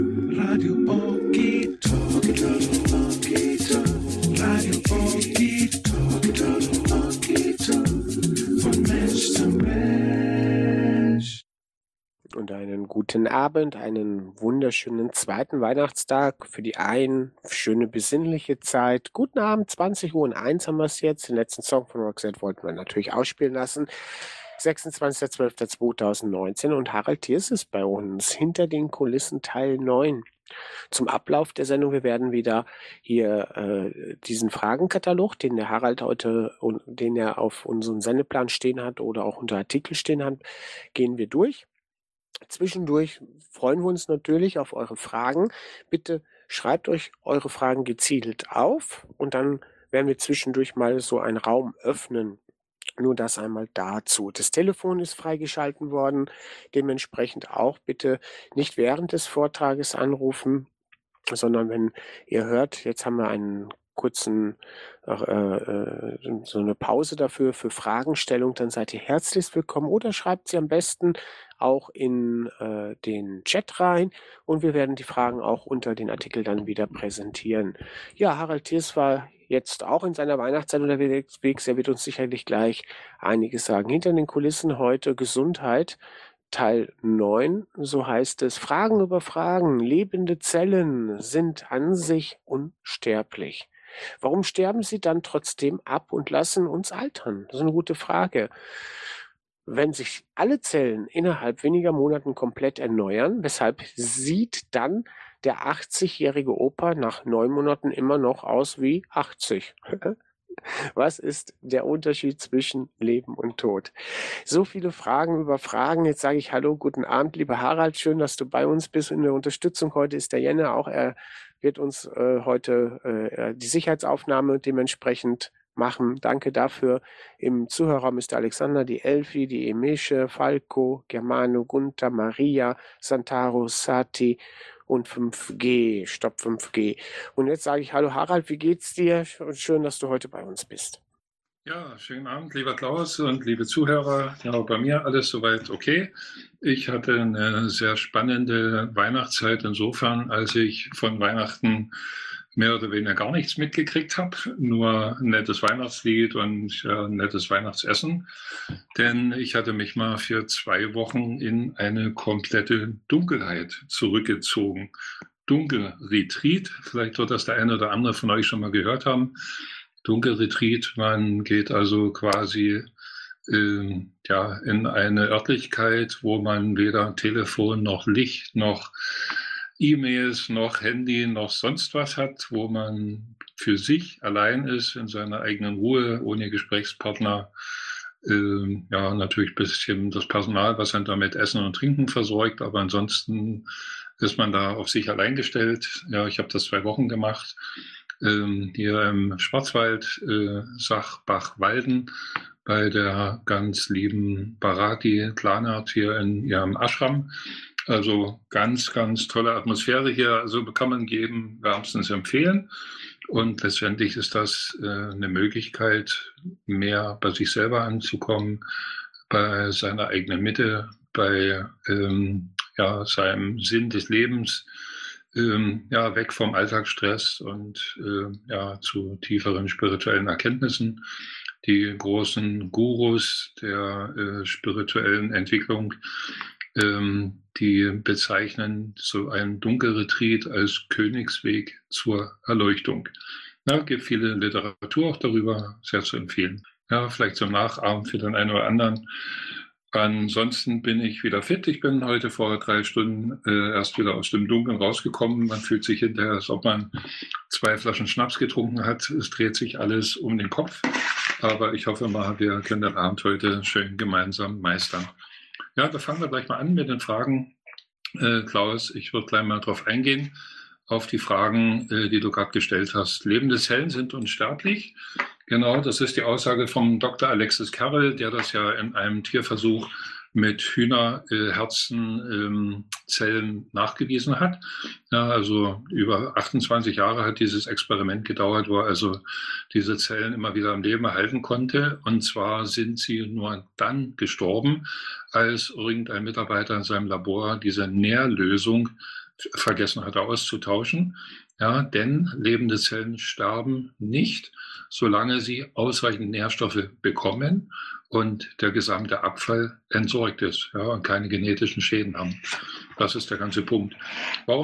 Radio Okito, Radio Okito, von Mensch zu Mensch. Und einen guten Abend, einen wunderschönen zweiten Weihnachtstag. Für die einen schöne besinnliche Zeit. Guten Abend, 20:01 haben wir es jetzt. Den letzten Song von Roxette wollten wir natürlich ausspielen lassen. 26.12.2019 und Harald Thiers ist bei uns. Hinter den Kulissen Teil 9. Zum Ablauf der Sendung, wir werden wieder hier diesen Fragenkatalog, den der Harald heute und den er auf unserem Sendeplan stehen hat oder auch unter Artikel stehen hat, gehen wir durch. Zwischendurch freuen wir uns natürlich auf eure Fragen. Bitte schreibt euch eure Fragen gezielt auf und dann werden wir zwischendurch mal so einen Raum öffnen. Nur das einmal dazu. Das Telefon ist freigeschalten worden. Dementsprechend auch bitte nicht während des Vortrages anrufen, sondern wenn ihr hört, jetzt haben wir einen kurzen, so eine Pause dafür für Fragenstellung, dann seid ihr herzlichst willkommen oder schreibt sie am besten auch in den Chat rein und wir werden die Fragen auch unter den Artikel dann wieder präsentieren. Ja, Harald Thiers war jetzt auch in seiner Weihnachtszeit unterwegs. Er wird uns sicherlich gleich einiges sagen. Hinter den Kulissen heute Gesundheit. Teil 9, so heißt es, Fragen über Fragen, lebende Zellen sind an sich unsterblich. Warum sterben sie dann trotzdem ab und lassen uns altern? Das ist eine gute Frage. Wenn sich alle Zellen innerhalb weniger Monaten komplett erneuern, weshalb sieht dann der 80-jährige Opa nach 9 Monaten immer noch aus wie 80? Was ist der Unterschied zwischen Leben und Tod? So viele Fragen über Fragen. Jetzt sage ich Hallo, guten Abend, lieber Harald. Schön, dass du bei uns bist. In der Unterstützung heute ist der Jenne auch. Er wird uns heute die Sicherheitsaufnahme dementsprechend machen. Danke dafür. Im Zuhörerraum ist der Alexander, die Elfi, die Emische, Falco, Germano, Gunther, Maria, Santaro, Sati und 5G, Stopp 5G. Und jetzt sage ich Hallo Harald, wie geht's dir? Und schön, dass du heute bei uns bist. Ja, schönen Abend, lieber Klaus und liebe Zuhörer. Ja, bei mir alles soweit okay. Ich hatte eine sehr spannende Weihnachtszeit insofern, als ich von Weihnachten mehr oder weniger gar nichts mitgekriegt habe, nur ein nettes Weihnachtslied und ein nettes Weihnachtsessen. Denn ich hatte mich mal für 2 Wochen in eine komplette Dunkelheit zurückgezogen. Dunkelretreat, vielleicht wird das der eine oder andere von euch schon mal gehört haben. Dunkelretreat, man geht also quasi in eine Örtlichkeit, wo man weder Telefon noch Licht noch E-Mails noch Handy noch sonst was hat, wo man für sich allein ist, in seiner eigenen Ruhe, ohne Gesprächspartner. Natürlich ein bisschen das Personal, was dann damit Essen und Trinken versorgt, aber ansonsten ist man da auf sich allein gestellt. Ja, ich habe das 2 Wochen gemacht. Hier im Schwarzwald, Sachbach-Walden, bei der ganz lieben Bharati Klanert hier in ihrem Ashram. Also ganz, ganz tolle Atmosphäre hier. Also kann man jedem wärmstens empfehlen. Und letztendlich ist das eine Möglichkeit, mehr bei sich selber anzukommen, bei seiner eigenen Mitte, bei seinem Sinn des Lebens, weg vom Alltagsstress und zu tieferen spirituellen Erkenntnissen. Die großen Gurus der spirituellen Entwicklung, die bezeichnen so einen Dunkelretreat als Königsweg zur Erleuchtung. Ja, gibt viele Literatur auch darüber, sehr zu empfehlen. Ja, vielleicht zum Nachahmen für den einen oder anderen. Ansonsten bin ich wieder fit. Ich bin heute vor 3 Stunden erst wieder aus dem Dunkeln rausgekommen. Man fühlt sich hinterher, als ob man 2 Flaschen Schnaps getrunken hat. Es dreht sich alles um den Kopf. Aber ich hoffe mal, wir können den Abend heute schön gemeinsam meistern. Ja, da fangen wir gleich mal an mit den Fragen. Klaus, ich würde gleich mal drauf eingehen, auf die Fragen, die du gerade gestellt hast. Lebende Zellen sind unsterblich. Genau, das ist die Aussage vom Dr. Alexis Carrel, der das ja in einem Tierversuch mit Hühnerherzenzellen nachgewiesen hat. Ja, also über 28 Jahre hat dieses Experiment gedauert, wo er also diese Zellen immer wieder am Leben erhalten konnte. Und zwar sind sie nur dann gestorben, als irgendein Mitarbeiter in seinem Labor diese Nährlösung vergessen hatte auszutauschen. Ja, denn lebende Zellen sterben nicht, solange sie ausreichend Nährstoffe bekommen und der gesamte Abfall entsorgt ist, ja, und keine genetischen Schäden haben. Das ist der ganze Punkt. Warum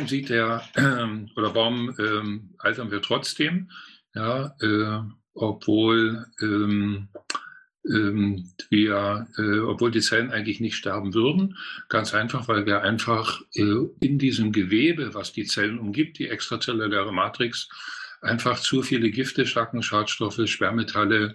warum altern wir trotzdem? Ja, obwohl obwohl die Zellen eigentlich nicht sterben würden. Ganz einfach, weil wir einfach in diesem Gewebe, was die Zellen umgibt, die extrazelluläre Matrix, einfach zu viele Gifte, Schlacken, Schadstoffe, Schwermetalle,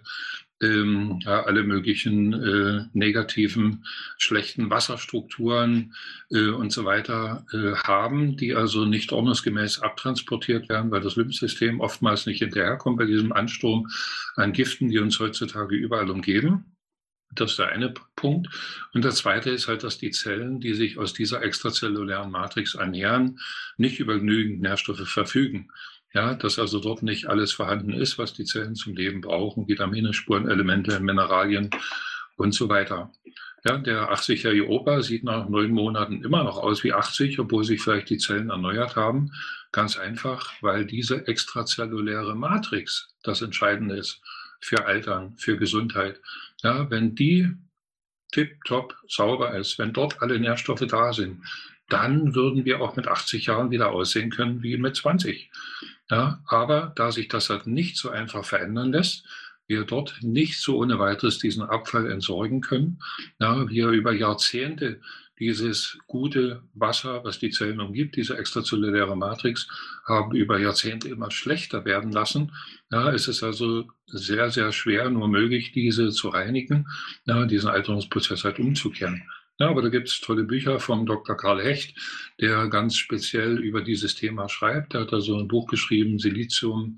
alle möglichen negativen, schlechten Wasserstrukturen und so weiter haben, die also nicht ordnungsgemäß abtransportiert werden, weil das Lymphsystem oftmals nicht hinterherkommt bei diesem Ansturm an Giften, die uns heutzutage überall umgeben. Das ist der eine Punkt. Und der zweite ist halt, dass die Zellen, die sich aus dieser extrazellulären Matrix ernähren, nicht über genügend Nährstoffe verfügen. Ja, dass also dort nicht alles vorhanden ist, was die Zellen zum Leben brauchen, Vitamine, Spurenelemente, Mineralien und so weiter. Ja, der 80-jährige Opa sieht nach 9 Monaten immer noch aus wie 80, obwohl sich vielleicht die Zellen erneuert haben. Ganz einfach, weil diese extrazelluläre Matrix das Entscheidende ist für Altern, für Gesundheit. Ja, wenn die tipptopp sauber ist, wenn dort alle Nährstoffe da sind, dann würden wir auch mit 80 Jahren wieder aussehen können wie mit 20. Ja, aber da sich das halt nicht so einfach verändern lässt, wir dort nicht so ohne weiteres diesen Abfall entsorgen können, ja, wir über Jahrzehnte dieses gute Wasser, was die Zellen umgibt, diese extrazelluläre Matrix, haben über Jahrzehnte immer schlechter werden lassen. Ja, es ist also sehr, sehr schwer nur möglich, diese zu reinigen, ja, diesen Alterungsprozess halt umzukehren. Ja, aber da gibt es tolle Bücher vom Dr. Karl Hecht, der ganz speziell über dieses Thema schreibt. Der hat also ein Buch geschrieben, Silizium,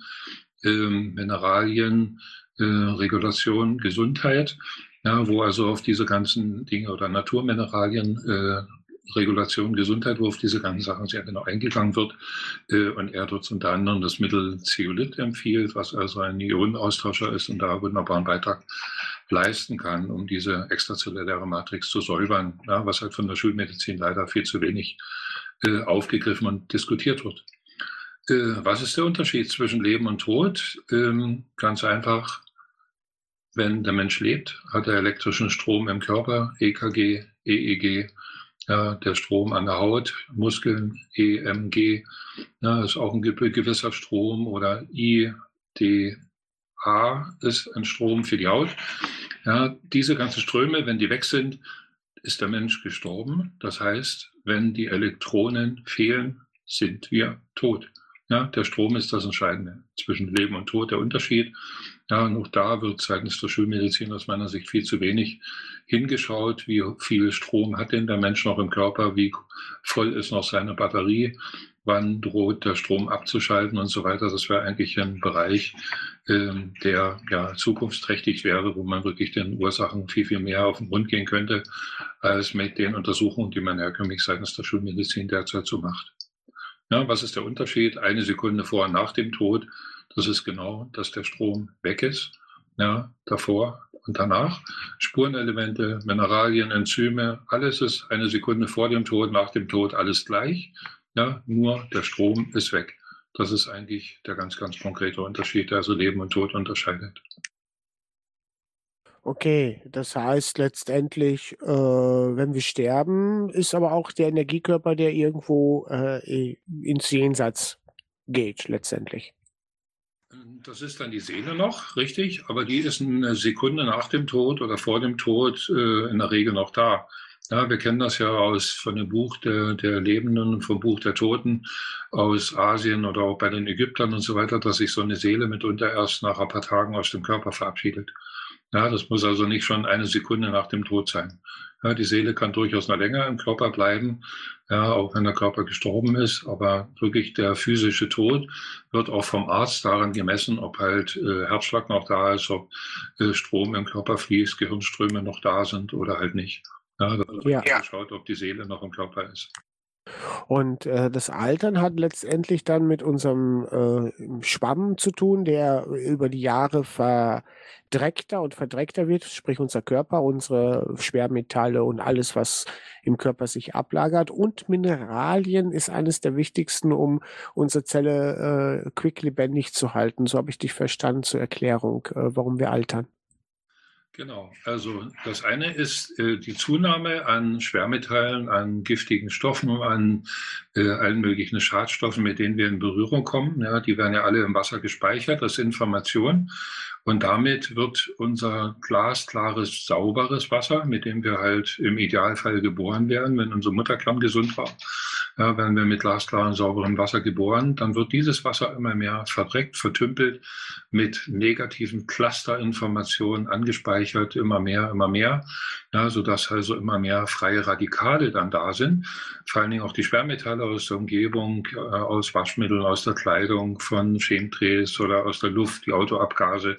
Mineralien, Regulation, Gesundheit, ja, wo also auf diese ganzen Dinge oder Naturmineralien, Regulation, Gesundheit, wo auf diese ganzen Sachen sehr genau eingegangen wird. Und er dort unter anderem das Mittel Zeolit empfiehlt, was also ein Ionenaustauscher ist und da einen wunderbaren Beitrag leisten kann, um diese extrazelluläre Matrix zu säubern, ja, was halt von der Schulmedizin leider viel zu wenig aufgegriffen und diskutiert wird. Was ist der Unterschied zwischen Leben und Tod? Ganz einfach, wenn der Mensch lebt, hat er elektrischen Strom im Körper, EKG, EEG, ja, der Strom an der Haut, Muskeln, EMG, ja, ist auch ein gewisser Strom, oder IDA ist ein Strom für die Haut. Ja, diese ganzen Ströme, wenn die weg sind, ist der Mensch gestorben. Das heißt, wenn die Elektronen fehlen, sind wir tot. Ja, der Strom ist das Entscheidende zwischen Leben und Tod, der Unterschied. Ja, und auch da wird seitens der Schulmedizin aus meiner Sicht viel zu wenig hingeschaut, wie viel Strom hat denn der Mensch noch im Körper, wie voll ist noch seine Batterie, wann droht der Strom abzuschalten und so weiter. Das wäre eigentlich ein Bereich, der ja zukunftsträchtig wäre, wo man wirklich den Ursachen viel, viel mehr auf den Grund gehen könnte, als mit den Untersuchungen, die man herkömmlich seitens der Schulmedizin derzeit so macht. Ja, was ist der Unterschied? 1 Sekunde vor und nach dem Tod, das ist genau, dass der Strom weg ist, ja, davor und danach. Spurenelemente, Mineralien, Enzyme, alles ist 1 Sekunde vor dem Tod, nach dem Tod alles gleich, ja, nur der Strom ist weg. Das ist eigentlich der ganz, ganz konkrete Unterschied, der also Leben und Tod unterscheidet. Okay, das heißt letztendlich, wenn wir sterben, ist aber auch der Energiekörper, der irgendwo ins Jenseits geht, letztendlich. Das ist dann die Seele noch, richtig, aber die ist 1 Sekunde nach dem Tod oder vor dem Tod in der Regel noch da. Ja, wir kennen das ja von dem Buch der Lebenden, vom Buch der Toten aus Asien oder auch bei den Ägyptern und so weiter, dass sich so eine Seele mitunter erst nach ein paar Tagen aus dem Körper verabschiedet. Ja, das muss also nicht schon 1 Sekunde nach dem Tod sein. Ja, die Seele kann durchaus noch länger im Körper bleiben, ja, auch wenn der Körper gestorben ist. Aber wirklich der physische Tod wird auch vom Arzt daran gemessen, ob halt Herzschlag noch da ist, ob Strom im Körper fließt, Gehirnströme noch da sind oder halt nicht. Ja, da wird Ja. geschaut, ob die Seele noch im Körper ist. Und das Altern hat letztendlich dann mit unserem Schwamm zu tun, der über die Jahre verdreckter und verdreckter wird, sprich unser Körper, unsere Schwermetalle und alles, was im Körper sich ablagert. Und Mineralien ist eines der wichtigsten, um unsere Zelle quicklebendig zu halten. So habe ich dich verstanden zur Erklärung, warum wir altern. Genau, also das eine ist die Zunahme an Schwermetallen, an giftigen Stoffen, an allen möglichen Schadstoffen, mit denen wir in Berührung kommen. Ja, die werden ja alle im Wasser gespeichert als Information. Und damit wird unser glasklares, sauberes Wasser, mit dem wir halt im Idealfall geboren werden, wenn unsere Mutter gesund war, ja, werden wir mit glasklarem, sauberem Wasser geboren, dann wird dieses Wasser immer mehr verdreckt, vertümpelt, mit negativen Clusterinformationen angespeichert, immer mehr, ja, sodass also immer mehr freie Radikale dann da sind. Vor allen Dingen auch die Schwermetalle aus der Umgebung, aus Waschmitteln, aus der Kleidung, von Chemtrails oder aus der Luft, die Autoabgase,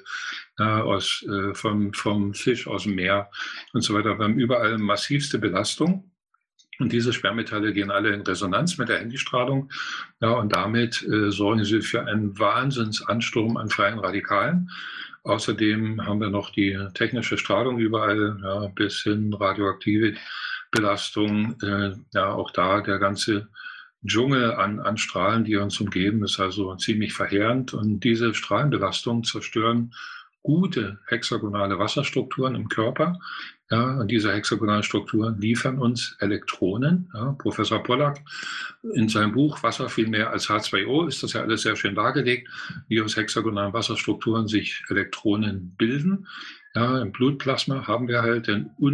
vom Fisch aus dem Meer und so weiter. Wir haben überall massivste Belastung. Und diese Schwermetalle gehen alle in Resonanz mit der Handystrahlung. Ja, und damit sorgen sie für einen Wahnsinnsansturm an freien Radikalen. Außerdem haben wir noch die technische Strahlung überall, ja, bis hin radioaktive Belastung. Ja, auch da der ganze Dschungel an Strahlen, die uns umgeben, ist also ziemlich verheerend. Und diese Strahlenbelastungen zerstören gute hexagonale Wasserstrukturen im Körper. Ja, und diese hexagonalen Strukturen liefern uns Elektronen. Ja, Professor Pollack in seinem Buch Wasser viel mehr als H2O ist das ja alles sehr schön dargelegt, wie aus hexagonalen Wasserstrukturen sich Elektronen bilden. Ja, im Blutplasma haben wir halt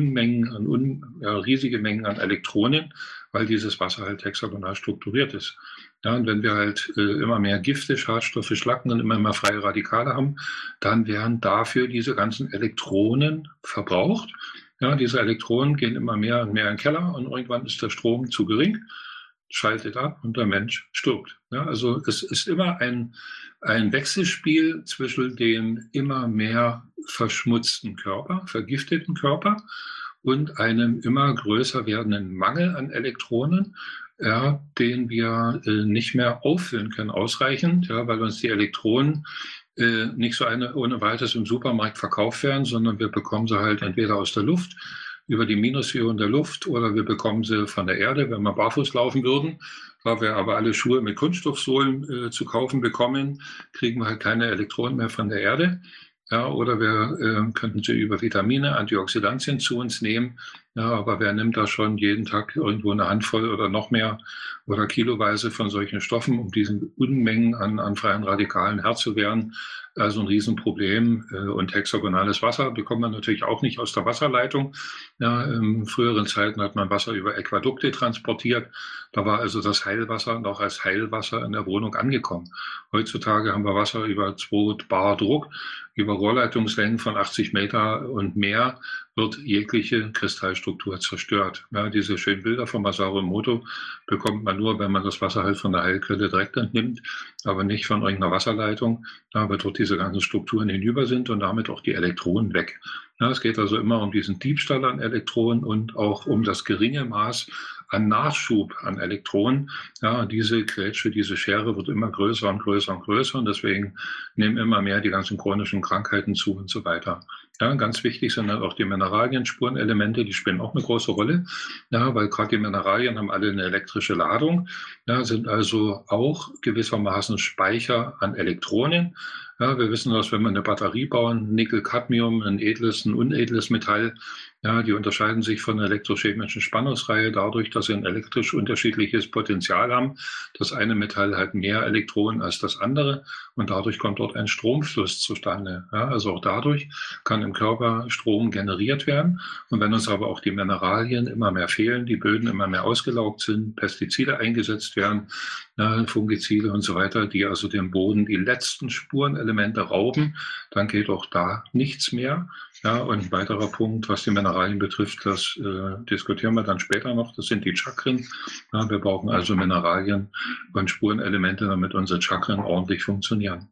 riesige Mengen an Elektronen, weil dieses Wasser halt hexagonal strukturiert ist. Ja, und wenn wir halt immer mehr Gifte, Schadstoffe, Schlacken und immer mehr freie Radikale haben, dann werden dafür diese ganzen Elektronen verbraucht. Ja, diese Elektronen gehen immer mehr und mehr in den Keller und irgendwann ist der Strom zu gering, schaltet ab und der Mensch stirbt. Ja, also es ist immer ein Wechselspiel zwischen dem immer mehr verschmutzten Körper, vergifteten Körper und einem immer größer werdenden Mangel an Elektronen, ja, den wir nicht mehr auffüllen können ausreichend, ja, weil uns die Elektronen nicht so ohne weiteres im Supermarkt verkauft werden, sondern wir bekommen sie halt entweder aus der Luft, über die Minusionen der Luft, oder wir bekommen sie von der Erde, wenn wir barfuß laufen würden. Da wir aber alle Schuhe mit Kunststoffsohlen zu kaufen bekommen, kriegen wir halt keine Elektronen mehr von der Erde. Ja, oder wir könnten sie über Vitamine, Antioxidantien zu uns nehmen. Ja, aber wer nimmt da schon jeden Tag irgendwo eine Handvoll oder noch mehr oder kiloweise von solchen Stoffen, um diesen Unmengen an freien Radikalen Herr zu werden? Also ein Riesenproblem. Und hexagonales Wasser bekommt man natürlich auch nicht aus der Wasserleitung. Ja, in früheren Zeiten hat man Wasser über Aquädukte transportiert. Da war also das Heilwasser noch als Heilwasser in der Wohnung angekommen. Heutzutage haben wir Wasser über 2 Bar Druck, über Rohrleitungslängen von 80 Meter und mehr wird jegliche Kristallstruktur zerstört. Ja, diese schönen Bilder von Masaru Emoto bekommt man nur, wenn man das Wasser halt von der Heilquelle direkt entnimmt, aber nicht von irgendeiner Wasserleitung, weil dort diese ganzen Strukturen hinüber sind und damit auch die Elektronen weg. Ja, es geht also immer um diesen Diebstahl an Elektronen und auch um das geringe Maß an Nachschub an Elektronen. Ja, diese Grätsche, diese Schere wird immer größer und größer und größer und deswegen nehmen immer mehr die ganzen chronischen Krankheiten zu und so weiter. Ja, ganz wichtig sind halt auch die Mineralien, Spurenelemente, die spielen auch eine große Rolle, ja, weil gerade die Mineralien haben alle eine elektrische Ladung, ja, sind also auch gewissermaßen Speicher an Elektronen. Ja, wir wissen, dass wenn wir eine Batterie bauen, Nickel, Cadmium, ein edles, ein unedles Metall, ja, die unterscheiden sich von der elektrochemischen Spannungsreihe dadurch, dass sie ein elektrisch unterschiedliches Potenzial haben. Das eine Metall hat mehr Elektronen als das andere und dadurch kommt dort ein Stromfluss zustande. Ja, also auch dadurch kann im Körper Strom generiert werden. Und wenn uns aber auch die Mineralien immer mehr fehlen, die Böden immer mehr ausgelaugt sind, Pestizide eingesetzt werden, Fungizide und so weiter, die also dem Boden die letzten Spurenelemente rauben, dann geht auch da nichts mehr. Ja, und ein weiterer Punkt, was die Mineralien betrifft, das diskutieren wir dann später noch, das sind die Chakren. Ja, wir brauchen also Mineralien und Spurenelemente, damit unsere Chakren ordentlich funktionieren.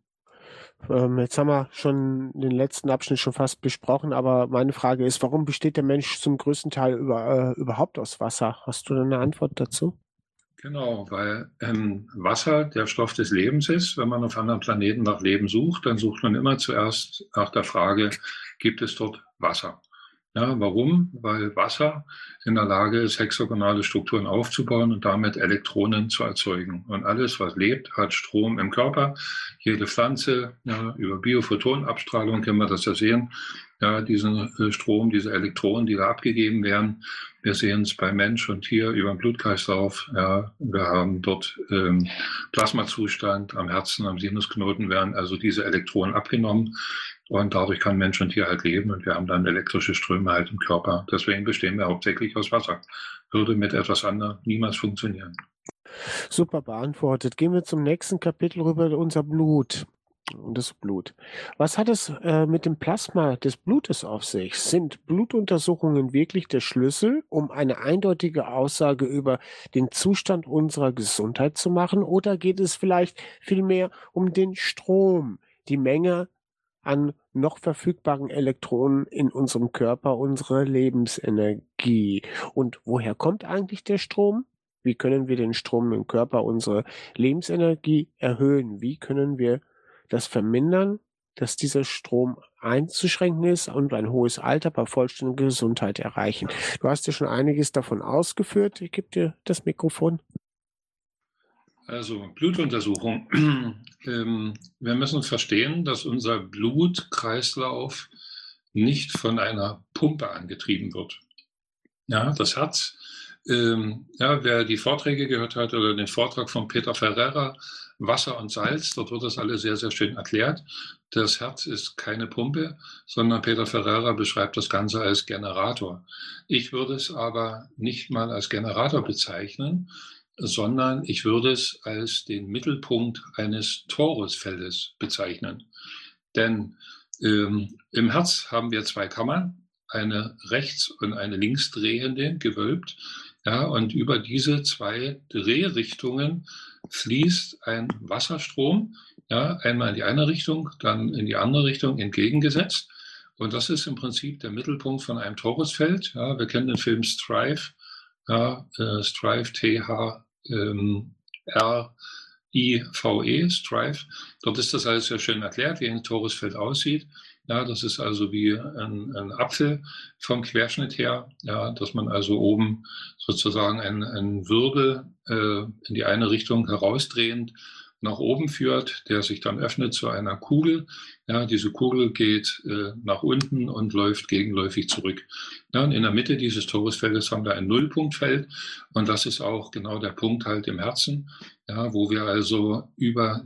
Jetzt haben wir schon den letzten Abschnitt schon fast besprochen, aber meine Frage ist, warum besteht der Mensch zum größten Teil überhaupt aus Wasser? Hast du da eine Antwort dazu? Genau, weil Wasser der Stoff des Lebens ist. Wenn man auf anderen Planeten nach Leben sucht, dann sucht man immer zuerst nach der Frage, gibt es dort Wasser? Ja, warum? Weil Wasser in der Lage ist, hexagonale Strukturen aufzubauen und damit Elektronen zu erzeugen. Und alles, was lebt, hat Strom im Körper. Jede Pflanze, ja, über Biophotonabstrahlung können wir das ja sehen, ja, diesen Strom, diese Elektronen, die da abgegeben werden. Wir sehen es bei Mensch und Tier über den Blutkreislauf. Ja, wir haben dort Plasmazustand am Herzen, am Sinusknoten werden also diese Elektronen abgenommen. Und dadurch kann Mensch und Tier halt leben und wir haben dann elektrische Ströme halt im Körper. Deswegen bestehen wir hauptsächlich aus Wasser. Würde mit etwas anderem niemals funktionieren. Super beantwortet. Gehen wir zum nächsten Kapitel rüber, unser Blut. Und das Blut. Was hat es mit dem Plasma des Blutes auf sich? Sind Blutuntersuchungen wirklich der Schlüssel, um eine eindeutige Aussage über den Zustand unserer Gesundheit zu machen? Oder geht es vielleicht vielmehr um den Strom, die Menge an noch verfügbaren Elektronen in unserem Körper, unsere Lebensenergie? Und woher kommt eigentlich der Strom? Wie können wir den Strom im Körper, unsere Lebensenergie erhöhen? Wie können wir das vermindern, dass dieser Strom einzuschränken ist und ein hohes Alter bei vollständiger Gesundheit erreichen? Du hast ja schon einiges davon ausgeführt. Ich gebe dir das Mikrofon. Also Blutuntersuchung. Wir müssen verstehen, dass unser Blutkreislauf nicht von einer Pumpe angetrieben wird. Ja, das Herz, ja, wer die Vorträge gehört hat oder den Vortrag von Peter Ferreira, Wasser und Salz, dort wird das alles sehr, sehr schön erklärt. Das Herz ist keine Pumpe, sondern Peter Ferreira beschreibt das Ganze als Generator. Ich würde es aber nicht mal als Generator bezeichnen, sondern ich würde es als den Mittelpunkt eines Torusfeldes bezeichnen. Denn im Herz haben wir zwei Kammern, eine rechts- und eine linksdrehende, gewölbt. Ja, und über diese zwei Drehrichtungen fließt ein Wasserstrom, ja, einmal in die eine Richtung, dann in die andere Richtung entgegengesetzt. Und das ist im Prinzip der Mittelpunkt von einem Torusfeld. Ja, wir kennen den Film Strive, ja, Strive, R-I-V-E, Strive. Dort ist das alles sehr schön erklärt, wie ein Torusfeld aussieht. Ja, das ist also wie ein Apfel vom Querschnitt her, ja, dass man also oben sozusagen einen Wirbel in die eine Richtung herausdrehend nach oben führt, der sich dann öffnet zu einer Kugel. Ja, diese Kugel geht nach unten und läuft gegenläufig zurück. Ja, und in der Mitte dieses Torusfeldes haben wir ein Nullpunktfeld und das ist auch genau der Punkt halt im Herzen, ja, wo wir also über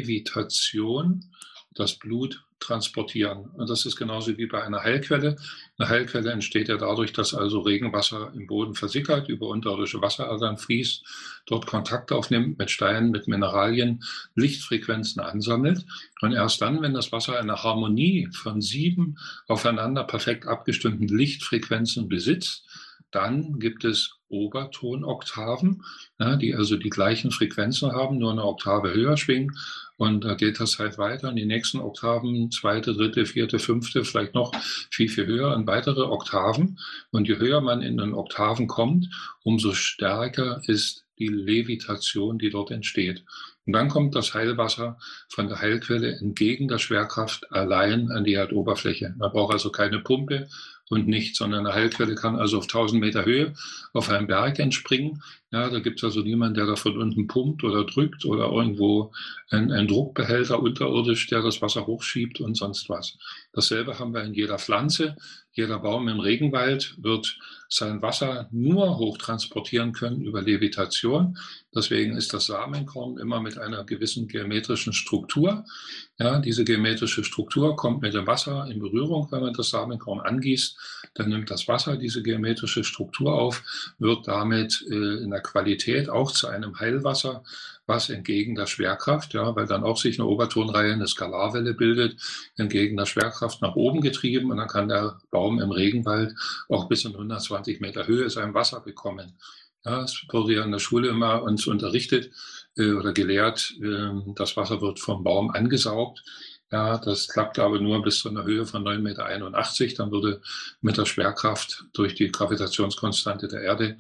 Levitation das Blut transportieren. Und das ist genauso wie bei einer Heilquelle. Eine Heilquelle entsteht ja dadurch, dass also Regenwasser im Boden versickert, über unterirdische Wasseradern fließt, dort Kontakt aufnimmt mit Steinen, mit Mineralien, Lichtfrequenzen ansammelt. Und erst dann, wenn das Wasser eine Harmonie von 7 aufeinander perfekt abgestimmten Lichtfrequenzen besitzt, dann gibt es Obertonoktaven, ja, die also die gleichen Frequenzen haben, nur eine Oktave höher schwingen. Und da geht das halt weiter in die nächsten Oktaven, zweite, dritte, vierte, fünfte, vielleicht noch viel, viel höher in weitere Oktaven. Und je höher man in den Oktaven kommt, umso stärker ist die Levitation, die dort entsteht. Und dann kommt das Heilwasser von der Heilquelle entgegen der Schwerkraft allein an die Erdoberfläche. Man braucht also keine Pumpe und nichts, sondern eine Heilquelle kann also auf 1000 Meter Höhe auf einen Berg entspringen. Ja, da gibt es also niemanden, der da von unten pumpt oder drückt oder irgendwo ein Druckbehälter unterirdisch, der das Wasser hochschiebt und sonst was. Dasselbe haben wir in jeder Pflanze. Jeder Baum im Regenwald wird sein Wasser nur hochtransportieren können über Levitation. Deswegen ist das Samenkorn immer mit einer gewissen geometrischen Struktur. Ja, diese geometrische Struktur kommt mit dem Wasser in Berührung, wenn man das Samenkorn angießt. Dann nimmt das Wasser diese geometrische Struktur auf, wird damit in der Qualität auch zu einem Heilwasser, was entgegen der Schwerkraft, ja, weil dann auch sich eine Obertonreihe, eine Skalarwelle bildet, entgegen der Schwerkraft nach oben getrieben und dann kann der Baum im Regenwald auch bis in 120 Meter Höhe sein Wasser bekommen. Ja, es wurde ja in der Schule immer uns unterrichtet oder gelehrt, das Wasser wird vom Baum angesaugt. Ja, das klappt aber nur bis zu einer Höhe von 9,81 Meter. Dann würde mit der Schwerkraft durch die Gravitationskonstante der Erde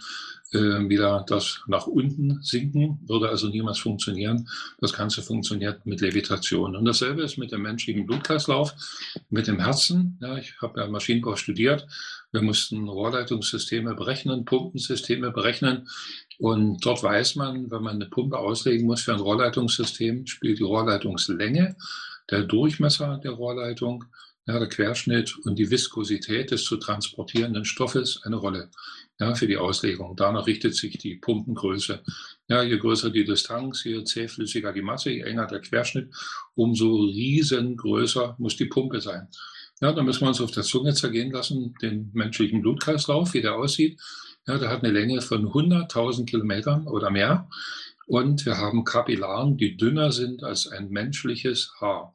wieder das nach unten sinken, würde also niemals funktionieren. Das Ganze funktioniert mit Levitation. Und dasselbe ist mit dem menschlichen Blutkreislauf, mit dem Herzen. Ja, ich habe ja Maschinenbau studiert. Wir mussten Rohrleitungssysteme berechnen, Pumpensysteme berechnen. Und dort weiß man, wenn man eine Pumpe auslegen muss für ein Rohrleitungssystem, spielt die Rohrleitungslänge, der Durchmesser der Rohrleitung, ja, der Querschnitt und die Viskosität des zu transportierenden Stoffes eine Rolle, ja, für die Auslegung. Danach richtet sich die Pumpengröße. Ja, je größer die Distanz, je zähflüssiger die Masse, je enger der Querschnitt, umso riesengrößer muss die Pumpe sein. Ja, da müssen wir uns auf der Zunge zergehen lassen, den menschlichen Blutkreislauf, wie der aussieht. Ja, der hat eine Länge von 100.000 Kilometern oder mehr. Und wir haben Kapillaren, die dünner sind als ein menschliches Haar.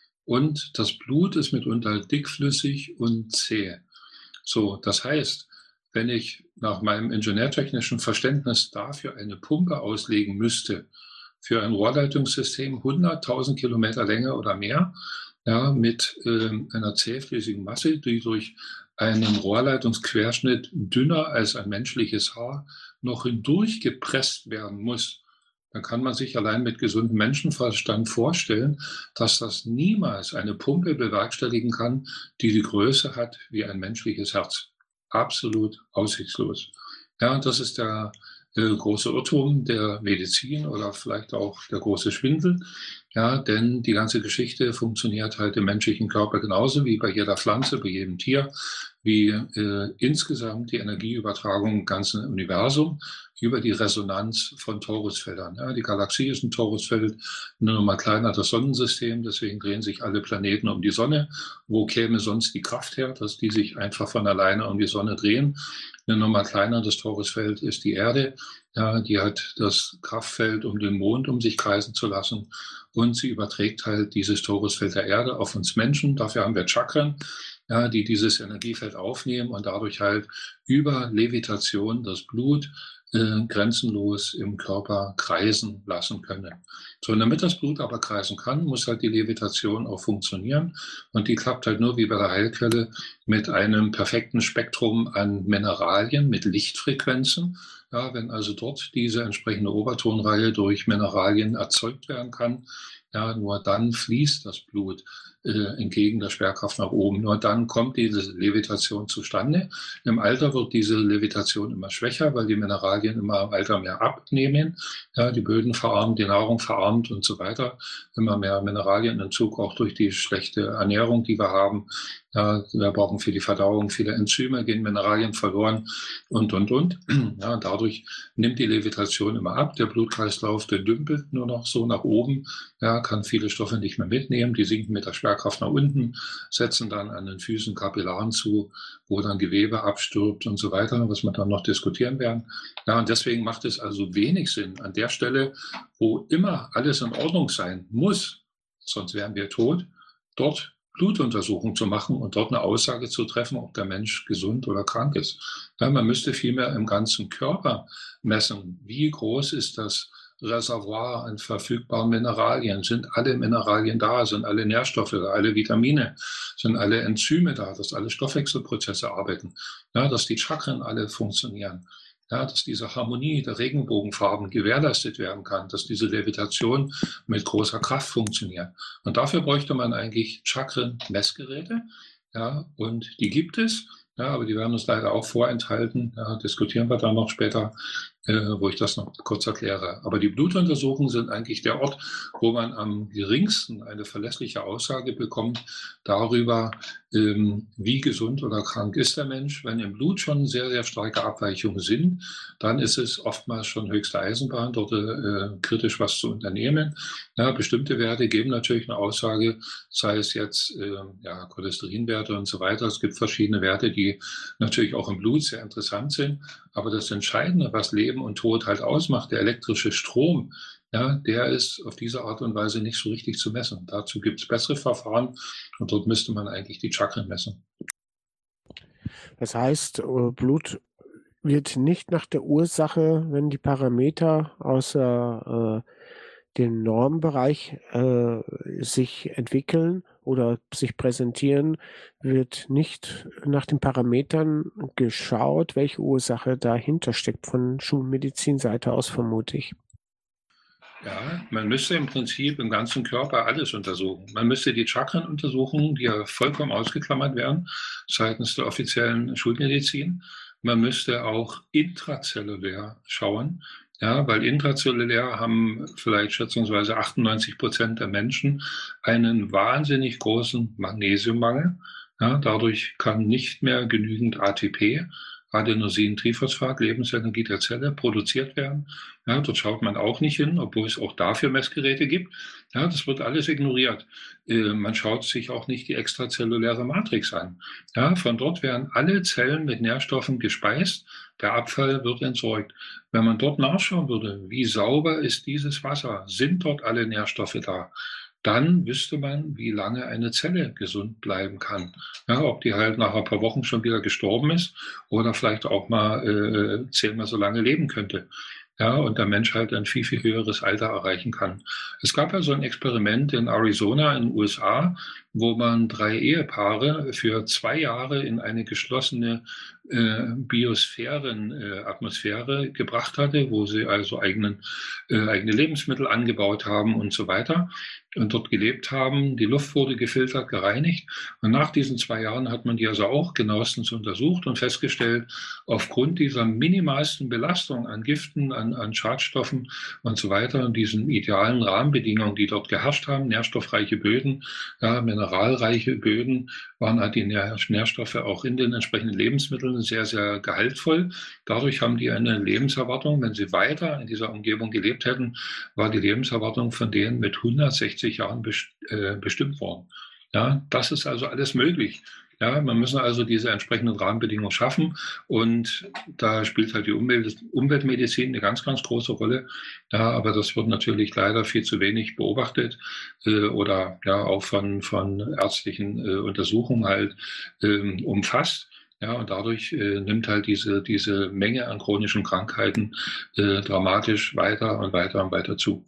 Und das Blut ist mitunter dickflüssig und zäh. So, das heißt, wenn ich nach meinem ingenieurtechnischen Verständnis dafür eine Pumpe auslegen müsste, für ein Rohrleitungssystem 100.000 Kilometer Länge oder mehr, ja, mit einer zähflüssigen Masse, die durch einen Rohrleitungsquerschnitt dünner als ein menschliches Haar noch hindurch gepresst werden muss, dann kann man sich allein mit gesundem Menschenverstand vorstellen, dass das niemals eine Pumpe bewerkstelligen kann, die die Größe hat wie ein menschliches Herz. Absolut aussichtslos. Ja, das ist der große Irrtum der Medizin oder vielleicht auch der große Schwindel. Ja, denn die ganze Geschichte funktioniert halt im menschlichen Körper genauso wie bei jeder Pflanze, bei jedem Tier, wie insgesamt die Energieübertragung im ganzen Universum über die Resonanz von Torusfeldern. Ja, die Galaxie ist ein Torusfeld, nur noch mal kleiner das Sonnensystem, deswegen drehen sich alle Planeten um die Sonne. Wo käme sonst die Kraft her, dass die sich einfach von alleine um die Sonne drehen? Eine Nummer kleiner das Torusfeld ist die Erde. Ja, die hat das Kraftfeld, um den Mond um sich kreisen zu lassen. Und sie überträgt halt dieses Torusfeld der Erde auf uns Menschen. Dafür haben wir Chakren, ja, die dieses Energiefeld aufnehmen und dadurch halt über Levitation das Blut grenzenlos im Körper kreisen lassen können. So, und damit das Blut aber kreisen kann, muss halt die Levitation auch funktionieren. Und die klappt halt nur wie bei der Heilquelle mit einem perfekten Spektrum an Mineralien, mit Lichtfrequenzen. Ja, wenn also dort diese entsprechende Obertonreihe durch Mineralien erzeugt werden kann, ja, nur dann fließt das Blut entgegen der Schwerkraft nach oben. Nur dann kommt diese Levitation zustande. Im Alter wird diese Levitation immer schwächer, weil die Mineralien immer im Alter mehr abnehmen. Ja, die Böden verarmen, die Nahrung verarmt und so weiter. Immer mehr Mineralienentzug, auch durch die schlechte Ernährung, die wir haben. Ja, wir brauchen für die Verdauung viele Enzyme, gehen Mineralien verloren und. Ja, dadurch nimmt die Levitation immer ab. Der Blutkreislauf, der dümpelt nur noch so nach oben. Ja, kann viele Stoffe nicht mehr mitnehmen. Die sinken mit der Schwerkraft nach unten, setzen dann an den Füßen Kapillaren zu, wo dann Gewebe abstirbt und so weiter, was wir dann noch diskutieren werden. Ja, und deswegen macht es also wenig Sinn an der Stelle, wo immer alles in Ordnung sein muss, sonst wären wir tot, dort Blutuntersuchung zu machen und dort eine Aussage zu treffen, ob der Mensch gesund oder krank ist. Ja, man müsste vielmehr im ganzen Körper messen, wie groß ist das Reservoir an verfügbaren Mineralien, sind alle Mineralien da, sind alle Nährstoffe da, alle Vitamine, sind alle Enzyme da, dass alle Stoffwechselprozesse arbeiten, ja, dass die Chakren alle funktionieren. Ja, dass diese Harmonie der Regenbogenfarben gewährleistet werden kann, dass diese Levitation mit großer Kraft funktioniert. Und dafür bräuchte man eigentlich Chakren-Messgeräte. Ja, und die gibt es. Ja, aber die werden uns leider auch vorenthalten. Ja, diskutieren wir dann noch später, wo ich das noch kurz erkläre. Aber die Blutuntersuchungen sind eigentlich der Ort, wo man am geringsten eine verlässliche Aussage bekommt darüber, wie gesund oder krank ist der Mensch. Wenn im Blut schon sehr, sehr starke Abweichungen sind, dann ist es oftmals schon höchste Eisenbahn, dort kritisch was zu unternehmen. Ja, bestimmte Werte geben natürlich eine Aussage, sei es jetzt ja, Cholesterinwerte und so weiter. Es gibt verschiedene Werte, die natürlich auch im Blut sehr interessant sind. Aber das Entscheidende, was Leben und Tod halt ausmacht, der elektrische Strom, ja, der ist auf diese Art und Weise nicht so richtig zu messen. Dazu gibt es bessere Verfahren und dort müsste man eigentlich die Chakren messen. Das heißt, Blut wird nicht nach der Ursache, wenn die Parameter außer den Normbereich sich entwickeln oder sich präsentieren, wird nicht nach den Parametern geschaut, welche Ursache dahinter steckt, von Schulmedizinseite aus vermute ich. Ja, man müsste im Prinzip im ganzen Körper alles untersuchen. Man müsste die Chakren untersuchen, die ja vollkommen ausgeklammert werden seitens der offiziellen Schulmedizin. Man müsste auch intrazellulär schauen, ja, weil intrazellulär haben vielleicht schätzungsweise 98% der Menschen einen wahnsinnig großen Magnesiummangel. Ja, dadurch kann nicht mehr genügend ATP, Adenosin-Triphosphat, Lebensenergie der Zelle, produziert werden. Ja, dort schaut man auch nicht hin, obwohl es auch dafür Messgeräte gibt. Ja, das wird alles ignoriert. Man schaut sich auch nicht die extrazelluläre Matrix an. Ja, von dort werden alle Zellen mit Nährstoffen gespeist. Der Abfall wird entsorgt. Wenn man dort nachschauen würde, wie sauber ist dieses Wasser, sind dort alle Nährstoffe da, dann wüsste man, wie lange eine Zelle gesund bleiben kann. Ja, ob die halt nach ein paar Wochen schon wieder gestorben ist oder vielleicht auch mal 10-mal so lange leben könnte. Ja, und der Mensch halt ein viel, viel höheres Alter erreichen kann. Es gab ja so ein Experiment in Arizona in den USA, wo man 3 Ehepaare für 2 Jahre in eine geschlossene Biosphären-Atmosphäre gebracht hatte, wo sie also eigene Lebensmittel angebaut haben und so weiter und dort gelebt haben. Die Luft wurde gefiltert, gereinigt. Und nach diesen 2 Jahren hat man die also auch genauestens untersucht und festgestellt, aufgrund dieser minimalsten Belastung an Giften, an Schadstoffen und so weiter und diesen idealen Rahmenbedingungen, die dort geherrscht haben, nährstoffreiche Böden, ja, mineralreiche Böden, waren halt die Nährstoffe auch in den entsprechenden Lebensmitteln sehr, sehr gehaltvoll. Dadurch haben die eine Lebenserwartung, wenn sie weiter in dieser Umgebung gelebt hätten, war die Lebenserwartung von denen mit 160 Jahren bestimmt worden. Ja, das ist also alles möglich. Ja, man muss also diese entsprechenden Rahmenbedingungen schaffen und da spielt halt die Umweltmedizin eine ganz, ganz große Rolle. Ja, aber das wird natürlich leider viel zu wenig beobachtet oder ja auch von ärztlichen Untersuchungen halt umfasst. Ja, und dadurch nimmt halt diese Menge an chronischen Krankheiten dramatisch weiter und weiter und weiter zu.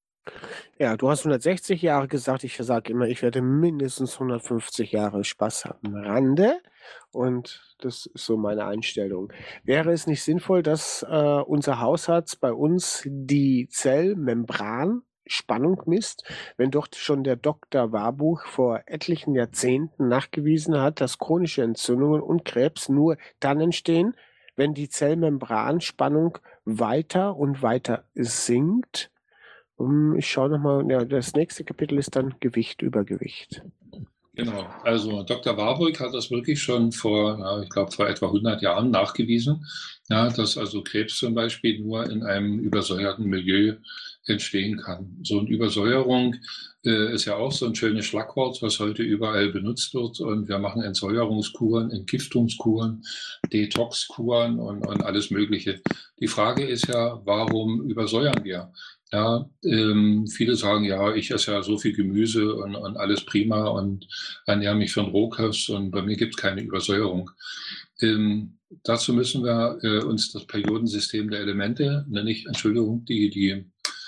Ja, du hast 160 Jahre gesagt. Ich sage immer, ich werde mindestens 150 Jahre Spaß am Rande. Und das ist so meine Einstellung. Wäre es nicht sinnvoll, dass unser Hausarzt bei uns die Zellmembranspannung misst, wenn doch schon der Dr. Warbuch vor etlichen Jahrzehnten nachgewiesen hat, dass chronische Entzündungen und Krebs nur dann entstehen, wenn die Zellmembranspannung weiter und weiter sinkt? Ich schaue nochmal, ja, das nächste Kapitel ist dann Gewicht, Übergewicht. Genau, also Dr. Warburg hat das wirklich schon vor, ich glaube, vor etwa 100 Jahren nachgewiesen, ja, dass also Krebs zum Beispiel nur in einem übersäuerten Milieu entstehen kann. So eine Übersäuerung ist ja auch so ein schönes Schlagwort, was heute überall benutzt wird. Und wir machen Entsäuerungskuren, Entgiftungskuren, Detoxkuren und alles Mögliche. Die Frage ist ja, warum übersäuern wir? Ja, viele sagen, ja, ich esse ja so viel Gemüse und alles prima und ernähre mich von Rohkost und bei mir gibt es keine Übersäuerung. Dazu müssen wir uns das Periodensystem der Elemente, die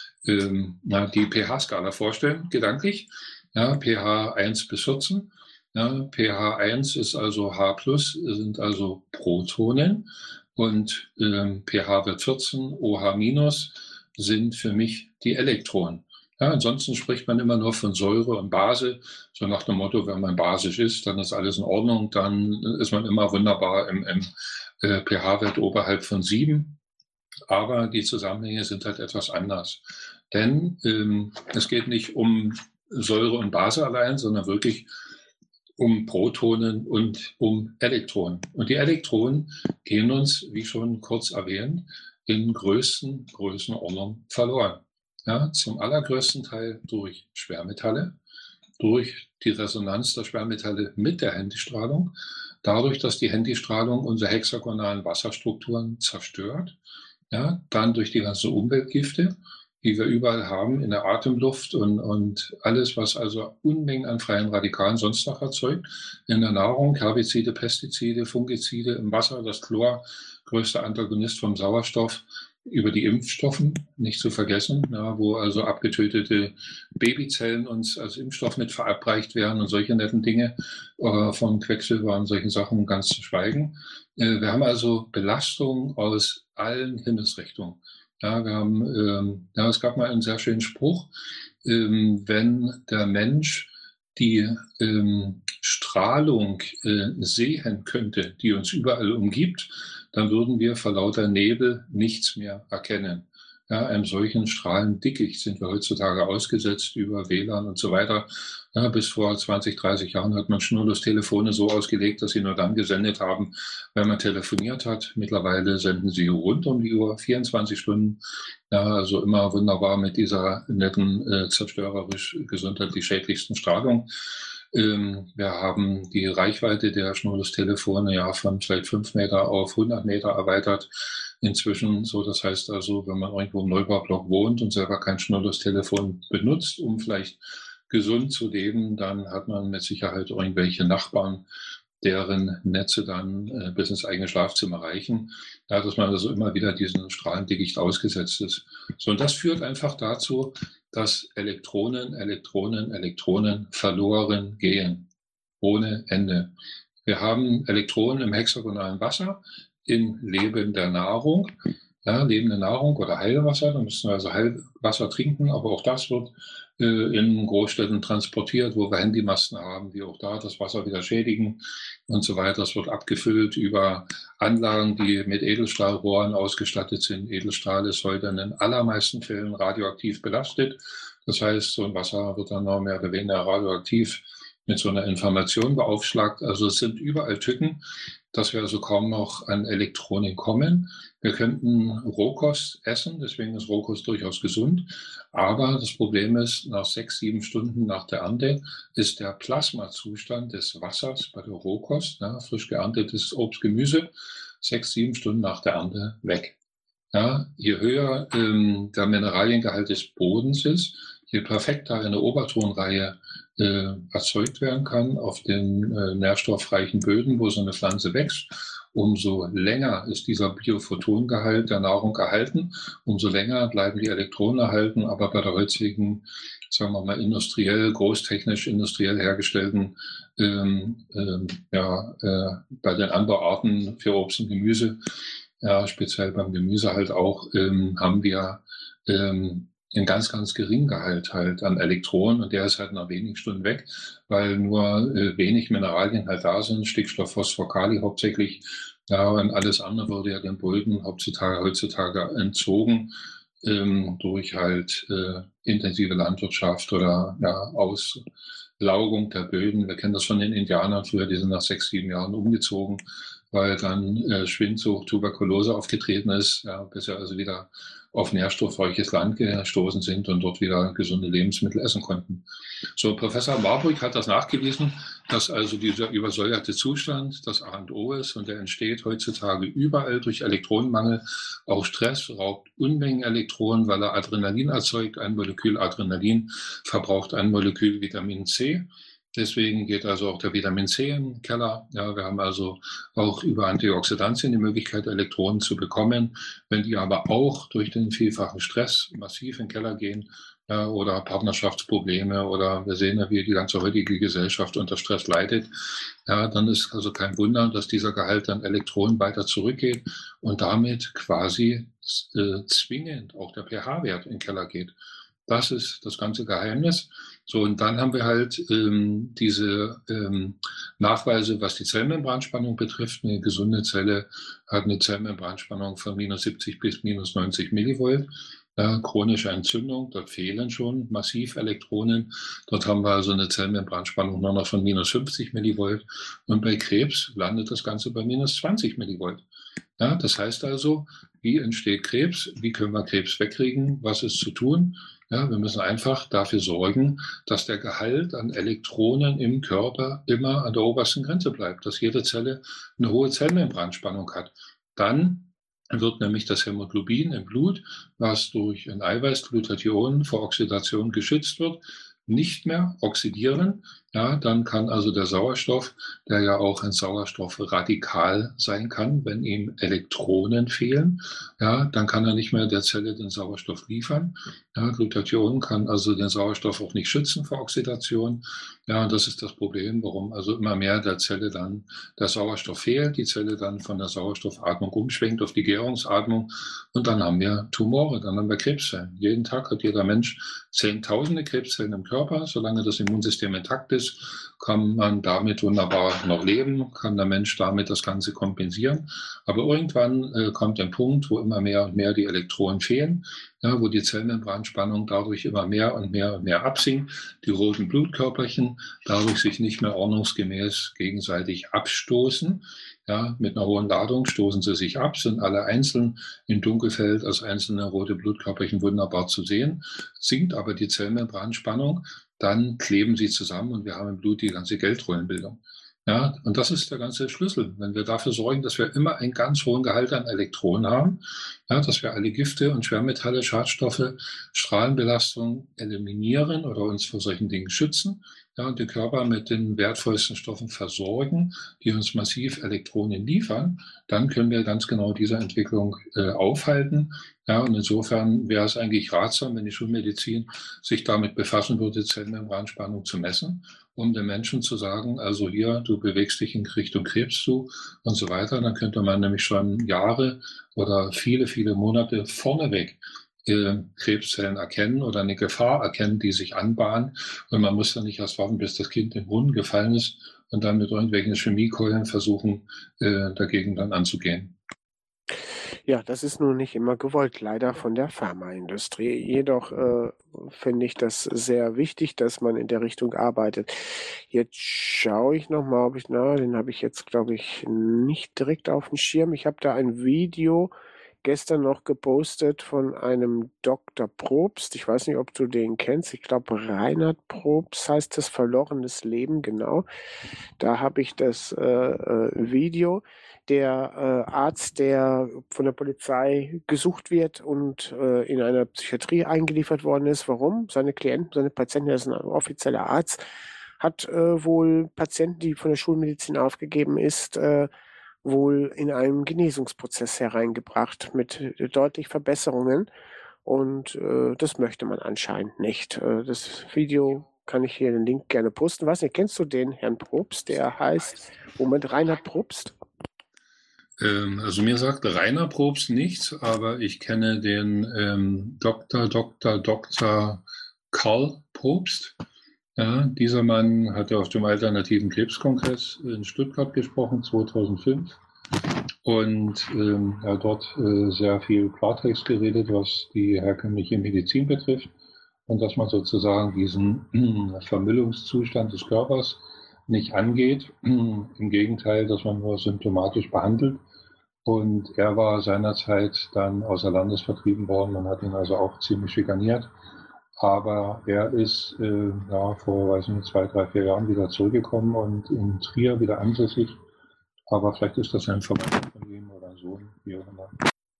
pH-Skala vorstellen, gedanklich. Ja, pH 1 bis 14. Ja, pH 1 ist also H+, sind also Protonen und pH wird 14, OH- sind für mich die Elektronen. Ja, ansonsten spricht man immer nur von Säure und Base, so nach dem Motto, wenn man basisch ist, dann ist alles in Ordnung, dann ist man immer wunderbar im pH-Wert oberhalb von 7. Aber die Zusammenhänge sind halt etwas anders. Denn es geht nicht um Säure und Base allein, sondern wirklich um Protonen und um Elektronen. Und die Elektronen gehen uns, wie schon kurz erwähnt, in größten Größenordnung verloren. Ja, zum allergrößten Teil durch Schwermetalle, durch die Resonanz der Schwermetalle mit der Handystrahlung, dadurch, dass die Handystrahlung unsere hexagonalen Wasserstrukturen zerstört, ja, dann durch die ganzen Umweltgifte, die wir überall haben in der Atemluft und alles, was also Unmengen an freien Radikalen sonst noch erzeugt, in der Nahrung, Herbizide, Pestizide, Fungizide, im Wasser, das Chlor, größter Antagonist vom Sauerstoff, über die Impfstoffen, nicht zu vergessen, ja, wo also abgetötete Babyzellen uns als Impfstoff mit verabreicht werden und solche netten Dinge, von Quecksilber und solchen Sachen ganz zu schweigen. Wir haben also Belastung aus allen Himmelsrichtungen. Ja, es gab mal einen sehr schönen Spruch, wenn der Mensch die Strahlung sehen könnte, die uns überall umgibt, dann würden wir vor lauter Nebel nichts mehr erkennen. Ja, einem solchen Strahlendickicht sind wir heutzutage ausgesetzt über WLAN und so weiter. Ja, bis vor 20, 30 Jahren hat man Schnurlustelefone so ausgelegt, dass sie nur dann gesendet haben, wenn man telefoniert hat. Mittlerweile senden sie rund um die Uhr, 24 Stunden. Ja, also immer wunderbar mit dieser netten, zerstörerisch gesundheitlich schädlichsten Strahlung. Wir haben die Reichweite der Schnurlustelefone ja von vielleicht 5 Meter auf 100 Meter erweitert. Inzwischen so, das heißt also, wenn man irgendwo im Neubaublock wohnt und selber kein Schnurlustelefon benutzt, um vielleicht gesund zu leben, dann hat man mit Sicherheit irgendwelche Nachbarn, deren Netze dann bis ins eigene Schlafzimmer reichen, ja, dass man also immer wieder diesen Strahlendickicht ausgesetzt ist. So, und das führt einfach dazu, dass Elektronen verloren gehen, ohne Ende. Wir haben Elektronen im hexagonalen Wasser in lebender Nahrung. Ja, lebende Nahrung oder Heilwasser, da müssen wir also Heilwasser trinken, aber auch das wird in Großstädten transportiert, wo wir Handymasten haben, die auch da das Wasser wieder schädigen und so weiter. Es wird abgefüllt über Anlagen, die mit Edelstahlrohren ausgestattet sind. Edelstahl ist heute in den allermeisten Fällen radioaktiv belastet. Das heißt, so ein Wasser wird dann noch mehr oder weniger radioaktiv mit so einer Information beaufschlagt. Also es sind überall Tücken, dass wir also kaum noch an Elektronik kommen. Wir könnten Rohkost essen, deswegen ist Rohkost durchaus gesund. Aber das Problem ist, nach 6, 7 Stunden nach der Ernte ist der Plasmazustand des Wassers bei der Rohkost, ja, frisch geerntetes Obst, Gemüse, 6, 7 Stunden nach der Ernte weg. Ja, je höher der Mineraliengehalt des Bodens ist, je perfekter eine Obertonreihe erzeugt werden kann auf den nährstoffreichen Böden, wo so eine Pflanze wächst, umso länger ist dieser Biophotongehalt der Nahrung erhalten, umso länger bleiben die Elektronen erhalten, aber bei der heutigen, sagen wir mal, großtechnisch industriell hergestellten, bei den Anbauarten für Obst und Gemüse, ja, speziell beim Gemüse halt auch, haben wir einen ganz, ganz geringen Gehalt halt an Elektronen und der ist halt nach wenigen Stunden weg, weil nur wenig Mineralien halt da sind, Stickstoff, Phosphor, Kali hauptsächlich, ja, und alles andere wurde ja den Böden heutzutage entzogen durch halt intensive Landwirtschaft oder ja, Auslaugung der Böden. Wir kennen das von den Indianern früher, die sind nach 6, 7 Jahren umgezogen, weil dann Schwindsucht, Tuberkulose aufgetreten ist, ja, bis sie also wieder auf nährstoffreiches Land gestoßen sind und dort wieder gesunde Lebensmittel essen konnten. So, Professor Warburg hat das nachgewiesen, dass also dieser übersäuerte Zustand das A und O ist und der entsteht heutzutage überall durch Elektronenmangel. Auch Stress raubt Unmengen Elektronen, weil er Adrenalin erzeugt. Ein Molekül Adrenalin verbraucht ein Molekül Vitamin C. Deswegen geht also auch der Vitamin C im Keller. Ja, wir haben also auch über Antioxidantien die Möglichkeit, Elektronen zu bekommen. Wenn die aber auch durch den vielfachen Stress massiv in den Keller gehen, ja, oder Partnerschaftsprobleme oder wir sehen ja, wie die ganze heutige Gesellschaft unter Stress leidet, ja, dann ist also kein Wunder, dass dieser Gehalt an Elektronen weiter zurückgeht und damit quasi zwingend auch der pH-Wert in den Keller geht. Das ist das ganze Geheimnis. So, und dann haben wir halt diese Nachweise, was die Zellmembranspannung betrifft. Eine gesunde Zelle hat eine Zellmembranspannung von minus 70 bis minus 90 Millivolt. Ja, chronische Entzündung, dort fehlen schon massiv Elektronen. Dort haben wir also eine Zellmembranspannung nur noch von minus 50 Millivolt. Und bei Krebs landet das Ganze bei minus 20 Millivolt. Ja, das heißt also, wie entsteht Krebs? Wie können wir Krebs wegkriegen? Was ist zu tun? Ja, wir müssen einfach dafür sorgen, dass der Gehalt an Elektronen im Körper immer an der obersten Grenze bleibt, dass jede Zelle eine hohe Zellmembranspannung hat. Dann wird nämlich das Hämoglobin im Blut, was durch ein Eiweiß, Glutathion, vor Oxidation geschützt wird, nicht mehr oxidieren, ja, dann kann also der Sauerstoff, der ja auch ein Sauerstoffradikal sein kann, wenn ihm Elektronen fehlen, ja, dann kann er nicht mehr der Zelle den Sauerstoff liefern. Ja, Glutathion kann also den Sauerstoff auch nicht schützen vor Oxidation. Ja, und das ist das Problem, warum also immer mehr der Zelle dann der Sauerstoff fehlt, die Zelle dann von der Sauerstoffatmung umschwenkt auf die Gärungsatmung und dann haben wir Tumore, dann haben wir Krebszellen. Jeden Tag hat jeder Mensch Zehntausende Krebszellen im Körper. Solange das Immunsystem intakt ist, kann man damit wunderbar noch leben, kann der Mensch damit das Ganze kompensieren. Aber irgendwann kommt ein Punkt, wo immer mehr und mehr die Elektronen fehlen, ja, wo die Zellmembranspannung dadurch immer mehr und mehr und mehr absinkt, die roten Blutkörperchen dadurch sich nicht mehr ordnungsgemäß gegenseitig abstoßen. Ja, mit einer hohen Ladung stoßen sie sich ab, sind alle einzeln im Dunkelfeld als einzelne rote Blutkörperchen wunderbar zu sehen. Sinkt aber die Zellmembranspannung, dann kleben sie zusammen und wir haben im Blut die ganze Geldrollenbildung. Ja, und das ist der ganze Schlüssel. Wenn wir dafür sorgen, dass wir immer einen ganz hohen Gehalt an Elektronen haben, ja, dass wir alle Gifte und Schwermetalle, Schadstoffe, Strahlenbelastung eliminieren oder uns vor solchen Dingen schützen, ja, und den Körper mit den wertvollsten Stoffen versorgen, die uns massiv Elektronen liefern, dann können wir ganz genau diese Entwicklung aufhalten. Ja, und insofern wäre es eigentlich ratsam, wenn die Schulmedizin sich damit befassen würde, Zellmembranspannung zu messen, um den Menschen zu sagen, also hier, du bewegst dich in Richtung Krebs zu und so weiter. Dann könnte man nämlich schon Jahre oder viele, viele Monate vorneweg Krebszellen erkennen oder eine Gefahr erkennen, die sich anbahnt. Und man muss dann nicht erst warten, bis das Kind in den Brunnen gefallen ist und dann mit irgendwelchen Chemiekeulen versuchen, dagegen dann anzugehen. Ja, das ist nun nicht immer gewollt, leider von der Pharmaindustrie. Jedoch finde ich das sehr wichtig, dass man in der Richtung arbeitet. Jetzt schaue ich nochmal, ob den habe ich jetzt, glaube ich, nicht direkt auf dem Schirm. Ich habe da ein Video gestern noch gepostet von einem Dr. Probst. Ich weiß nicht, ob du den kennst. Ich glaube, Reinhard Probst heißt das, verlorenes Leben, genau. Da habe ich das Video. Der Arzt, der von der Polizei gesucht wird und in einer Psychiatrie eingeliefert worden ist. Warum? Seine Klienten, seine Patienten, er ist ein offizieller Arzt, hat wohl Patienten, die von der Schulmedizin aufgegeben ist, wohl in einen Genesungsprozess hereingebracht mit deutlich Verbesserungen. Und das möchte man anscheinend nicht. Das Video kann ich hier den Link gerne posten. Was nicht, kennst du den Herrn Probst? Der heißt, Moment, Reinhard Probst? Also mir sagt Rainer Probst nichts, aber ich kenne den Dr. Karl Probst. Ja, dieser Mann hatte auf dem Alternativen Krebskongress in Stuttgart gesprochen, 2005. Und hat dort sehr viel Klartext geredet, was die herkömmliche Medizin betrifft. Und dass man sozusagen diesen Vermüllungszustand des Körpers nicht angeht. Im Gegenteil, dass man nur symptomatisch behandelt. Und er war seinerzeit dann außer Landes vertrieben worden. Man hat ihn also auch ziemlich schikaniert. Aber er ist vor, weiß nicht, 2, 3, 4 Jahren wieder zurückgekommen und in Trier wieder ansässig. Aber vielleicht ist das ein Verwandter von ihm oder ein Sohn, wie auch immer.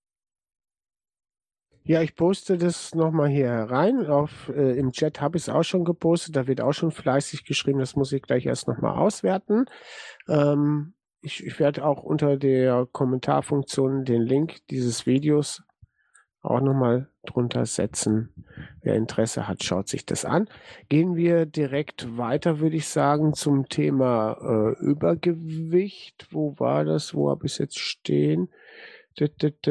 Ja, ich poste das nochmal hier herein. Im Chat habe ich es auch schon gepostet. Da wird auch schon fleißig geschrieben. Das muss ich gleich erst nochmal auswerten. Ich werde auch unter der Kommentarfunktion den Link dieses Videos auch nochmal drunter setzen. Wer Interesse hat, schaut sich das an. Gehen wir direkt weiter, würde ich sagen, zum Thema Übergewicht. Wo war das? Wo habe ich es jetzt stehen? Wo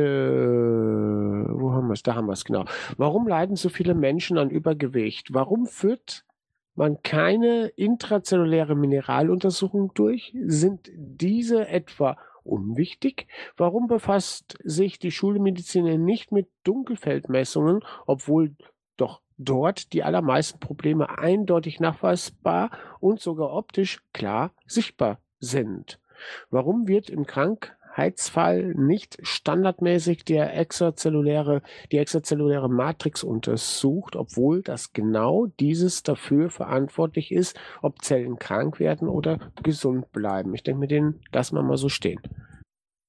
haben wir es? Da haben wir es, genau. Warum leiden so viele Menschen an Übergewicht? Warum führt man keine intrazelluläre Mineraluntersuchung durch? Sind diese etwa unwichtig? Warum befasst sich die Schulmedizin nicht mit Dunkelfeldmessungen, obwohl doch dort die allermeisten Probleme eindeutig nachweisbar und sogar optisch klar sichtbar sind? Warum wird im Krankheitsfall nicht standardmäßig die extrazelluläre Matrix untersucht, obwohl das genau dieses dafür verantwortlich ist, ob Zellen krank werden oder gesund bleiben? Ich denke, mit denen lassen wir mal so stehen.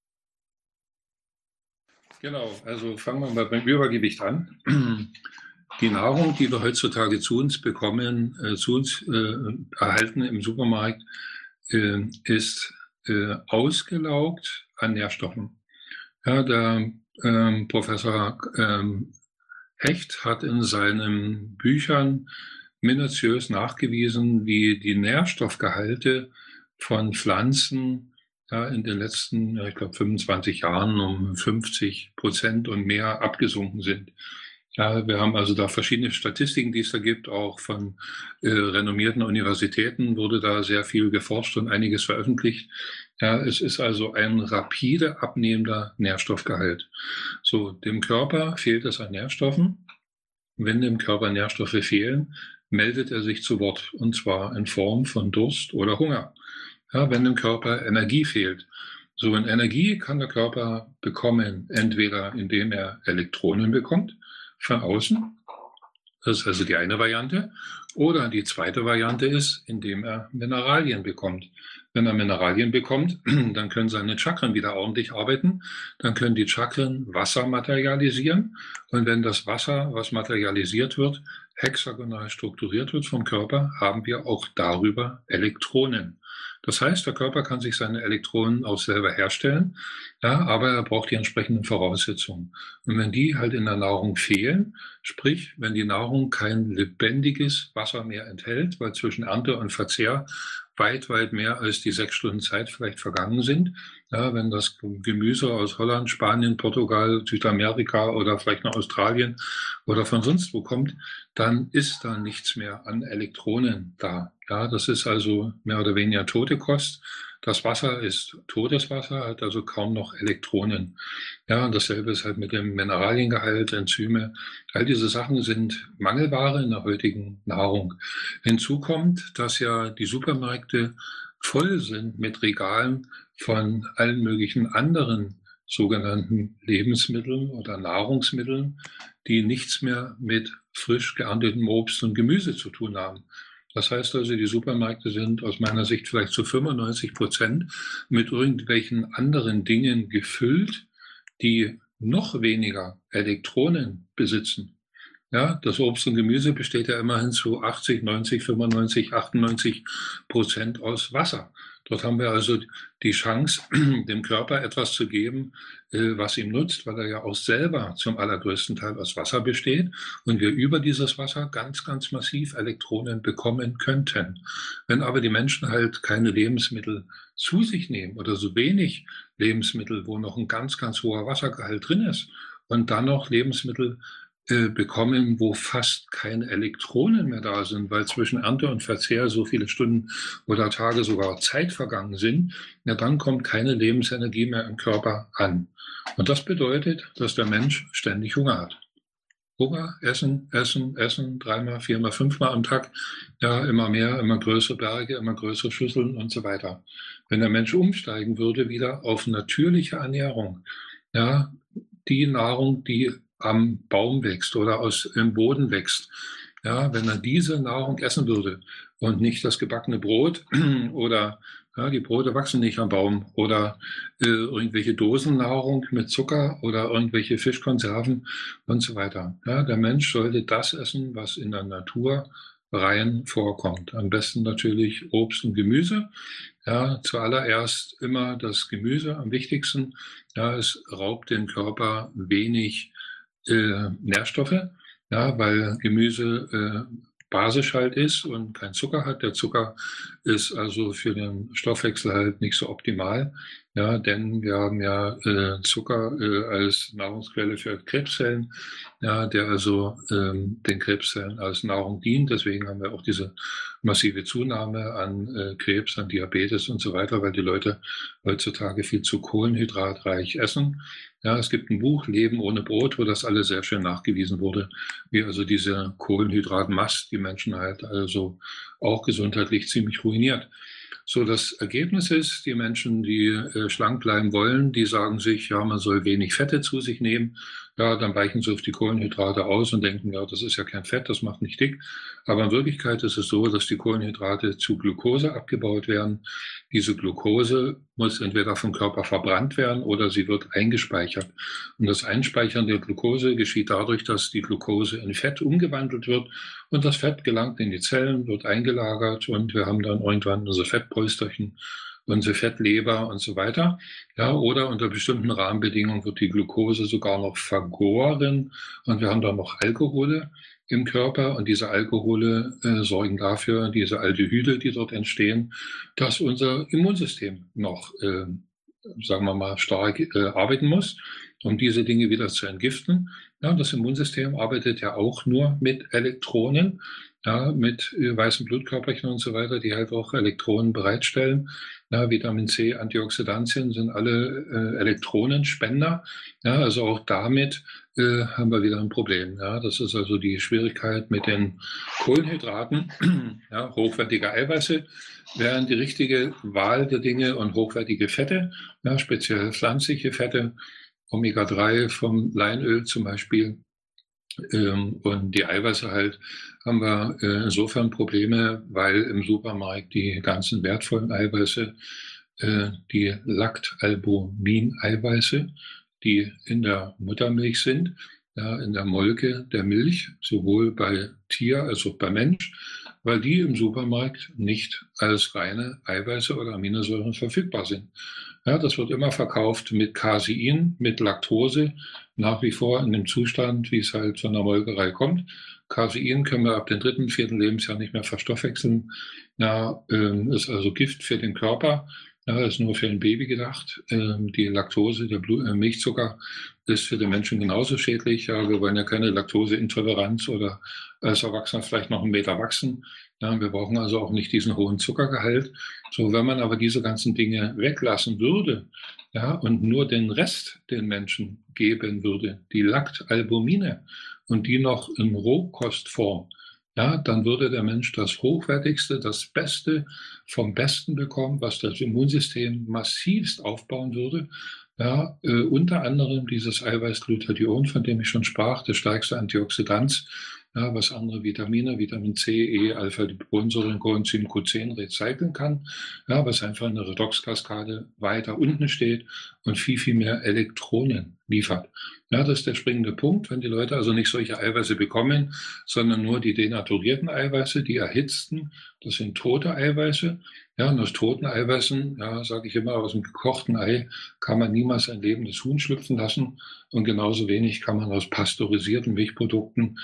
Genau, also fangen wir mal beim Übergewicht an. Die Nahrung, die wir heutzutage zu uns bekommen, erhalten im Supermarkt, ist ausgelaugt an Nährstoffen. Ja, der Professor Hecht hat in seinen Büchern minutiös nachgewiesen, wie die Nährstoffgehalte von Pflanzen in den letzten, ich glaube, 25 Jahren um 50% und mehr abgesunken sind. Ja, wir haben also da verschiedene Statistiken, die es da gibt, auch von renommierten Universitäten wurde da sehr viel geforscht und einiges veröffentlicht. Ja, es ist also ein rapide abnehmender Nährstoffgehalt. So, dem Körper fehlt es an Nährstoffen. Wenn dem Körper Nährstoffe fehlen, meldet er sich zu Wort, und zwar in Form von Durst oder Hunger. Ja, wenn dem Körper Energie fehlt. So, eine Energie kann der Körper bekommen, entweder indem er Elektronen bekommt von außen, das ist also die eine Variante, oder die zweite Variante ist, indem er Mineralien bekommt. Wenn er Mineralien bekommt, dann können seine Chakren wieder ordentlich arbeiten, dann können die Chakren Wasser materialisieren, und wenn das Wasser, was materialisiert wird, hexagonal strukturiert wird vom Körper, haben wir auch darüber Elektronen. Das heißt, der Körper kann sich seine Elektronen auch selber herstellen, ja, aber er braucht die entsprechenden Voraussetzungen. Und wenn die halt in der Nahrung fehlen, sprich, wenn die Nahrung kein lebendiges Wasser mehr enthält, weil zwischen Ernte und Verzehr weit, weit mehr als die 6 Stunden Zeit vielleicht vergangen sind. Ja, wenn das Gemüse aus Holland, Spanien, Portugal, Südamerika oder vielleicht nach Australien oder von sonst wo kommt, dann ist da nichts mehr an Elektronen da. Ja, das ist also mehr oder weniger tote Kost. Das Wasser ist totes Wasser, hat also kaum noch Elektronen. Ja, und dasselbe ist halt mit dem Mineraliengehalt, Enzyme. All diese Sachen sind Mangelware in der heutigen Nahrung. Hinzu kommt, dass ja die Supermärkte voll sind mit Regalen von allen möglichen anderen sogenannten Lebensmitteln oder Nahrungsmitteln, die nichts mehr mit frisch geerntetem Obst und Gemüse zu tun haben. Das heißt also, die Supermärkte sind aus meiner Sicht vielleicht zu 95% mit irgendwelchen anderen Dingen gefüllt, die noch weniger Elektronen besitzen. Ja, das Obst und Gemüse besteht ja immerhin zu 80, 90, 95, 98% aus Wasser. Dort haben wir also die Chance, dem Körper etwas zu geben, was ihm nutzt, weil er ja auch selber zum allergrößten Teil aus Wasser besteht und wir über dieses Wasser ganz, ganz massiv Elektronen bekommen könnten. Wenn aber die Menschen halt keine Lebensmittel zu sich nehmen oder so wenig Lebensmittel, wo noch ein ganz, ganz hoher Wassergehalt drin ist und dann noch Lebensmittel bekommen, wo fast keine Elektronen mehr da sind, weil zwischen Ernte und Verzehr so viele Stunden oder Tage sogar Zeit vergangen sind, ja, dann kommt keine Lebensenergie mehr im Körper an. Und das bedeutet, dass der Mensch ständig Hunger hat. Hunger, Essen, Essen, Essen, 3-mal, 4-mal, 5-mal am Tag, ja, immer mehr, immer größere Berge, immer größere Schüsseln und so weiter. Wenn der Mensch umsteigen würde wieder auf natürliche Ernährung, ja, die Nahrung, die am Baum wächst oder im Boden wächst. Ja, wenn er diese Nahrung essen würde und nicht das gebackene Brot oder ja, die Brote wachsen nicht am Baum oder irgendwelche Dosennahrung mit Zucker oder irgendwelche Fischkonserven und so weiter. Ja, der Mensch sollte das essen, was in der Natur rein vorkommt. Am besten natürlich Obst und Gemüse. Ja, zuallererst immer das Gemüse am wichtigsten. Ja, es raubt dem Körper wenig Nährstoffe, ja, weil Gemüse basisch halt ist und kein Zucker hat. Der Zucker ist also für den Stoffwechsel halt nicht so optimal, ja, denn wir haben ja Zucker als Nahrungsquelle für Krebszellen, ja, der also den Krebszellen als Nahrung dient. Deswegen haben wir auch diese massive Zunahme an Krebs, an Diabetes und so weiter, weil die Leute heutzutage viel zu kohlenhydratreich essen. Ja, es gibt ein Buch, Leben ohne Brot, wo das alles sehr schön nachgewiesen wurde, wie also diese Kohlenhydratmast die Menschen halt also auch gesundheitlich ziemlich ruiniert. So, das Ergebnis ist, die Menschen, die schlank bleiben wollen, die sagen sich, ja, man soll wenig Fette zu sich nehmen, Ja, dann weichen sie auf die Kohlenhydrate aus und denken, ja, das ist ja kein Fett, das macht nicht dick. Aber in Wirklichkeit ist es so, dass die Kohlenhydrate zu Glucose abgebaut werden. Diese Glucose muss entweder vom Körper verbrannt werden oder sie wird eingespeichert. Und das Einspeichern der Glucose geschieht dadurch, dass die Glucose in Fett umgewandelt wird und das Fett gelangt in die Zellen, wird eingelagert und wir haben dann irgendwann unsere Fettpolsterchen, unsere Fettleber und so weiter. Ja, oder unter bestimmten Rahmenbedingungen wird die Glucose sogar noch vergoren und wir haben dann noch Alkohole im Körper und diese Alkohole sorgen dafür, diese Aldehyde, die dort entstehen, dass unser Immunsystem noch, sagen wir mal, stark arbeiten muss, um diese Dinge wieder zu entgiften. Ja, das Immunsystem arbeitet ja auch nur mit Elektronen, ja, mit weißen Blutkörperchen und so weiter, die halt auch Elektronen bereitstellen. Ja, Vitamin C, Antioxidantien sind alle Elektronenspender. Ja, also auch damit haben wir wieder ein Problem. Ja, das ist also die Schwierigkeit mit den Kohlenhydraten. Ja, hochwertige Eiweiße wären die richtige Wahl der Dinge und hochwertige Fette, ja, speziell pflanzliche Fette, Omega-3 vom Leinöl zum Beispiel. Und die Eiweiße halt haben wir insofern Probleme, weil im Supermarkt die ganzen wertvollen Eiweiße, die Lactalbumin-Eiweiße, die in der Muttermilch sind, ja, in der Molke der Milch, sowohl bei Tier als auch bei Mensch, weil die im Supermarkt nicht als reine Eiweiße oder Aminosäuren verfügbar sind. Ja, das wird immer verkauft mit Casein, mit Laktose, nach wie vor in dem Zustand, wie es halt von der Molkerei kommt. Casein können wir ab dem 3., 4. Lebensjahr nicht mehr verstoffwechseln. Ja, ist also Gift für den Körper. Ja, ist nur für ein Baby gedacht. Die Laktose, der Milchzucker, ist für den Menschen genauso schädlich. Ja, wir wollen ja keine Laktoseintoleranz oder als Erwachsener vielleicht noch 1 Meter wachsen. Ja, wir brauchen also auch nicht diesen hohen Zuckergehalt. So, wenn man aber diese ganzen Dinge weglassen würde, ja, und nur den Rest den Menschen geben würde, die Lactalbumine, und die noch in Rohkostform, ja, dann würde der Mensch das Hochwertigste, das Beste vom Besten bekommen, was das Immunsystem massivst aufbauen würde. Ja, unter anderem dieses Eiweiß-Glutathion, von dem ich schon sprach, das stärkste Antioxidant, ja, was andere Vitamine, Vitamin C, E, Alpha-Liponsäuren, Coenzym Q10 recyceln kann, ja, was einfach in der Redoxkaskade weiter unten steht und viel, viel mehr Elektronen liefert. Ja, das ist der springende Punkt, wenn die Leute also nicht solche Eiweiße bekommen, sondern nur die denaturierten Eiweiße, die erhitzten, das sind tote Eiweiße. Ja, und aus toten Eiweißen, ja, sage ich immer, aus einem gekochten Ei kann man niemals ein lebendes Huhn schlüpfen lassen. Und genauso wenig kann man aus pasteurisierten Milchprodukten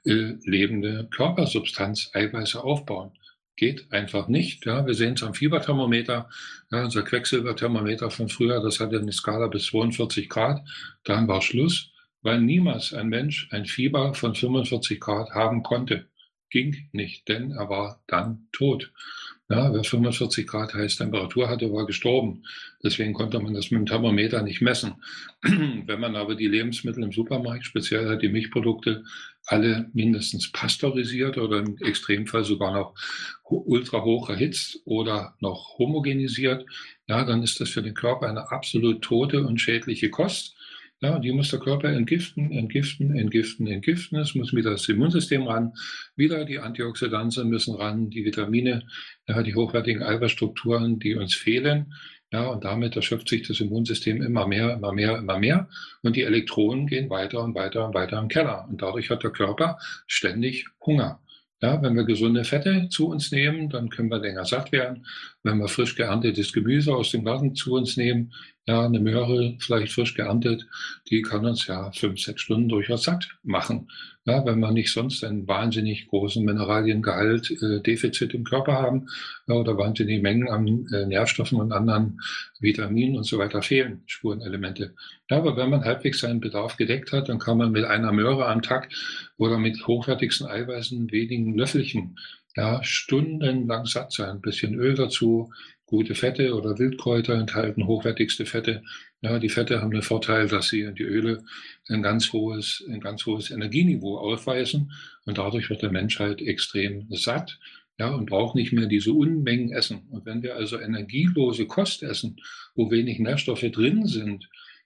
lebende Körpersubstanz, Eiweiße aufbauen. Geht einfach nicht. Ja, wir sehen es am Fieberthermometer. Ja, unser Quecksilberthermometer von früher, das hatte eine Skala bis 42 Grad. Dann war Schluss, weil niemals ein Mensch ein Fieber von 45 Grad haben konnte. Ging nicht, denn er war dann tot. Ja, wer 45 Grad heiß Temperatur hatte, war gestorben. Deswegen konnte man das mit dem Thermometer nicht messen. Wenn man aber die Lebensmittel im Supermarkt, speziell halt die Milchprodukte, alle mindestens pasteurisiert oder im Extremfall sogar noch ultra hoch erhitzt oder noch homogenisiert, ja, dann ist das für den Körper eine absolut tote und schädliche Kost. Ja, die muss der Körper entgiften. Es muss wieder das Immunsystem ran, wieder die Antioxidantien müssen ran, die Vitamine, ja, die hochwertigen Eiweißstrukturen, die uns fehlen. Ja, und damit erschöpft sich das Immunsystem immer mehr. Und die Elektronen gehen weiter und weiter im Keller. Und dadurch hat der Körper ständig Hunger. Ja, wenn wir gesunde Fette zu uns nehmen, dann können wir länger satt werden. Wenn wir frisch geerntetes Gemüse aus dem Garten zu uns nehmen, ja, eine Möhre vielleicht frisch geerntet, die kann uns ja 5, 6 Stunden durchaus satt machen. Ja, wenn wir nicht sonst einen wahnsinnig großen Mineraliengehalt, Defizit im Körper haben, ja, oder wahnsinnige Mengen an Nährstoffen und anderen Vitaminen und so weiter fehlen, Spurenelemente. Ja, aber wenn man halbwegs seinen Bedarf gedeckt hat, dann kann man mit einer Möhre am Tag oder mit hochwertigsten Eiweißen, wenigen Löffelchen, ja, stundenlang satt sein. Ein bisschen Öl dazu, gute Fette oder Wildkräuter enthalten, hochwertigste Fette. Ja, die Fette haben den Vorteil, dass sie die Öle ein ganz hohes Energieniveau aufweisen und dadurch wird der Mensch halt extrem satt. Ja, und braucht nicht mehr diese Unmengen essen. Und wenn wir also energielose Kost essen, wo wenig Nährstoffe drin sind,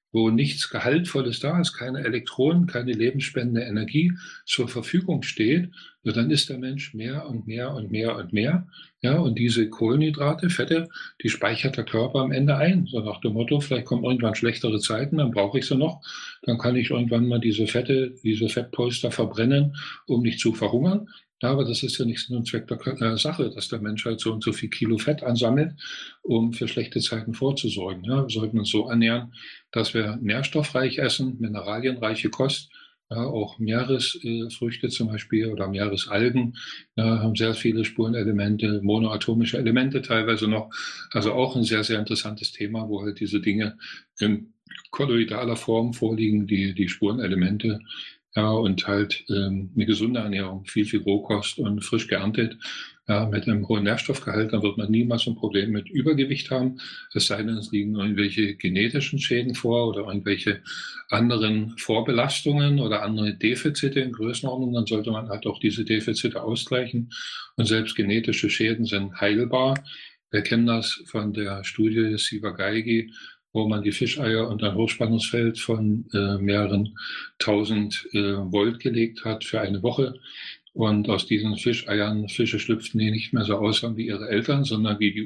wo nichts Gehaltvolles da ist, keine Elektronen, keine lebensspendende Energie zur Verfügung steht, ja, dann ist der Mensch mehr und mehr und mehr und mehr. Ja, und diese Kohlenhydrate, Fette, die speichert der Körper am Ende ein. So nach dem Motto, vielleicht kommen irgendwann schlechtere Zeiten, dann brauche ich sie noch. Dann kann ich irgendwann mal diese Fette, diese Fettpolster verbrennen, um nicht zu verhungern. Ja, aber das ist ja nicht Sinn und Zweck der Sache, dass der Mensch halt so und so viel Kilo Fett ansammelt, um für schlechte Zeiten vorzusorgen. Ja, wir sollten uns so ernähren, dass wir nährstoffreich essen, mineralienreiche Kost, ja, auch Meeresfrüchte zum Beispiel oder Meeresalgen haben sehr viele Spurenelemente, monoatomische Elemente teilweise noch. Also auch ein sehr, sehr interessantes Thema, wo halt diese Dinge in kolloidaler Form vorliegen, die Spurenelemente. Ja, und halt eine gesunde Ernährung, viel, viel Rohkost und frisch geerntet. Ja, mit einem hohen Nährstoffgehalt, dann wird man niemals ein Problem mit Übergewicht haben. Es sei denn, es liegen irgendwelche genetischen Schäden vor oder irgendwelche anderen Vorbelastungen oder andere Defizite in Größenordnung. Dann sollte man halt auch diese Defizite ausgleichen. Und selbst genetische Schäden sind heilbar. Wir kennen das von der Studie Ciba-Geigy, wo man die Fischeier unter ein Hochspannungsfeld von mehreren tausend Volt gelegt hat für eine Woche. Und aus diesen Fischeiern, Fische schlüpften, die nicht mehr so aussahen wie ihre Eltern, sondern wie die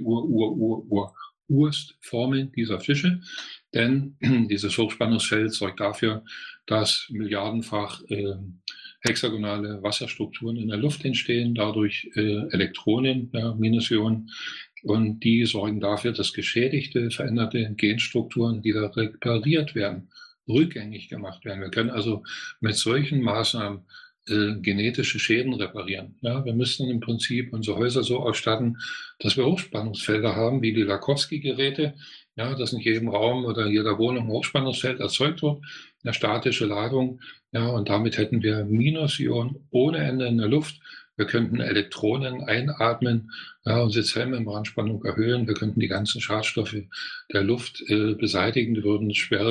Urstformen dieser Fische. Denn dieses Hochspannungsfeld sorgt dafür, dass milliardenfach hexagonale Wasserstrukturen in der Luft entstehen, dadurch Elektronen, ja, Minusionen. Und die sorgen dafür, dass geschädigte, veränderte Genstrukturen wieder repariert werden, rückgängig gemacht werden. Wir können also mit solchen Maßnahmen genetische Schäden reparieren. Ja, wir müssten im Prinzip unsere Häuser so ausstatten, dass wir Hochspannungsfelder haben, wie die Lakowski-Geräte, ja, dass in jedem Raum oder jeder Wohnung ein Hochspannungsfeld erzeugt wird, eine statische Ladung, ja, und damit hätten wir Minusionen ohne Ende in der Luft. Wir könnten Elektronen einatmen, ja, unsere Zellmembranspannung erhöhen. Wir könnten die ganzen Schadstoffe der Luft beseitigen. Die würden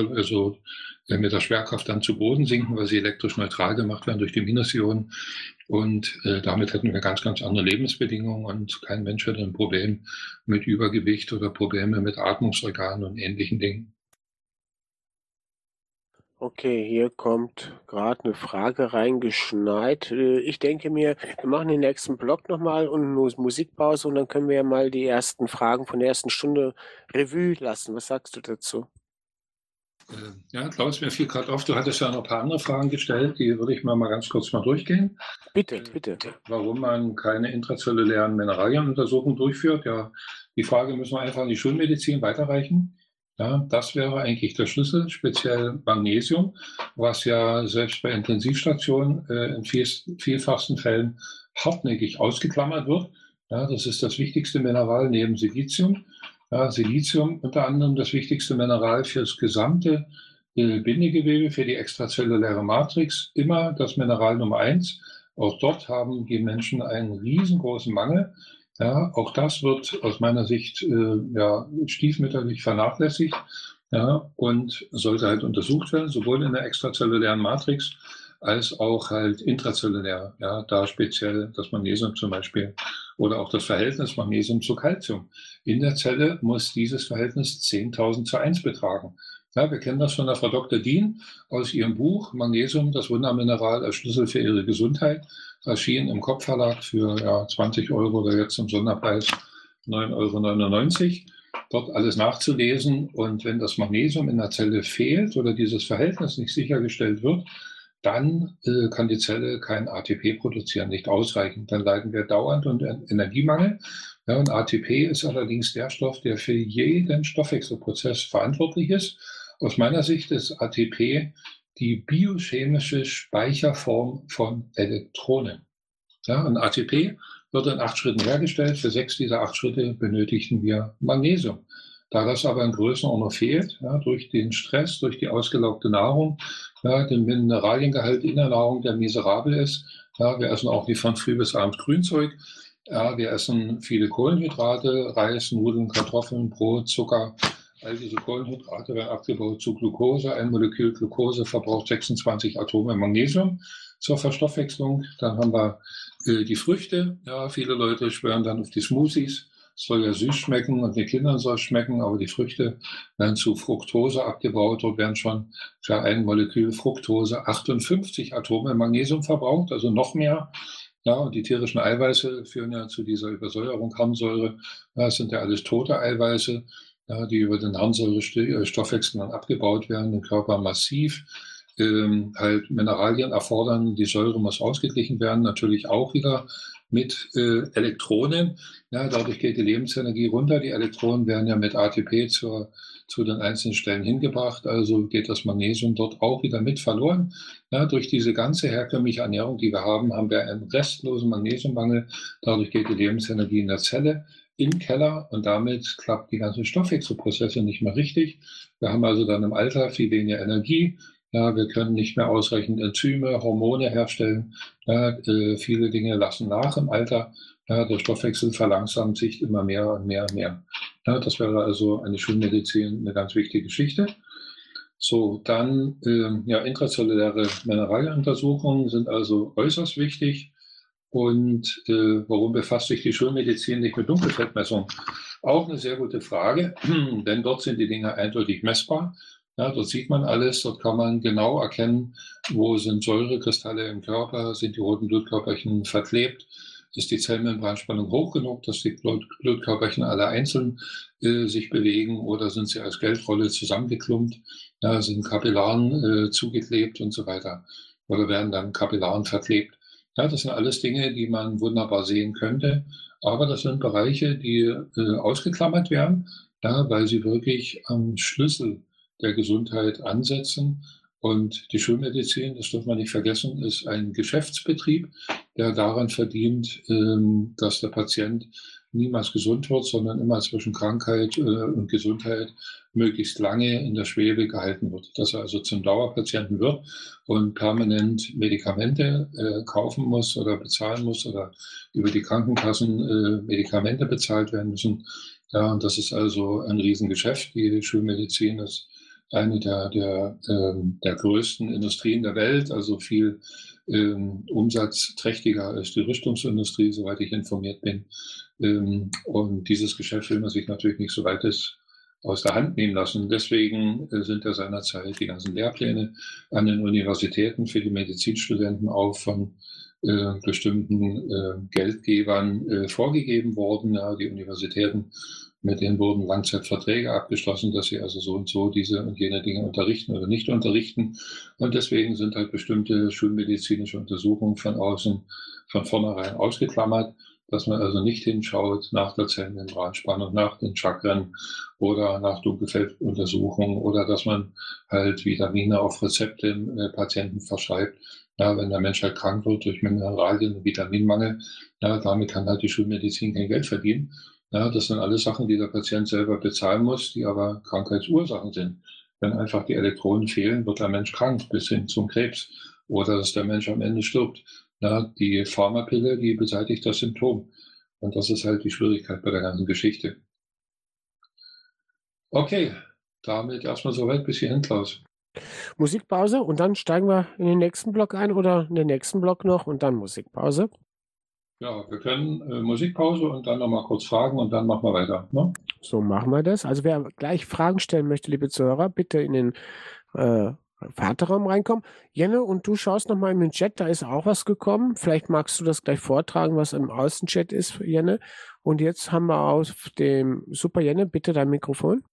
mit der Schwerkraft dann zu Boden sinken, weil sie elektrisch neutral gemacht werden durch die Minusionen. Und damit hätten wir ganz, ganz andere Lebensbedingungen und kein Mensch hätte ein Problem mit Übergewicht oder Probleme mit Atmungsorganen und ähnlichen Dingen. Okay, hier kommt gerade eine Frage reingeschneit. Ich denke mir, wir machen den nächsten Block nochmal und eine Musikpause und dann können wir ja mal die ersten Fragen von der ersten Stunde Revue lassen. Was sagst du dazu? Ja, Klaus, mir fiel gerade auf, du hattest ja noch ein paar andere Fragen gestellt, die würde ich mal ganz kurz durchgehen. Bitte. Warum man keine intrazellulären Mineralienuntersuchungen durchführt, ja, die Frage müssen wir einfach in die Schulmedizin weiterreichen. Ja, das wäre eigentlich der Schlüssel, speziell Magnesium, was ja selbst bei Intensivstationen in vielfachsten Fällen hartnäckig ausgeklammert wird. Ja, das ist das wichtigste Mineral neben Silizium. Ja, Silizium unter anderem das wichtigste Mineral für das gesamte Bindegewebe, für die extrazelluläre Matrix, immer das Mineral Nummer 1. Auch dort haben die Menschen einen riesengroßen Mangel. Ja, auch das wird aus meiner Sicht stiefmütterlich vernachlässigt, ja, und sollte halt untersucht werden, sowohl in der extrazellulären Matrix als auch halt intrazellulär. Ja, da speziell das Magnesium zum Beispiel oder auch das Verhältnis Magnesium zu Calcium. In der Zelle muss dieses Verhältnis 10.000:1 betragen. Ja, wir kennen das von der Frau Dr. Dien aus ihrem Buch Magnesium, das Wundermineral als Schlüssel für ihre Gesundheit. Erschien im Kopfverlag für 20 Euro oder jetzt zum Sonderpreis 9,99 Euro. Dort alles nachzulesen. Und wenn das Magnesium in der Zelle fehlt oder dieses Verhältnis nicht sichergestellt wird, dann kann die Zelle kein ATP produzieren, nicht ausreichend. Dann leiden wir dauernd unter Energiemangel. Ja, und ATP ist allerdings der Stoff, der für jeden Stoffwechselprozess verantwortlich ist. Aus meiner Sicht ist ATP die biochemische Speicherform von Elektronen. Ja, und ATP wird in 8 Schritten hergestellt. Für 6 dieser 8 Schritte benötigen wir Magnesium. Da das aber in Größenordnung fehlt, ja, durch den Stress, durch die ausgelaugte Nahrung, ja, den Mineraliengehalt in der Nahrung, der miserabel ist. Ja, wir essen auch nicht von früh bis abends Grünzeug. Ja, wir essen viele Kohlenhydrate, Reis, Nudeln, Kartoffeln, Brot, Zucker. All diese Kohlenhydrate werden abgebaut zu Glucose. Ein Molekül Glucose verbraucht 26 Atome Magnesium zur Verstoffwechslung. Dann haben wir die Früchte. Ja, viele Leute schwören dann auf die Smoothies. Es soll ja süß schmecken und den Kindern soll es schmecken, aber die Früchte werden zu Fructose abgebaut. Dort werden schon für ein Molekül Fructose 58 Atome Magnesium verbraucht, also noch mehr. Ja, und die tierischen Eiweiße führen ja zu dieser Übersäuerung, Harnsäure. Ja, das sind ja alles tote Eiweiße, ja, die über den Harnsäurestoffwechsel dann abgebaut werden, im Körper massiv halt Mineralien erfordern. Die Säure muss ausgeglichen werden, natürlich auch wieder mit Elektronen. Ja, dadurch geht die Lebensenergie runter. Die Elektronen werden ja mit ATP zu den einzelnen Stellen hingebracht. Also geht das Magnesium dort auch wieder mit verloren. Ja, durch diese ganze herkömmliche Ernährung, die wir haben, haben wir einen restlosen Magnesiummangel. Dadurch geht die Lebensenergie in der Zelle im Keller und damit klappt die ganzen Stoffwechselprozesse nicht mehr richtig. Wir haben also dann im Alter viel weniger Energie. Ja, wir können nicht mehr ausreichend Enzyme, Hormone herstellen. Ja, viele Dinge lassen nach im Alter. Ja, der Stoffwechsel verlangsamt sich immer mehr und mehr und mehr. Ja, das wäre also eine Schulmedizin eine ganz wichtige Geschichte. So, dann ja, intrazelluläre Mineralienuntersuchungen sind also äußerst wichtig. Und warum befasst sich die Schulmedizin nicht mit Dunkelfeldmessung? Auch eine sehr gute Frage, denn dort sind die Dinge eindeutig messbar. Ja, dort sieht man alles, dort kann man genau erkennen, wo sind Säurekristalle im Körper, sind die roten Blutkörperchen verklebt, ist die Zellmembranspannung hoch genug, dass die Blutkörperchen alle einzeln sich bewegen oder sind sie als Geldrolle zusammengeklumpt, ja, sind Kapillaren zugeklebt und so weiter oder werden dann Kapillaren verklebt. Ja, das sind alles Dinge, die man wunderbar sehen könnte, aber das sind Bereiche, die ausgeklammert werden, ja, weil sie wirklich am Schlüssel der Gesundheit ansetzen. Und die Schulmedizin, das darf man nicht vergessen, ist ein Geschäftsbetrieb, der daran verdient, dass der Patient niemals gesund wird, sondern immer zwischen Krankheit und Gesundheit möglichst lange in der Schwebe gehalten wird. Dass er also zum Dauerpatienten wird und permanent Medikamente kaufen muss oder bezahlen muss oder über die Krankenkassen Medikamente bezahlt werden müssen. Ja, und das ist also ein Riesengeschäft. Die Schulmedizin ist eine der größten Industrien der Welt, also viel umsatzträchtiger als die Rüstungsindustrie, soweit ich informiert bin. Und dieses Geschäft will man sich natürlich nicht so weit aus der Hand nehmen lassen. Deswegen sind ja seinerzeit die ganzen Lehrpläne an den Universitäten für die Medizinstudenten auch von bestimmten Geldgebern vorgegeben worden. Ja, die Universitäten, mit denen wurden Langzeitverträge abgeschlossen, dass sie also so und so diese und jene Dinge unterrichten oder nicht unterrichten. Und deswegen sind halt bestimmte schulmedizinische Untersuchungen von außen von vornherein ausgeklammert, dass man also nicht hinschaut nach der Zellmembranspannung, nach den Chakren oder nach Dunkelfelduntersuchungen oder dass man halt Vitamine auf Rezepte im Patienten verschreibt. Ja, wenn der Mensch halt krank wird durch Mineralien- und Vitaminmangel, ja, damit kann halt die Schulmedizin kein Geld verdienen. Ja, das sind alles Sachen, die der Patient selber bezahlen muss, die aber Krankheitsursachen sind. Wenn einfach die Elektronen fehlen, wird der Mensch krank bis hin zum Krebs oder dass der Mensch am Ende stirbt. Ja, die Pharmapille, die beseitigt das Symptom. Und das ist halt die Schwierigkeit bei der ganzen Geschichte. Okay, damit erstmal soweit bis hierhin, Klaus. Musikpause und dann steigen wir in den nächsten Block ein oder in den nächsten Block noch und dann Musikpause. Ja, wir können Musikpause und dann nochmal kurz fragen und dann machen wir weiter. Ne? So machen wir das. Also wer gleich Fragen stellen möchte, liebe Zuhörer, bitte in den Warteraum reinkommen. Jenne, und du schaust nochmal in den Chat, da ist auch was gekommen. Vielleicht magst du das gleich vortragen, was im Außenchat ist, Jenne. Und jetzt haben wir auf dem Super Jenne, bitte dein Mikrofon.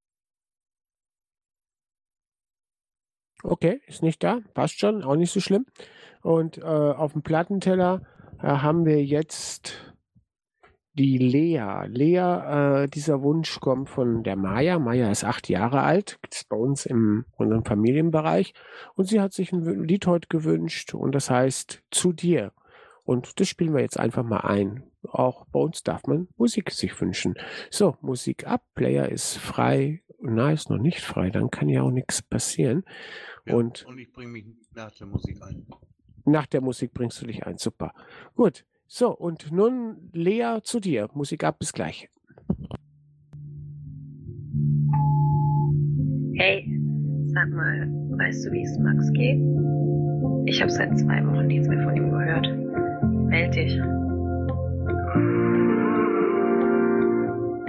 Okay, ist nicht da, passt schon, auch nicht so schlimm. Und auf dem Plattenteller haben wir jetzt die Lea. Lea, dieser Wunsch kommt von der Maja. Maja ist 8 Jahre alt, ist bei uns in unserem Familienbereich. Und sie hat sich ein Lied heute gewünscht und das heißt Zu dir. Und das spielen wir jetzt einfach mal ein. Auch bei uns darf man Musik sich wünschen. So, Musik ab, Player ist frei. Na, ist noch nicht frei, dann kann ja auch nichts passieren. Ja, und ich bringe mich nach der Musik ein. Nach der Musik bringst du dich ein, super. Gut, so, und nun Lea zu dir. Musik ab, bis gleich. Hey, sag mal, weißt du, wie es Max geht? Ich habe seit 2 Wochen nichts mehr von ihm gehört. Meld dich.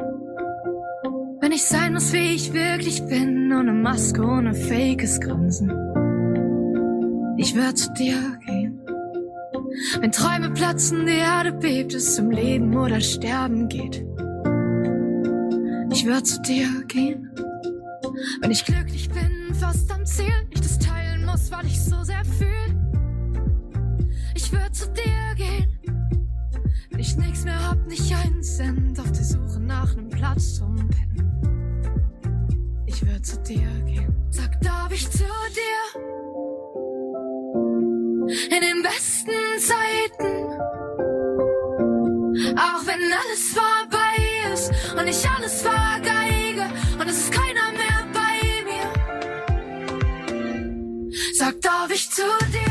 Wenn ich sein muss, wie ich wirklich bin, ohne Maske, ohne fakes Grinsen. Ich werde zu dir gehen. Wenn Träume platzen, die Erde bebt, es um Leben oder Sterben geht. Ich werde zu dir gehen. Wenn ich glücklich bin, fast am Ziel, ich das teilen muss, weil ich so sehr fühl. Ich würde zu dir gehen. Wenn ich nichts mehr hab, nicht einen Cent, auf der Suche nach nem Platz zum Pennen. Ich würde zu dir gehen. Sag, darf ich zu dir? In den besten Zeiten. Auch wenn alles vorbei ist und ich alles vergeige und es ist keiner mehr bei mir. Sag, darf ich zu dir?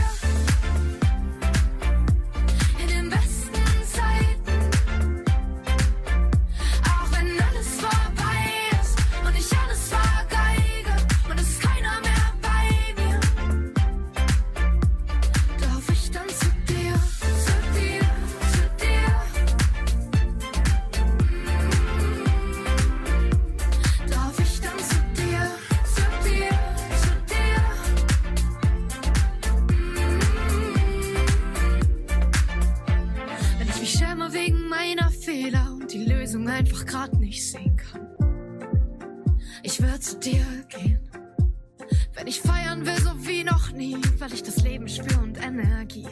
Einfach grad nicht sehen kann. Ich würde zu dir gehen, wenn ich feiern will, so wie noch nie, weil ich das Leben spür und Energie.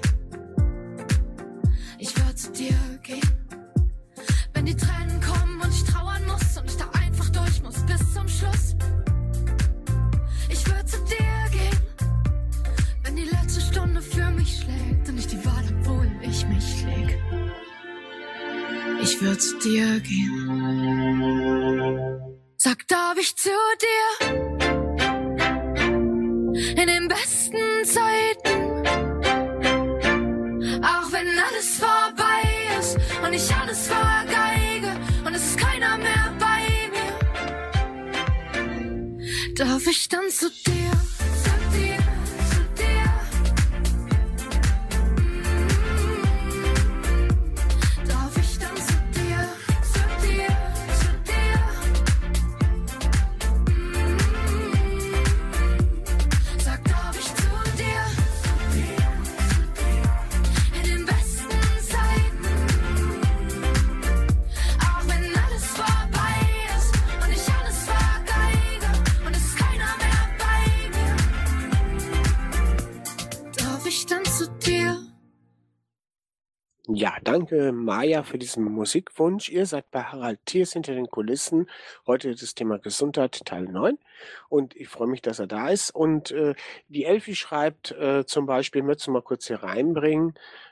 Ich würde zu dir gehen, wenn die Tränen kommen und ich trauern muss und ich da einfach durch muss bis zum Schluss. Ich würde zu dir gehen, wenn die letzte Stunde für mich schlägt und ich die Wahl hab, wohin ich mich leg. Ich würde zu dir gehen. Sag, darf ich zu dir? In den besten Zeiten. Auch wenn alles vorbei ist und ich alles vergeige und es ist keiner mehr bei mir. Darf ich dann zu dir? Ja, danke Maja für diesen Musikwunsch. Ihr seid bei Harald Thiers hinter den Kulissen. Heute das Thema Gesundheit, Teil 9. Und ich freue mich, dass er da ist. Und die Elfi schreibt zum Beispiel, möchtest du mal kurz hier reinbringen,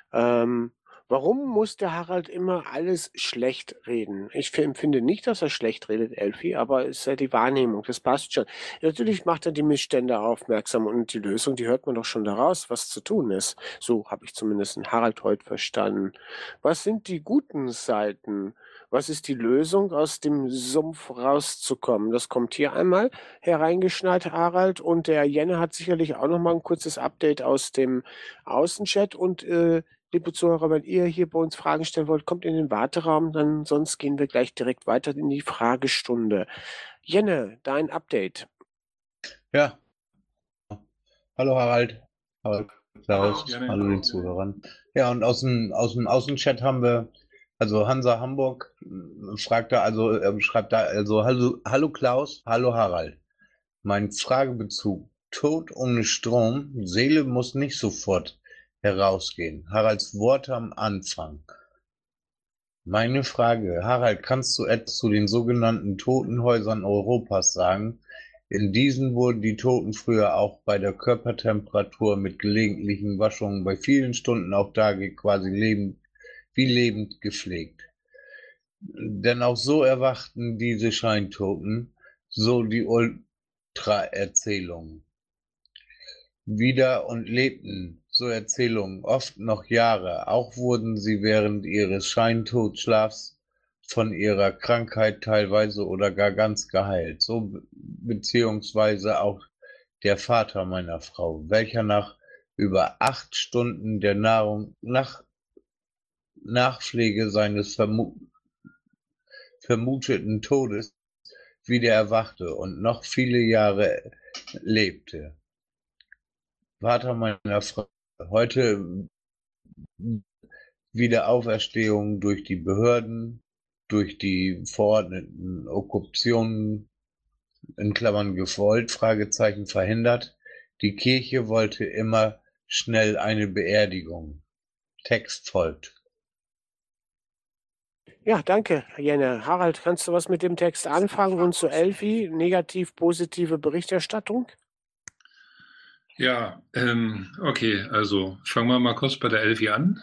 warum muss der Harald immer alles schlecht reden? Ich empfinde nicht, dass er schlecht redet, Elfi, aber es ist ja die Wahrnehmung, das passt schon. Natürlich macht er die Missstände aufmerksam und die Lösung, die hört man doch schon daraus, was zu tun ist. So habe ich zumindest den Harald heute verstanden. Was sind die guten Seiten? Was ist die Lösung, aus dem Sumpf rauszukommen? Das kommt hier einmal hereingeschneit, Harald, und der Jenne hat sicherlich auch noch mal ein kurzes Update aus dem Außenchat und liebe Zuhörer, wenn ihr hier bei uns Fragen stellen wollt, kommt in den Warteraum, dann sonst gehen wir gleich direkt weiter in die Fragestunde. Jenne, dein Update. Ja. Hallo Harald. Hallo Klaus. Jenne. Hallo den Zuhörern. Ja, und aus dem Außenchat haben wir, also Hansa Hamburg schreibt da, hallo Klaus, hallo Harald. Mein Fragebezug, Tod ohne Strom, Seele muss nicht sofort herausgehen. Haralds Worte am Anfang. Meine Frage, Harald, kannst du etwas zu den sogenannten Totenhäusern Europas sagen? In diesen wurden die Toten früher auch bei der Körpertemperatur mit gelegentlichen Waschungen bei vielen Stunden auf Tage quasi wie lebend gepflegt. Denn auch so erwachten diese Scheintoten, so die Ultra-Erzählungen, wieder und lebten, so Erzählungen, oft noch Jahre, auch wurden sie während ihres Scheintodschlafs von ihrer Krankheit teilweise oder gar ganz geheilt, so beziehungsweise auch der Vater meiner Frau, welcher nach über 8 Stunden der Nachpflege seines vermuteten Todes wieder erwachte und noch viele Jahre lebte. Vater meiner Frau, heute Wiederauferstehung durch die Behörden, durch die verordneten Okkupationen, in Klammern gewollt, Fragezeichen verhindert. Die Kirche wollte immer schnell eine Beerdigung. Text folgt. Ja, danke, Jenne. Harald, kannst du was mit dem Text anfangen und zu Elfi? Negativ-positive Berichterstattung? Ja, okay, also fangen wir mal kurz bei der Elfi an.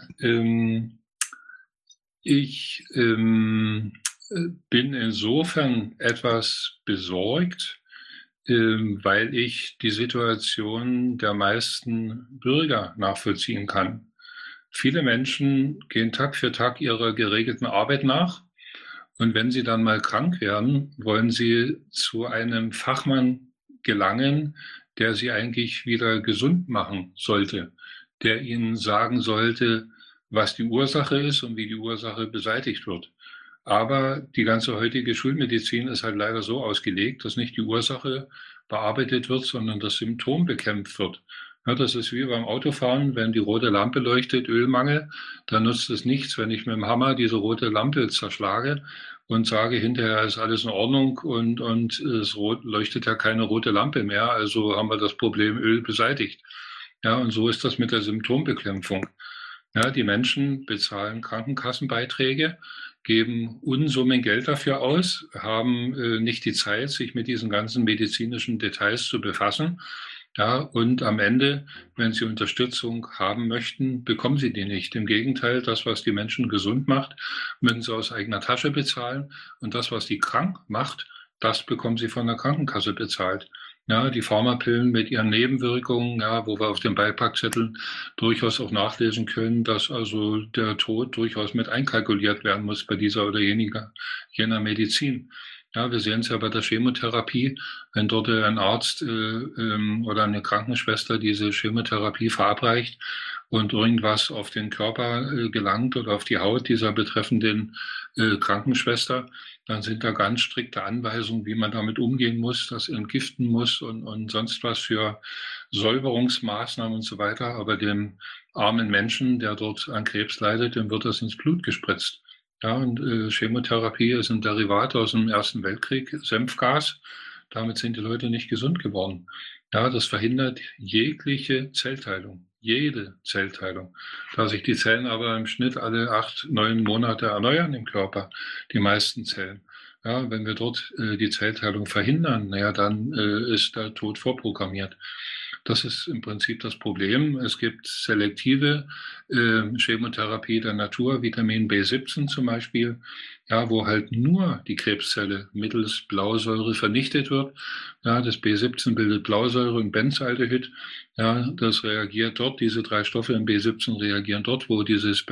Ich bin insofern etwas besorgt, weil ich die Situation der meisten Bürger nachvollziehen kann. Viele Menschen gehen Tag für Tag ihrer geregelten Arbeit nach und wenn sie dann mal krank werden, wollen sie zu einem Fachmann gelangen, der sie eigentlich wieder gesund machen sollte, der ihnen sagen sollte, was die Ursache ist und wie die Ursache beseitigt wird. Aber die ganze heutige Schulmedizin ist halt leider so ausgelegt, dass nicht die Ursache bearbeitet wird, sondern das Symptom bekämpft wird. Ja, das ist wie beim Autofahren, wenn die rote Lampe leuchtet, Ölmangel, dann nutzt es nichts, wenn ich mit dem Hammer diese rote Lampe zerschlage und sage, hinterher ist alles in Ordnung und es leuchtet ja keine rote Lampe mehr, also haben wir das Problem Öl beseitigt. Ja, und so ist das mit der Symptombekämpfung. Ja, die Menschen bezahlen Krankenkassenbeiträge, geben Unsummen Geld dafür aus, haben nicht die Zeit, sich mit diesen ganzen medizinischen Details zu befassen. Ja, und am Ende, wenn sie Unterstützung haben möchten, bekommen sie die nicht. Im Gegenteil, das, was die Menschen gesund macht, müssen sie aus eigener Tasche bezahlen. Und das, was die krank macht, das bekommen sie von der Krankenkasse bezahlt. Ja, die Pharmapillen mit ihren Nebenwirkungen, ja, wo wir auf den Beipackzetteln durchaus auch nachlesen können, dass also der Tod durchaus mit einkalkuliert werden muss bei dieser oder jener Medizin. Ja, wir sehen es ja bei der Chemotherapie, wenn dort ein Arzt oder eine Krankenschwester diese Chemotherapie verabreicht und irgendwas auf den Körper gelangt oder auf die Haut dieser betreffenden Krankenschwester, dann sind da ganz strikte Anweisungen, wie man damit umgehen muss, das entgiften muss und sonst was für Säuberungsmaßnahmen und so weiter. Aber dem armen Menschen, der dort an Krebs leidet, dem wird das ins Blut gespritzt. Ja, und Chemotherapie ist ein Derivat aus dem Ersten Weltkrieg, Senfgas. Damit sind die Leute nicht gesund geworden. Ja, das verhindert jegliche Zellteilung, jede Zellteilung. Da sich die Zellen aber im Schnitt alle 8, 9 Monate erneuern im Körper, die meisten Zellen. Ja, wenn wir dort die Zellteilung verhindern, naja, dann ist der Tod vorprogrammiert. Das ist im Prinzip das Problem. Es gibt selektive Chemotherapie der Natur, Vitamin B17 zum Beispiel, ja, wo halt nur die Krebszelle mittels Blausäure vernichtet wird. Ja, das B17 bildet Blausäure und Benzaldehyd. Ja, das reagiert dort, diese 3 Stoffe im B17 reagieren dort, wo dieses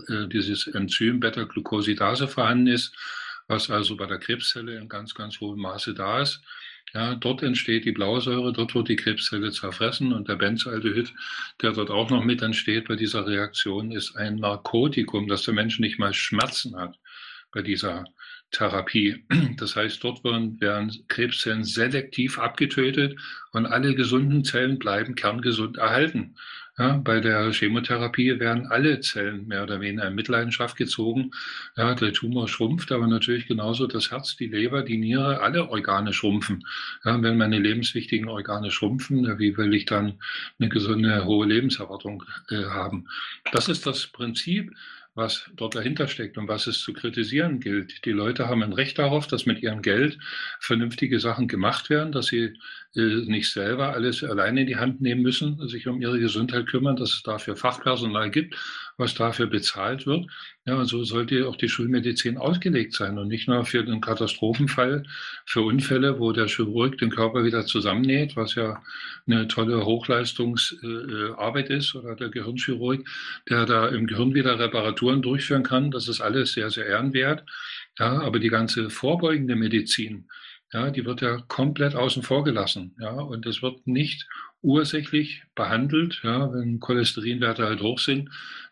Enzym Beta-Glucosidase vorhanden ist, was also bei der Krebszelle in ganz, ganz hohem Maße da ist. Ja, dort entsteht die Blausäure, dort wird die Krebszelle zerfressen und der Benzaldehyd, der dort auch noch mit entsteht bei dieser Reaktion, ist ein Narkotikum, dass der Mensch nicht mal Schmerzen hat bei dieser Therapie. Das heißt, dort werden Krebszellen selektiv abgetötet und alle gesunden Zellen bleiben kerngesund erhalten. Ja, bei der Chemotherapie werden alle Zellen mehr oder weniger in Mitleidenschaft gezogen. Ja, der Tumor schrumpft, aber natürlich genauso das Herz, die Leber, die Niere, alle Organe schrumpfen. Ja, wenn meine lebenswichtigen Organe schrumpfen, wie will ich dann eine gesunde, hohe Lebenserwartung haben? Das ist das Prinzip, was dort dahinter steckt und was es zu kritisieren gilt. Die Leute haben ein Recht darauf, dass mit ihrem Geld vernünftige Sachen gemacht werden, dass sie nicht selber alles alleine in die Hand nehmen müssen, sich um ihre Gesundheit kümmern, dass es dafür Fachpersonal gibt, was dafür bezahlt wird. Ja, und so sollte auch die Schulmedizin ausgelegt sein und nicht nur für den Katastrophenfall, für Unfälle, wo der Chirurg den Körper wieder zusammennäht, was ja eine tolle Hochleistungsarbeit ist, oder der Gehirnchirurg, der da im Gehirn wieder Reparaturen durchführen kann. Das ist alles sehr, sehr ehrenwert. Ja, aber die ganze vorbeugende Medizin, ja, die wird ja komplett außen vor gelassen. Ja, und es wird nicht ursächlich behandelt. Ja, wenn Cholesterinwerte halt hoch sind,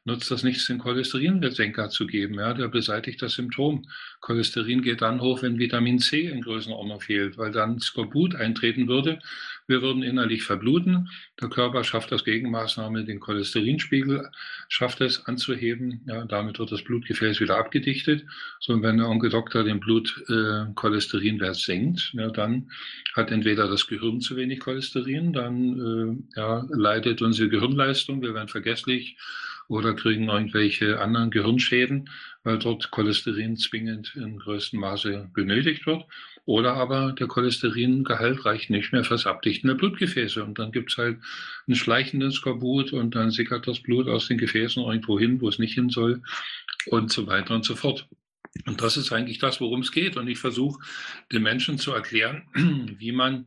nutzt das nichts, den Cholesterinsenker zu geben. Ja, der beseitigt das Symptom. Cholesterin geht dann hoch, wenn Vitamin C in Größenordnung fehlt, weil dann Skorbut eintreten würde. Wir würden innerlich verbluten. Der Körper schafft das Gegenmaßnahme, den Cholesterinspiegel schafft es anzuheben. Ja, damit wird das Blutgefäß wieder abgedichtet. So, und wenn der Onkel Doktor den Blutcholesterinwert senkt, ja, dann hat entweder das Gehirn zu wenig Cholesterin, dann leidet unsere Gehirnleistung, wir werden vergesslich oder kriegen irgendwelche anderen Gehirnschäden, weil dort Cholesterin zwingend in größtem Maße benötigt wird. Oder aber der Cholesteringehalt reicht nicht mehr fürs Abdichten der Blutgefäße. Und dann gibt es halt einen schleichenden Skorbut und dann sickert das Blut aus den Gefäßen irgendwo hin, wo es nicht hin soll und so weiter und so fort. Und das ist eigentlich das, worum es geht. Und ich versuche den Menschen zu erklären, wie man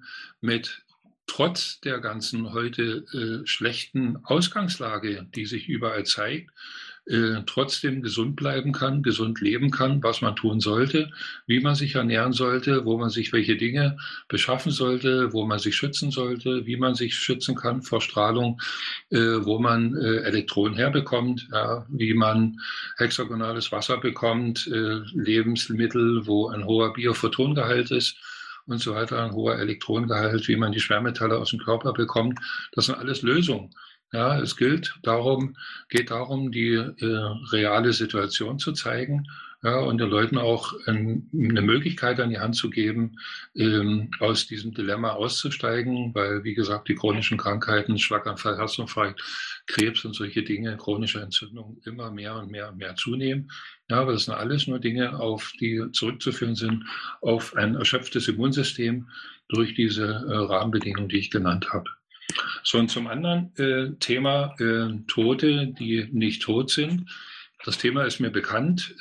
trotz der ganzen heute schlechten Ausgangslage, die sich überall zeigt, trotzdem gesund bleiben kann, gesund leben kann, was man tun sollte, wie man sich ernähren sollte, wo man sich welche Dinge beschaffen sollte, wo man sich schützen sollte, wie man sich schützen kann vor Strahlung, wo man Elektronen herbekommt, ja, wie man hexagonales Wasser bekommt, Lebensmittel, wo ein hoher Biophotongehalt ist und so weiter, ein hoher Elektronengehalt, wie man die Schwermetalle aus dem Körper bekommt. Das sind alles Lösungen. Ja, es geht darum, die reale Situation zu zeigen, ja, und den Leuten auch eine Möglichkeit an die Hand zu geben, aus diesem Dilemma auszusteigen, weil, wie gesagt, die chronischen Krankheiten, Schlaganfall, Herzinfarkt, Krebs und solche Dinge, chronische Entzündungen immer mehr und mehr und mehr zunehmen. Ja, aber das sind alles nur Dinge, die zurückzuführen sind auf ein erschöpftes Immunsystem durch diese Rahmenbedingungen, die ich genannt habe. So, und zum anderen Thema Tote, die nicht tot sind. Das Thema ist mir bekannt.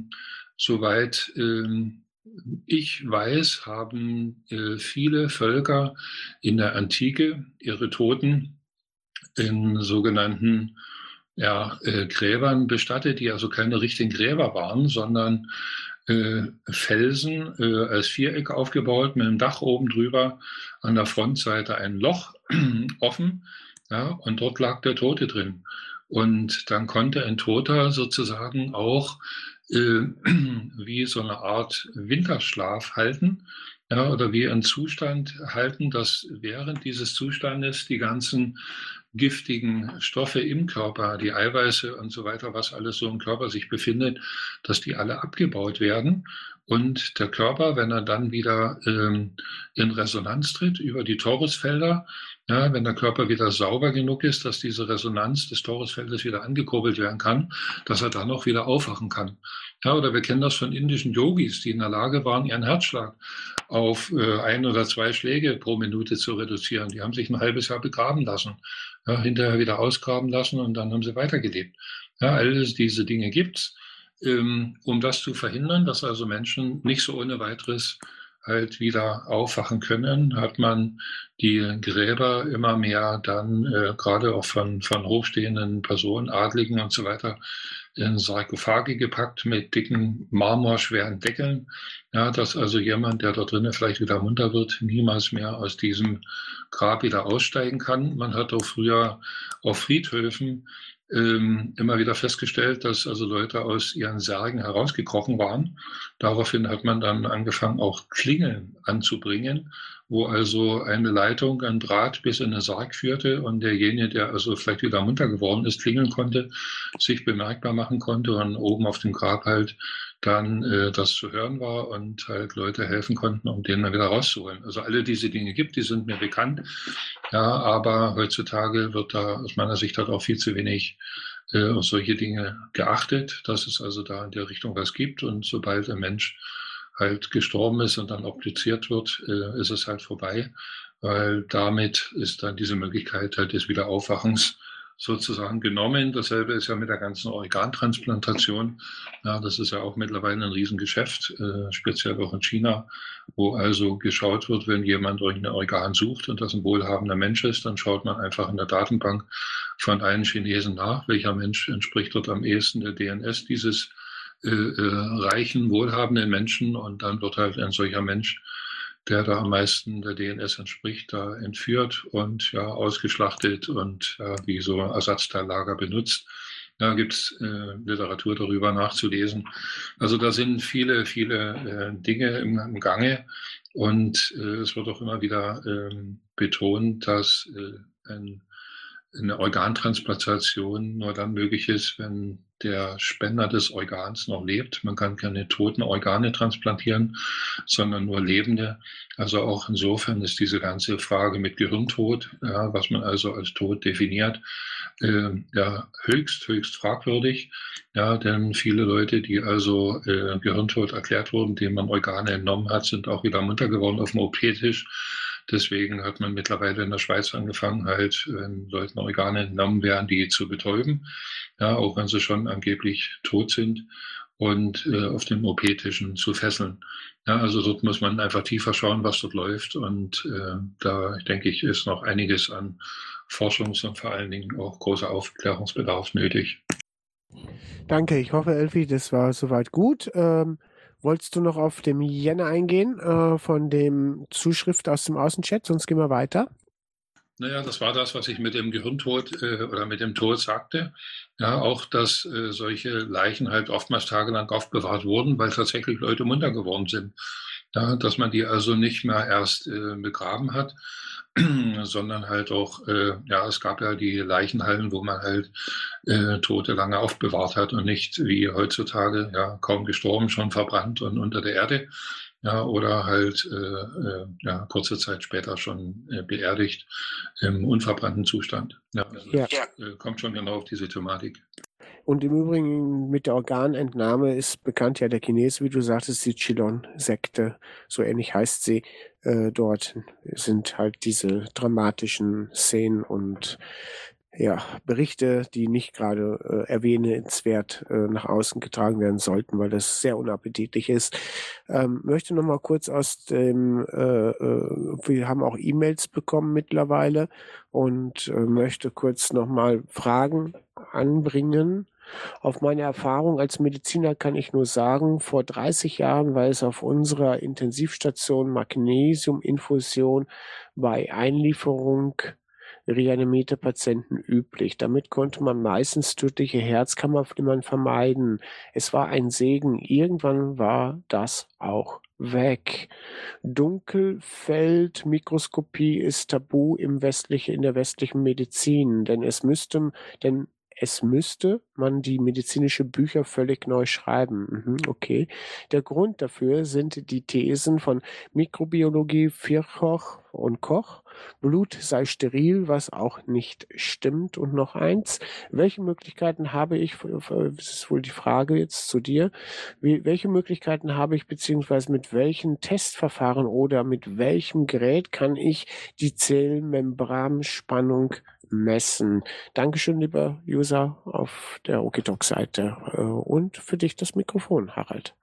Soweit ich weiß, haben viele Völker in der Antike ihre Toten in sogenannten Gräbern bestattet, die also keine richtigen Gräber waren, sondern Felsen als Viereck aufgebaut, mit einem Dach oben drüber, an der Frontseite ein Loch offen, ja, und dort lag der Tote drin. Und dann konnte ein Toter sozusagen auch wie so eine Art Winterschlaf halten, ja, oder wie einen Zustand halten, dass während dieses Zustandes die ganzen giftigen Stoffe im Körper, die Eiweiße und so weiter, was alles so im Körper sich befindet, dass die alle abgebaut werden. Und der Körper, wenn er dann wieder in Resonanz tritt über die Torusfelder, ja, wenn der Körper wieder sauber genug ist, dass diese Resonanz des Torusfeldes wieder angekurbelt werden kann, dass er dann auch wieder aufwachen kann. Ja, oder wir kennen das von indischen Yogis, die in der Lage waren, ihren Herzschlag auf 1 oder 2 Schläge pro Minute zu reduzieren. Die haben sich ein halbes Jahr begraben lassen, ja, hinterher wieder ausgraben lassen und dann haben sie weitergelebt. Ja, alles diese Dinge gibt's, um das zu verhindern, dass also Menschen nicht so ohne weiteres halt wieder aufwachen können, hat man die Gräber immer mehr dann gerade auch von hochstehenden Personen, Adligen und so weiter, in Sarkophage gepackt mit dicken, marmorschweren Deckeln, ja, dass also jemand, der da drinnen vielleicht wieder munter wird, niemals mehr aus diesem Grab wieder aussteigen kann. Man hat auch früher auf Friedhöfen immer wieder festgestellt, dass also Leute aus ihren Särgen herausgekrochen waren. Daraufhin hat man dann angefangen, auch Klingeln anzubringen, wo also eine Leitung, ein Draht bis in den Sarg führte und derjenige, der also vielleicht wieder munter geworden ist, klingeln konnte, sich bemerkbar machen konnte und oben auf dem Grab halt dann das zu hören war und halt Leute helfen konnten, um den dann wieder rauszuholen. Also alle diese Dinge gibt, die sind mir bekannt. Ja, aber heutzutage wird da aus meiner Sicht halt auch viel zu wenig auf solche Dinge geachtet, dass es also da in der Richtung was gibt. Und sobald ein Mensch halt gestorben ist und dann obduziert wird, ist es halt vorbei, weil damit ist dann diese Möglichkeit halt des Wiederaufwachens sozusagen genommen. Dasselbe ist ja mit der ganzen Organtransplantation. Ja, das ist ja auch mittlerweile ein Riesengeschäft, speziell auch in China, wo also geschaut wird, wenn jemand irgendein Organ sucht und das ein wohlhabender Mensch ist, dann schaut man einfach in der Datenbank von allen Chinesen nach, welcher Mensch entspricht dort am ehesten der DNS dieses reichen, wohlhabenden Menschen, und dann wird halt ein solcher Mensch, der da am meisten der DNS entspricht, da entführt und ja ausgeschlachtet und wie so Ersatzteillager benutzt. Da gibt es Literatur darüber nachzulesen. Also da sind viele, viele Dinge im Gange. Und es wird auch immer wieder betont, dass eine Organtransplantation nur dann möglich ist, wenn der Spender des Organs noch lebt. Man kann keine toten Organe transplantieren, sondern nur lebende. Also auch insofern ist diese ganze Frage mit Gehirntod, ja, was man also als Tod definiert, ja, höchst fragwürdig. Ja, denn viele Leute, die also Gehirntod erklärt wurden, denen man Organe entnommen hat, sind auch wieder munter geworden auf dem OP-Tisch. Deswegen hat man mittlerweile in der Schweiz angefangen, halt, wenn Leuten Organe entnommen werden, die zu betäuben, ja, auch wenn sie schon angeblich tot sind, und auf den OP-Tischen zu fesseln. Ja, also dort muss man einfach tiefer schauen, was dort läuft. Und da, denke ich, ist noch einiges an Forschungs- und vor allen Dingen auch großer Aufklärungsbedarf nötig. Danke, ich hoffe, Elfi, das war soweit gut. Wolltest du noch auf den Jenne eingehen von dem Zuschrift aus dem Außenchat? Sonst gehen wir weiter. Naja, das war das, was ich mit dem Gehirntod oder mit dem Tod sagte. Ja, auch, dass solche Leichen halt oftmals tagelang aufbewahrt wurden, weil tatsächlich Leute munter geworden sind. Ja, dass man die also nicht mehr erst begraben hat, sondern halt auch, ja, es gab ja die Leichenhallen, wo man halt Tote lange aufbewahrt hat und nicht wie heutzutage, ja, kaum gestorben, schon verbrannt und unter der Erde. Ja, oder halt ja, kurze Zeit später schon beerdigt im unverbrannten Zustand. Ja, also Ja. das kommt schon genau auf diese Thematik. Und im Übrigen mit der Organentnahme ist bekannt ja der Chinese, wie du sagtest, die Qilong-Sekte, so ähnlich heißt sie. Dort sind halt diese dramatischen Szenen und ja, Berichte, die nicht gerade erwähnenswert nach außen getragen werden sollten, weil das sehr unappetitlich ist. Möchte noch mal kurz aus dem, wir haben auch E-Mails bekommen mittlerweile und möchte kurz noch mal Fragen anbringen. Auf meine Erfahrung als Mediziner kann ich nur sagen, vor 30 Jahren war es auf unserer Intensivstation Magnesiuminfusion bei Einlieferung Reanimator-Patienten üblich. Damit konnte man meistens tödliche Herzkammerflimmern vermeiden. Es war ein Segen. Irgendwann war das auch weg. Dunkelfeldmikroskopie ist tabu in der westlichen Medizin, denn es müsste man die medizinische Bücher völlig neu schreiben. Okay. Der Grund dafür sind die Thesen von Mikrobiologie Virchow und Koch. Blut sei steril, was auch nicht stimmt. Und noch eins, welche Möglichkeiten habe ich, das ist wohl die Frage jetzt zu dir, welche Möglichkeiten habe ich, beziehungsweise mit welchen Testverfahren oder mit welchem Gerät kann ich die Zellmembranspannung messen? Dankeschön, lieber User auf der OKTalk-Seite. Und für dich das Mikrofon, Harald.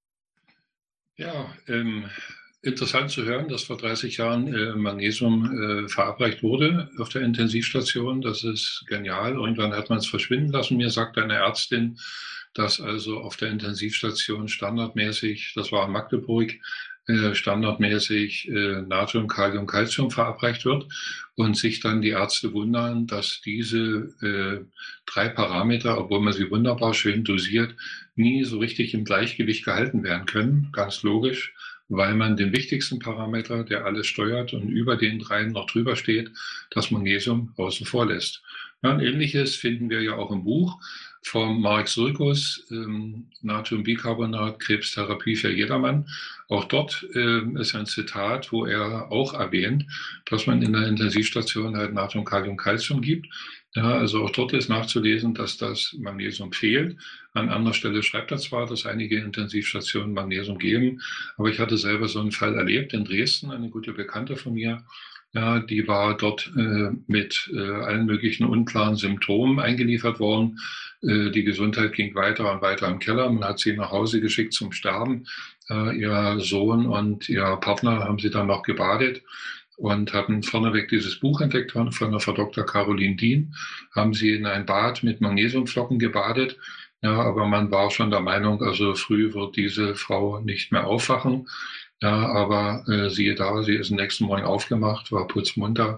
Ja, interessant zu hören, dass vor 30 Jahren Magnesium verabreicht wurde auf der Intensivstation. Das ist genial. Irgendwann hat man es verschwinden lassen. Mir sagt eine Ärztin, dass also auf der Intensivstation standardmäßig, das war in Magdeburg, standardmäßig Natrium, Kalium, Calcium verabreicht wird und sich dann die Ärzte wundern, dass diese 3 Parameter, obwohl man sie wunderbar schön dosiert, nie so richtig im Gleichgewicht gehalten werden können. Ganz logisch, weil man den wichtigsten Parameter, der alles steuert und über den 3 noch drüber steht, das Magnesium außen vor lässt. Ja, ein Ähnliches finden wir ja auch im Buch von Mark Sirkus, Natriumbicarbonat, Krebstherapie für jedermann. Auch dort ist ein Zitat, wo er auch erwähnt, dass man in der Intensivstation halt Natrium, Kalium, Calcium gibt. Ja, also auch dort ist nachzulesen, dass das Magnesium fehlt. An anderer Stelle schreibt er zwar, dass einige Intensivstationen Magnesium geben, aber ich hatte selber so einen Fall erlebt in Dresden, eine gute Bekannte von mir. Ja, die war dort mit allen möglichen unklaren Symptomen eingeliefert worden. Die Gesundheit ging weiter und weiter im Keller. Man hat sie nach Hause geschickt zum Sterben. Ihr Sohn und ihr Partner haben sie dann noch gebadet und hatten vorneweg dieses Buch entdeckt von der Frau Dr. Caroline Dien. Haben sie in ein Bad mit Magnesiumflocken gebadet. Ja, aber man war schon der Meinung, also früh wird diese Frau nicht mehr aufwachen. Ja, aber siehe da, sie ist am nächsten Morgen aufgemacht, war putzmunter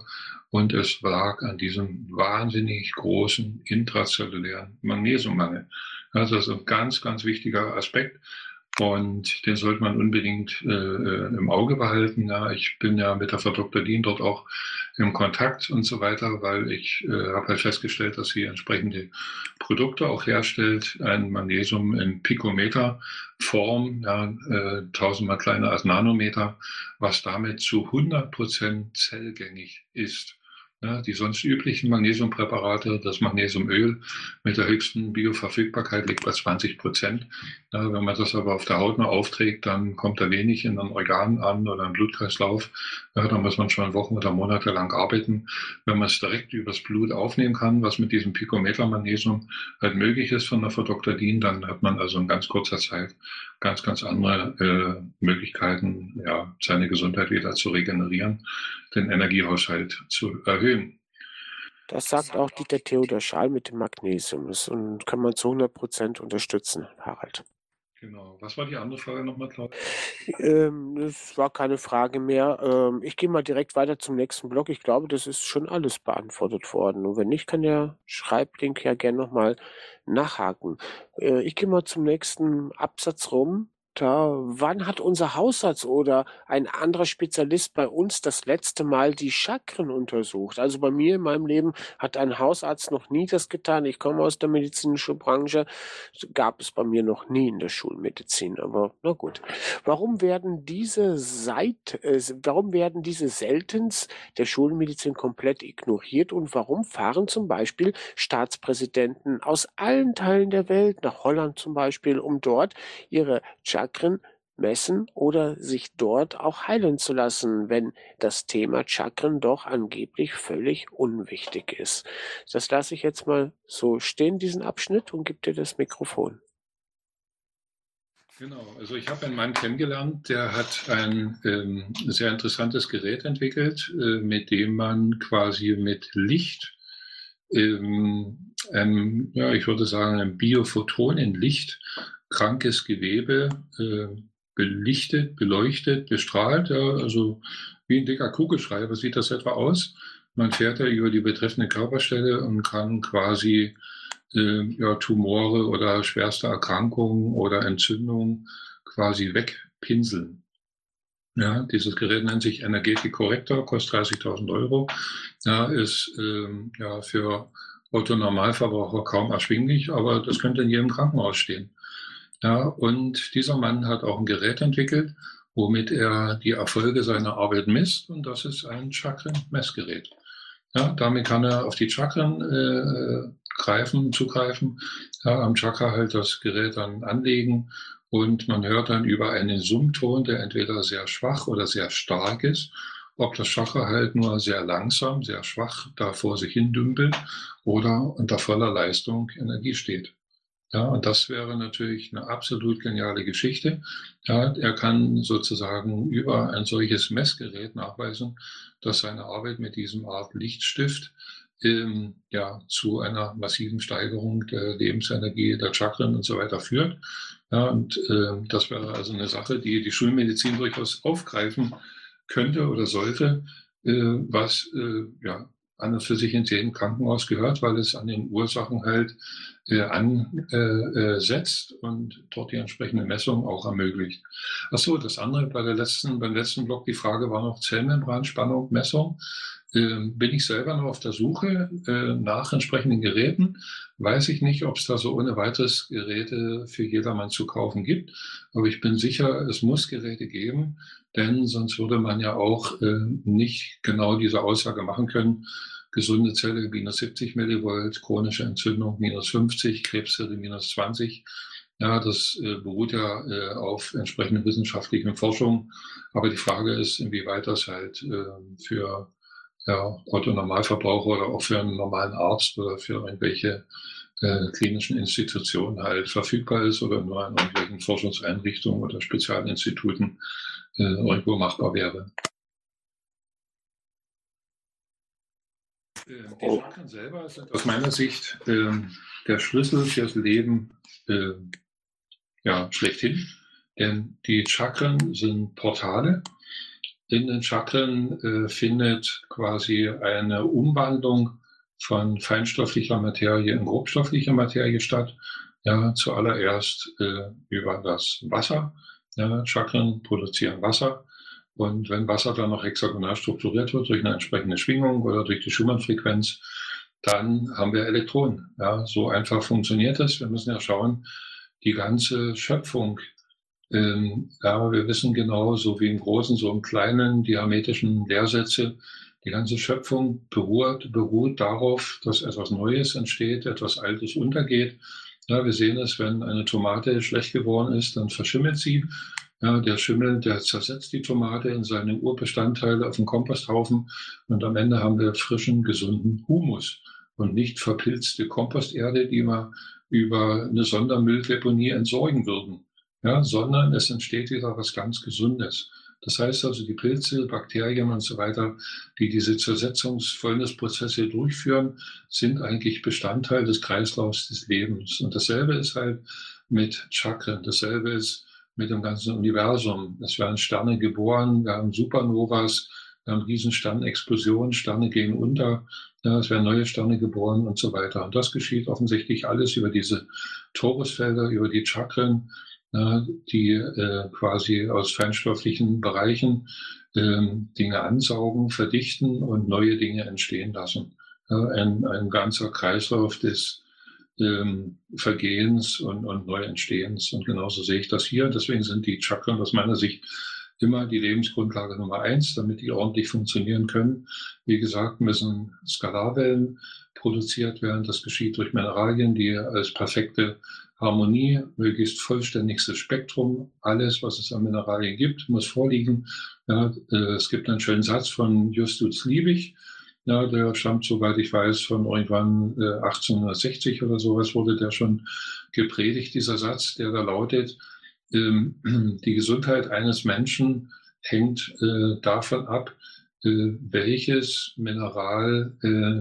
Und es lag an diesem wahnsinnig großen intrazellulären Magnesiummangel. Das ist ein ganz, ganz wichtiger Aspekt. Und den sollte man unbedingt im Auge behalten. Ja, ich bin ja mit der Frau Dr. Dien dort auch im Kontakt und so weiter, weil ich habe halt festgestellt, dass sie entsprechende Produkte auch herstellt. Ein Magnesium in Pikometer-Form, ja, 1000-mal kleiner als Nanometer, was damit zu 100% zellgängig ist. Ja, die sonst üblichen Magnesiumpräparate, das Magnesiumöl mit der höchsten Bioverfügbarkeit liegt bei 20%. Ja, wenn man das aber auf der Haut nur aufträgt, dann kommt da wenig in den Organen an oder im Blutkreislauf. Ja, da muss man schon Wochen oder Monate lang arbeiten. Wenn man es direkt übers Blut aufnehmen kann, was mit diesem Pikometer-Magnesium halt möglich ist von der Frau Dr. Dien, dann hat man also in ganz kurzer Zeit ganz, ganz andere Möglichkeiten, ja, seine Gesundheit wieder zu regenerieren, den Energiehaushalt zu erhöhen. Das sagt auch Dieter Theodor Schaal mit dem Magnesium. Das kann man zu 100% unterstützen, Harald. Genau. Was war die andere Frage nochmal, Claudia? Das war keine Frage mehr. Ich gehe mal direkt weiter zum nächsten Block. Ich glaube, das ist schon alles beantwortet worden. Und wenn nicht, kann der Schreiblink ja gerne nochmal nachhaken. Ich gehe mal zum nächsten Absatz rum. Wann hat unser Hausarzt oder ein anderer Spezialist bei uns das letzte Mal die Chakren untersucht? Also bei mir in meinem Leben hat ein Hausarzt noch nie das getan. Ich komme aus der medizinischen Branche, gab es bei mir noch nie in der Schulmedizin. Aber na gut. Warum werden diese seltenst der Schulmedizin komplett ignoriert und warum fahren zum Beispiel Staatspräsidenten aus allen Teilen der Welt, nach Holland zum Beispiel, um dort ihre Chakren messen oder sich dort auch heilen zu lassen, wenn das Thema Chakren doch angeblich völlig unwichtig ist? Das lasse ich jetzt mal so stehen, diesen Abschnitt, und gebe dir das Mikrofon. Genau, also ich habe einen Mann kennengelernt, der hat ein sehr interessantes Gerät entwickelt, mit dem man quasi mit Licht, ja, ich würde sagen, ein Biophoton in Licht, krankes Gewebe belichtet, beleuchtet, bestrahlt, ja, also wie ein dicker Kugelschreiber sieht das etwa aus. Man fährt ja über die betreffende Körperstelle und kann quasi ja, Tumore oder schwerste Erkrankungen oder Entzündungen quasi wegpinseln. Ja, dieses Gerät nennt sich Energetic Corrector, kostet 30.000 Euro. Ja, ist ja, für Otto-Normalverbraucher kaum erschwinglich, aber das könnte in jedem Krankenhaus stehen. Ja, und dieser Mann hat auch ein Gerät entwickelt, womit er die Erfolge seiner Arbeit misst, und das ist ein Chakren-Messgerät. Ja, damit kann er auf die Chakren zugreifen, ja, am Chakra halt das Gerät dann anlegen und man hört dann über einen Summton, der entweder sehr schwach oder sehr stark ist, ob das Chakra halt nur sehr langsam, sehr schwach da vor sich hin dümpelt oder unter voller Leistung Energie steht. Ja, und das wäre natürlich eine absolut geniale Geschichte. Ja, er kann sozusagen über ein solches Messgerät nachweisen, dass seine Arbeit mit diesem Art Lichtstift ja, zu einer massiven Steigerung der Lebensenergie, der Chakren und so weiter führt. Ja, und das wäre also eine Sache, die die Schulmedizin durchaus aufgreifen könnte oder sollte, was ja, an und für sich ins jedem Krankenhaus gehört, weil es an den Ursachen halt ansetzt und dort die entsprechende Messung auch ermöglicht. Achso, das andere beim letzten Block, die Frage war noch Zellmembranspannung, Messung. Bin ich selber noch auf der Suche nach entsprechenden Geräten. Weiß ich nicht, ob es da so ohne weiteres Geräte für jedermann zu kaufen gibt. Aber ich bin sicher, es muss Geräte geben, denn sonst würde man ja auch nicht genau diese Aussage machen können. Gesunde Zelle minus 70 Millivolt, chronische Entzündung minus 50, Krebszelle minus 20. Ja, das beruht ja auf entsprechenden wissenschaftlichen Forschungen. Aber die Frage ist, inwieweit das halt für ja, Otto-Normalverbraucher oder auch für einen normalen Arzt oder für irgendwelche klinischen Institutionen halt verfügbar ist oder nur in irgendwelchen Forschungseinrichtungen oder Spezialinstituten irgendwo machbar wäre. Die Chakren selber sind aus meiner Sicht der Schlüssel fürs Leben ja, schlechthin. Denn die Chakren sind Portale in den Chakren findet quasi eine Umwandlung von feinstofflicher Materie in grobstoffliche Materie statt. Ja, zuallererst über das Wasser. Ja, Chakren produzieren Wasser. Und wenn Wasser dann noch hexagonal strukturiert wird durch eine entsprechende Schwingung oder durch die Schumann-Frequenz, dann haben wir Elektronen. Ja, so einfach funktioniert es. Wir müssen ja schauen, die ganze Schöpfung, ja, wir wissen genau, so wie im Großen, so im Kleinen, die hermetischen Lehrsätze, die ganze Schöpfung beruht darauf, dass etwas Neues entsteht, etwas Altes untergeht. Ja, wir sehen es, wenn eine Tomate schlecht geworden ist, dann verschimmelt sie. Ja, der Schimmel, der zersetzt die Tomate in seine Urbestandteile auf dem Komposthaufen und am Ende haben wir frischen, gesunden Humus und nicht verpilzte Komposterde, die wir über eine Sondermülldeponie entsorgen würden. Ja, sondern es entsteht wieder was ganz Gesundes. Das heißt also, die Pilze, Bakterien und so weiter, die diese Zersetzungsfäulnisprozesse durchführen, sind eigentlich Bestandteil des Kreislaufs des Lebens. Und dasselbe ist halt mit Chakren, dasselbe ist mit dem ganzen Universum. Es werden Sterne geboren, wir haben Supernovas, wir haben Riesensternexplosionen, Sterne gehen unter, ja, es werden neue Sterne geboren und so weiter. Und das geschieht offensichtlich alles über diese Torusfelder, über die Chakren, die quasi aus feinstofflichen Bereichen Dinge ansaugen, verdichten und neue Dinge entstehen lassen. Ein ganzer Kreislauf des Vergehens und Neuentstehens. Und genauso sehe ich das hier. Deswegen sind die Chakren aus meiner Sicht immer die Lebensgrundlage Nummer 1, damit die ordentlich funktionieren können. Wie gesagt, müssen Skalarwellen produziert werden. Das geschieht durch Mineralien, die als perfekte Harmonie, möglichst vollständigstes Spektrum, alles, was es an Mineralien gibt, muss vorliegen. Ja, es gibt einen schönen Satz von Justus Liebig, ja, der stammt, soweit ich weiß, von irgendwann 1860 oder sowas wurde der schon gepredigt, dieser Satz, der da lautet, die Gesundheit eines Menschen hängt davon ab, welches Mineral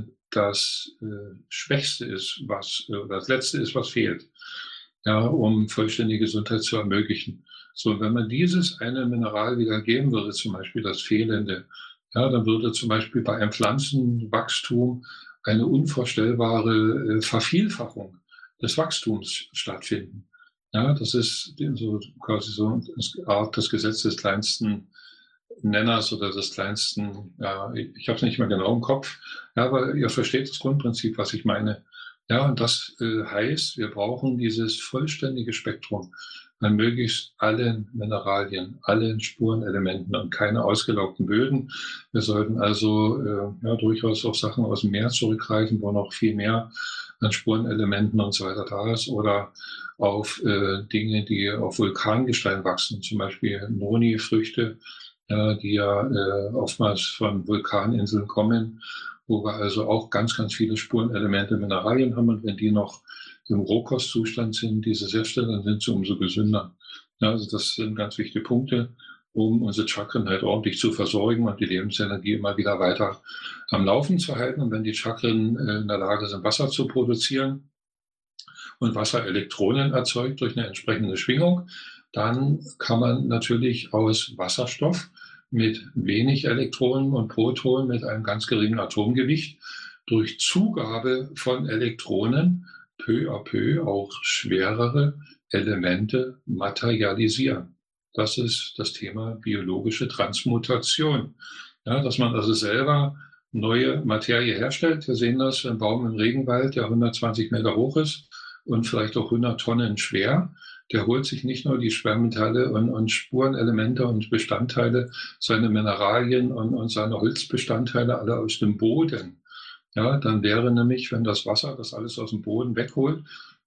das Schwächste ist, das Letzte ist, was fehlt, ja, um vollständige Gesundheit zu ermöglichen. So, wenn man dieses eine Mineral wieder geben würde, zum Beispiel das Fehlende, ja, dann würde zum Beispiel bei einem Pflanzenwachstum eine unvorstellbare Vervielfachung des Wachstums stattfinden. Ja, das ist so quasi so eine Art das Gesetz des kleinsten Nenners oder des kleinsten, ja, ich habe es nicht mehr genau im Kopf, ja, aber ihr versteht das Grundprinzip, was ich meine. Ja, und das heißt, wir brauchen dieses vollständige Spektrum an möglichst allen Mineralien, allen Spurenelementen und keine ausgelaugten Böden. Wir sollten also ja, durchaus auf Sachen aus dem Meer zurückgreifen, wo noch viel mehr an Spurenelementen und so weiter da ist, oder auf Dinge, die auf Vulkangestein wachsen, zum Beispiel Noni-Früchte, die ja oftmals von Vulkaninseln kommen, wo wir also auch ganz, ganz viele Spurenelemente, Mineralien haben, und wenn die noch im Rohkostzustand sind, diese Säfte, dann sind sie umso gesünder. Ja, also das sind ganz wichtige Punkte, um unsere Chakren halt ordentlich zu versorgen und die Lebensenergie immer wieder weiter am Laufen zu halten. Und wenn die Chakren in der Lage sind, Wasser zu produzieren und Wasserelektronen erzeugt durch eine entsprechende Schwingung, dann kann man natürlich aus Wasserstoff mit wenig Elektronen und Protonen mit einem ganz geringen Atomgewicht durch Zugabe von Elektronen peu à peu auch schwerere Elemente materialisieren. Das ist das Thema biologische Transmutation. Ja, dass man also selber neue Materie herstellt. Wir sehen das, ein Baum im Regenwald, der 120 Meter hoch ist und vielleicht auch 100 Tonnen schwer, der holt sich nicht nur die Schwermetalle und Spurenelemente und Bestandteile, seine Mineralien und seine Holzbestandteile alle aus dem Boden. Ja, dann wäre nämlich, wenn das Wasser das alles aus dem Boden wegholt,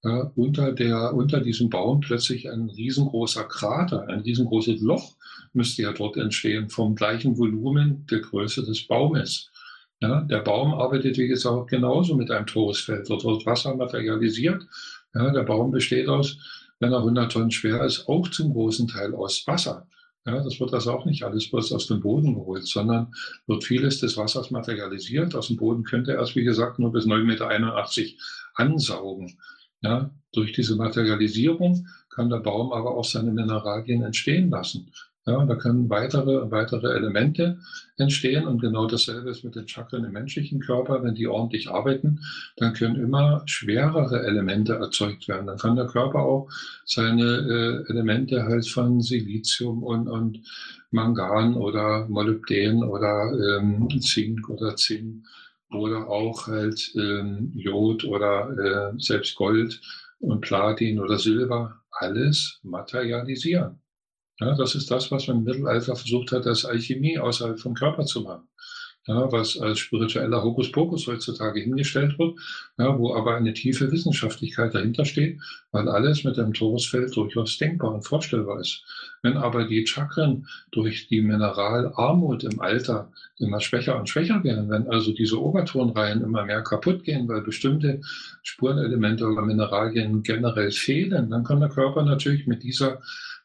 unter diesem Baum plötzlich ein riesengroßer Krater, ein riesengroßes Loch müsste ja dort entstehen, vom gleichen Volumen der Größe des Baumes. Ja, der Baum arbeitet, wie gesagt, genauso mit einem Torusfeld. Dort wird Wasser materialisiert. Ja, der Baum besteht aus, wenn er 100 Tonnen schwer ist, auch zum großen Teil aus Wasser. Ja, das wird also auch nicht alles bloß aus dem Boden geholt, sondern wird vieles des Wassers materialisiert. Aus dem Boden könnte er es, wie gesagt, nur bis 9,81 Meter ansaugen. Ja, durch diese Materialisierung kann der Baum aber auch seine Mineralien entstehen lassen. Ja, da können weitere Elemente entstehen und genau dasselbe ist mit den Chakren im menschlichen Körper. Wenn die ordentlich arbeiten, dann können immer schwerere Elemente erzeugt werden. Dann kann der Körper auch seine Elemente halt von Silizium und Mangan oder Molybden oder Zink oder Zinn oder auch halt Jod oder selbst Gold und Platin oder Silber, alles materialisieren. Ja, das ist das, was man im Mittelalter versucht hat, als Alchemie außerhalb vom Körper zu machen. Ja, was als spiritueller Hokuspokus heutzutage hingestellt wird, ja, wo aber eine tiefe Wissenschaftlichkeit dahinter steht, weil alles mit dem Torusfeld durchaus denkbar und vorstellbar ist. Wenn aber die Chakren durch die Mineralarmut im Alter immer schwächer und schwächer werden, wenn also diese Obertonreihen immer mehr kaputt gehen, weil bestimmte Spurenelemente oder Mineralien generell fehlen, dann kann der Körper natürlich mit dieser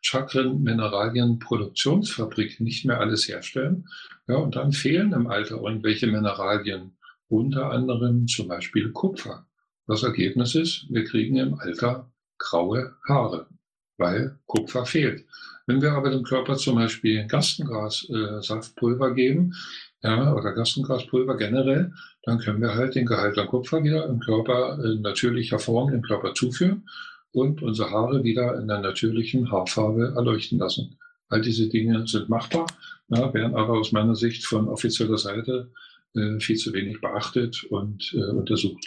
Chakren-Mineralien-Produktionsfabrik nicht mehr alles herstellen. Ja, und dann fehlen im Alter irgendwelche Mineralien, unter anderem zum Beispiel Kupfer. Das Ergebnis ist, wir kriegen im Alter graue Haare, weil Kupfer fehlt. Wenn wir aber dem Körper zum Beispiel Gerstengras-Saftpulver geben, ja, oder Gerstengraspulver generell, dann können wir halt den Gehalt an Kupfer wieder im Körper in natürlicher Form im Körper zuführen und unsere Haare wieder in der natürlichen Haarfarbe erleuchten lassen. All diese Dinge sind machbar, ja, werden aber aus meiner Sicht von offizieller Seite viel zu wenig beachtet und untersucht.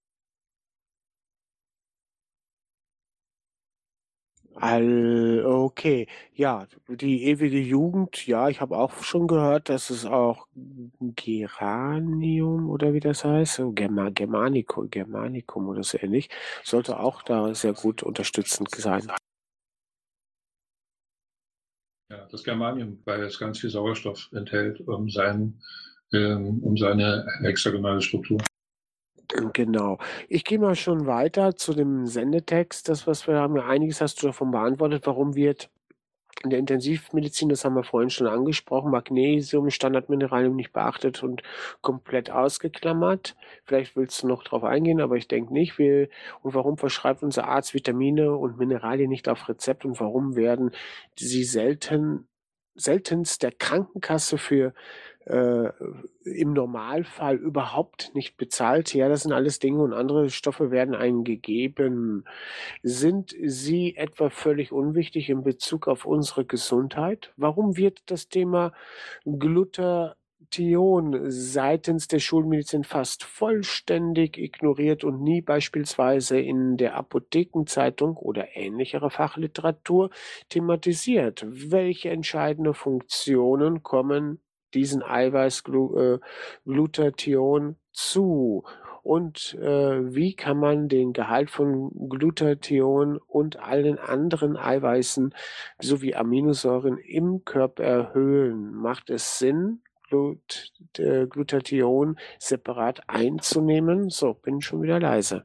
Okay, ja, die ewige Jugend, ja, ich habe auch schon gehört, dass es auch Geranium oder wie das heißt, so Germanicum oder so ähnlich, sollte auch da sehr gut unterstützend sein. Ja, das Germanium, weil es ganz viel Sauerstoff enthält, um seine hexagonale Struktur. Genau. Ich gehe mal schon weiter zu dem Sendetext. Das, was wir haben, einiges hast du davon beantwortet. Warum wird in der Intensivmedizin, das haben wir vorhin schon angesprochen, Magnesium, Standardmineralium nicht beachtet und komplett ausgeklammert? Vielleicht willst du noch drauf eingehen, aber ich denke nicht. Und warum verschreibt unser Arzt Vitamine und Mineralien nicht auf Rezept und warum werden sie seltenst der Krankenkasse für im Normalfall überhaupt nicht bezahlt? Ja, das sind alles Dinge und andere Stoffe werden einem gegeben. Sind sie etwa völlig unwichtig in Bezug auf unsere Gesundheit? Warum wird das Thema Glutathion seitens der Schulmedizin fast vollständig ignoriert und nie beispielsweise in der Apothekenzeitung oder ähnlicherer Fachliteratur thematisiert? Welche entscheidende Funktionen kommen diesen Eiweiß Glutathion zu? Und wie kann man den Gehalt von Glutathion und allen anderen Eiweißen sowie Aminosäuren im Körper erhöhen? Macht es Sinn, Glutathion separat einzunehmen? So, bin schon wieder leise.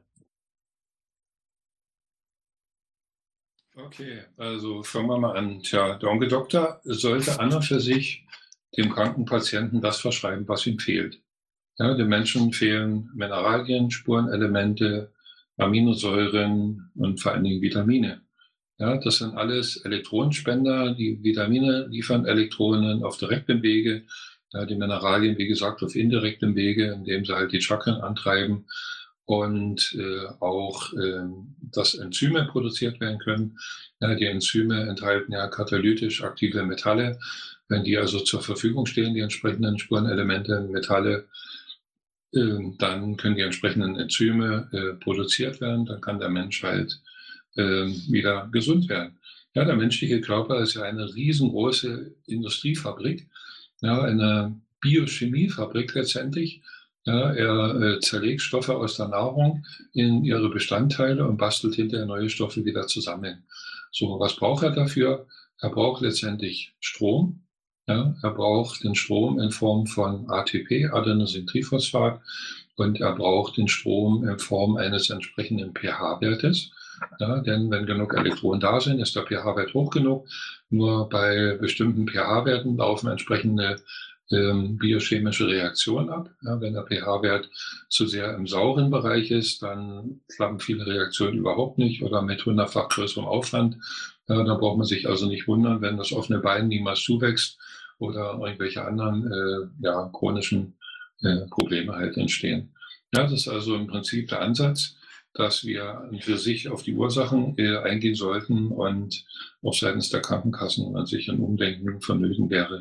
Okay, also fangen wir mal an. Tja, der Onkel-Doktor sollte an und für sich dem kranken Patienten das verschreiben, was ihm fehlt. Ja, den Menschen fehlen Mineralien, Spurenelemente, Aminosäuren und vor allen Dingen Vitamine. Ja, das sind alles Elektronenspender. Die Vitamine liefern Elektronen auf direktem Wege. Ja, die Mineralien, wie gesagt, auf indirektem Wege, indem sie halt die Chakren antreiben und auch dass Enzyme produziert werden können. Ja, die Enzyme enthalten ja katalytisch aktive Metalle. Wenn die also zur Verfügung stehen, die entsprechenden Spurenelemente, Metalle, dann können die entsprechenden Enzyme produziert werden. Dann kann der Mensch halt wieder gesund werden. Ja, der menschliche Körper ist ja eine riesengroße Industriefabrik, ja, eine Biochemiefabrik letztendlich. Ja, er zerlegt Stoffe aus der Nahrung in ihre Bestandteile und bastelt hinterher neue Stoffe wieder zusammen. So, was braucht er dafür? Er braucht letztendlich Strom. Ja, er braucht den Strom in Form von ATP, Adenosintriphosphat, und er braucht den Strom in Form eines entsprechenden pH-Wertes. Ja, denn wenn genug Elektronen da sind, ist der pH-Wert hoch genug. Nur bei bestimmten pH-Werten laufen entsprechende biochemische Reaktionen ab. Ja, wenn der pH-Wert zu sehr im sauren Bereich ist, dann klappen viele Reaktionen überhaupt nicht oder mit 100-fach größerem Aufwand. Ja, da braucht man sich also nicht wundern, wenn das offene Bein niemals zuwächst oder irgendwelche anderen chronischen Probleme halt entstehen. Ja, das ist also im Prinzip der Ansatz, dass wir für sich auf die Ursachen eingehen sollten und auch seitens der Krankenkassen an sich ein Umdenken vonnöten wäre.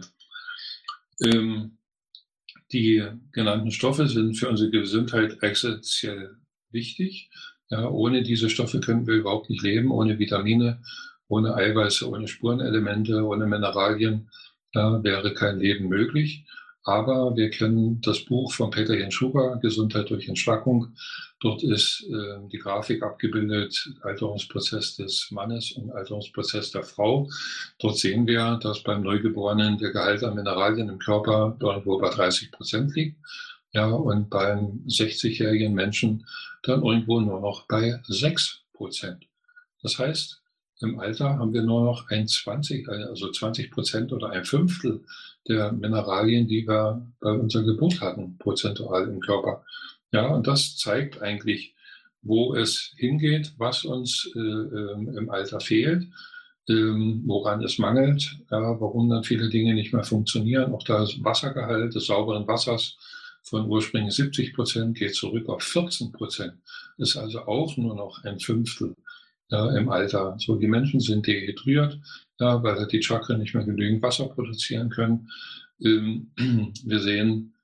Die genannten Stoffe sind für unsere Gesundheit essentiell wichtig. Ja, ohne diese Stoffe können wir überhaupt nicht leben, ohne Vitamine, ohne Eiweiße, ohne Spurenelemente, ohne Mineralien wäre kein Leben möglich. Aber wir kennen das Buch von Peter Jens Schuber, Gesundheit durch Entschlackung. Dort ist die Grafik abgebildet, Alterungsprozess des Mannes und Alterungsprozess der Frau. Dort sehen wir, dass beim Neugeborenen der Gehalt an Mineralien im Körper irgendwo bei 30% liegt. Ja, und beim 60-jährigen Menschen dann irgendwo nur noch bei 6%. Das heißt, im Alter haben wir nur noch 20% oder ein Fünftel der Mineralien, die wir bei unserer Geburt hatten, prozentual im Körper. Ja, und das zeigt eigentlich, wo es hingeht, was uns im Alter fehlt, woran es mangelt, ja, warum dann viele Dinge nicht mehr funktionieren. Auch das Wassergehalt des sauberen Wassers von ursprünglich 70% geht zurück auf 14%. Ist also auch nur noch ein Fünftel im Alter. So, die Menschen sind dehydriert, weil die Chakren nicht mehr genügend Wasser produzieren können. Wir sehen,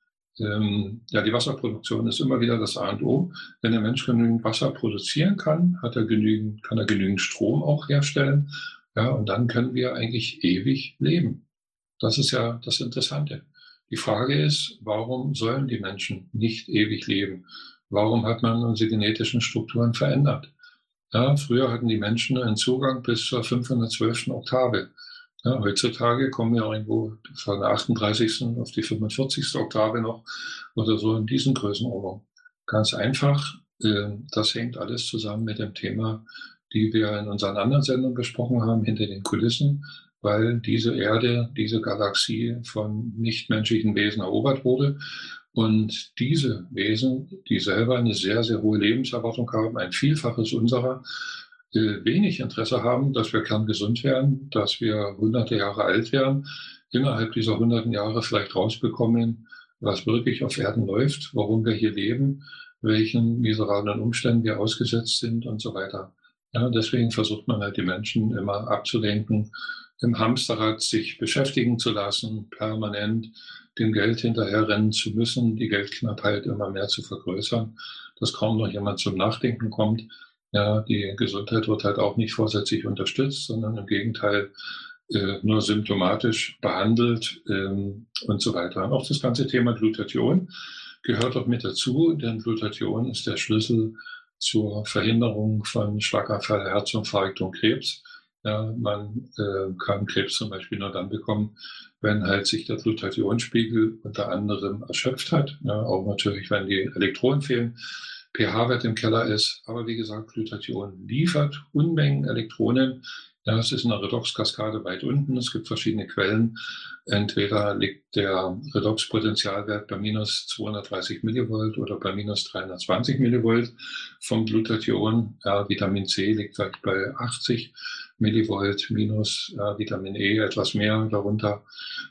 die Wasserproduktion ist immer wieder das A und O. Wenn der Mensch genügend Wasser produzieren kann, kann er genügend Strom auch herstellen. Ja, und dann können wir eigentlich ewig leben. Das ist ja das Interessante. Die Frage ist, warum sollen die Menschen nicht ewig leben? Warum hat man unsere genetischen Strukturen verändert? Ja, früher hatten die Menschen einen Zugang bis zur 512. Oktave. Ja, heutzutage kommen wir irgendwo von der 38. auf die 45. Oktave noch oder so in diesen Größenordnung. Ganz einfach, das hängt alles zusammen mit dem Thema, die wir in unseren anderen Sendungen besprochen haben, hinter den Kulissen, weil diese Erde, diese Galaxie von nichtmenschlichen Wesen erobert wurde. Und diese Wesen, die selber eine sehr, sehr hohe Lebenserwartung haben, ein Vielfaches unserer, wenig Interesse haben, dass wir kerngesund werden, dass wir hunderte Jahre alt werden, innerhalb dieser hunderten Jahre vielleicht rausbekommen, was wirklich auf Erden läuft, warum wir hier leben, welchen miserablen Umständen wir ausgesetzt sind und so weiter. Ja, deswegen versucht man halt die Menschen immer abzulenken, im Hamsterrad sich beschäftigen zu lassen, permanent dem Geld hinterherrennen zu müssen, die Geldknappheit immer mehr zu vergrößern, dass kaum noch jemand zum Nachdenken kommt. Ja, die Gesundheit wird halt auch nicht vorsätzlich unterstützt, sondern im Gegenteil nur symptomatisch behandelt und so weiter. Und auch das ganze Thema Glutathion gehört auch mit dazu, denn Glutathion ist der Schlüssel zur Verhinderung von Schlaganfall, Herzinfarkt und Krebs. Ja, man kann Krebs zum Beispiel nur dann bekommen, wenn halt sich der Glutathionspiegel unter anderem erschöpft hat. Ja, auch natürlich, wenn die Elektronen fehlen, pH-Wert im Keller ist. Aber wie gesagt, Glutathion liefert Unmengen Elektronen. Ja, es ist in der Redoxkaskade weit unten. Es gibt verschiedene Quellen. Entweder liegt der Redoxpotentialwert bei minus 230 Millivolt oder bei minus 320 Millivolt vom Glutathion. Ja, Vitamin C liegt vielleicht bei 80 Millivolt, minus Vitamin E etwas mehr darunter,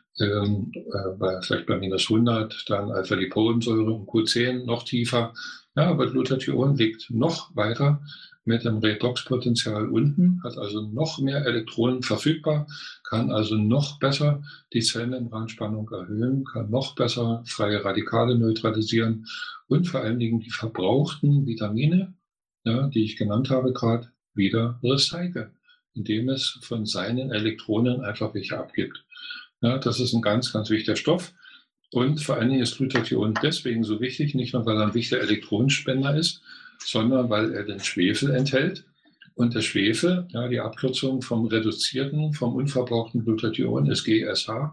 vielleicht bei minus 100, dann Alpha-Lipolensäure und Q10 noch tiefer. Ja, aber Glutathion liegt noch weiter mit dem Redoxpotential unten, hat also noch mehr Elektronen verfügbar, kann also noch besser die Zellmembranspannung erhöhen, kann noch besser freie Radikale neutralisieren und vor allen Dingen die verbrauchten Vitamine, ja, die ich genannt habe gerade, wieder recyceln, indem es von seinen Elektronen einfach welche abgibt. Ja, das ist ein ganz, ganz wichtiger Stoff. Und vor allen Dingen ist Glutathion deswegen so wichtig, nicht nur, weil er ein wichtiger Elektronenspender ist, sondern weil er den Schwefel enthält. Und der Schwefel, ja, die Abkürzung vom reduzierten, vom unverbrauchten Glutathion ist GSH.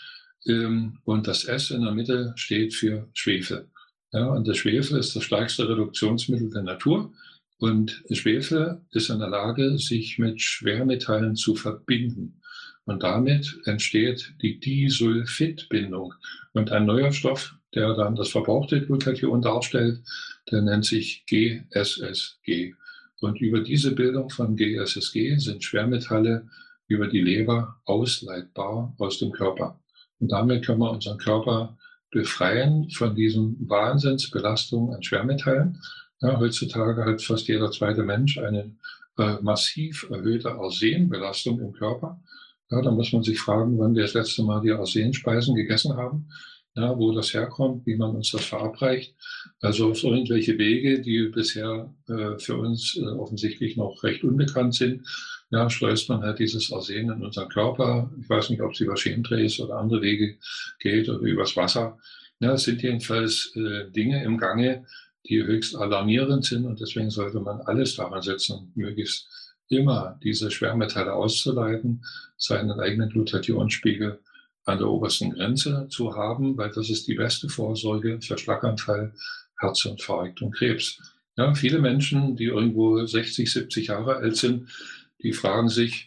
Und das S in der Mitte steht für Schwefel. Ja, und der Schwefel ist das stärkste Reduktionsmittel der Natur. Und Schwefel ist in der Lage, sich mit Schwermetallen zu verbinden. Und damit entsteht die Disulfidbindung. Und ein neuer Stoff, der dann das verbrauchte Glutathion darstellt, der nennt sich GSSG. Und über diese Bildung von GSSG sind Schwermetalle über die Leber ausleitbar aus dem Körper. Und damit können wir unseren Körper befreien von diesen Wahnsinnsbelastungen an Schwermetallen. Ja, heutzutage hat fast jeder zweite Mensch eine massiv erhöhte Arsenbelastung im Körper. Ja, da muss man sich fragen, wann wir das letzte Mal die Arsenspeisen gegessen haben, ja, wo das herkommt, wie man uns das verabreicht. Also auf irgendwelche Wege, die bisher für uns offensichtlich noch recht unbekannt sind, ja, schleust man halt dieses Arsen in unseren Körper. Ich weiß nicht, ob es über Chemtrails oder andere Wege geht oder übers Wasser. Ja, es sind jedenfalls Dinge im Gange, die höchst alarmierend sind, und deswegen sollte man alles daran setzen, möglichst immer diese Schwermetalle auszuleiten, seinen eigenen Glutathionspiegel an der obersten Grenze zu haben, weil das ist die beste Vorsorge für Schlaganfall, Herzinfarkt und Krebs. Ja, viele Menschen, die irgendwo 60, 70 Jahre alt sind, die fragen sich,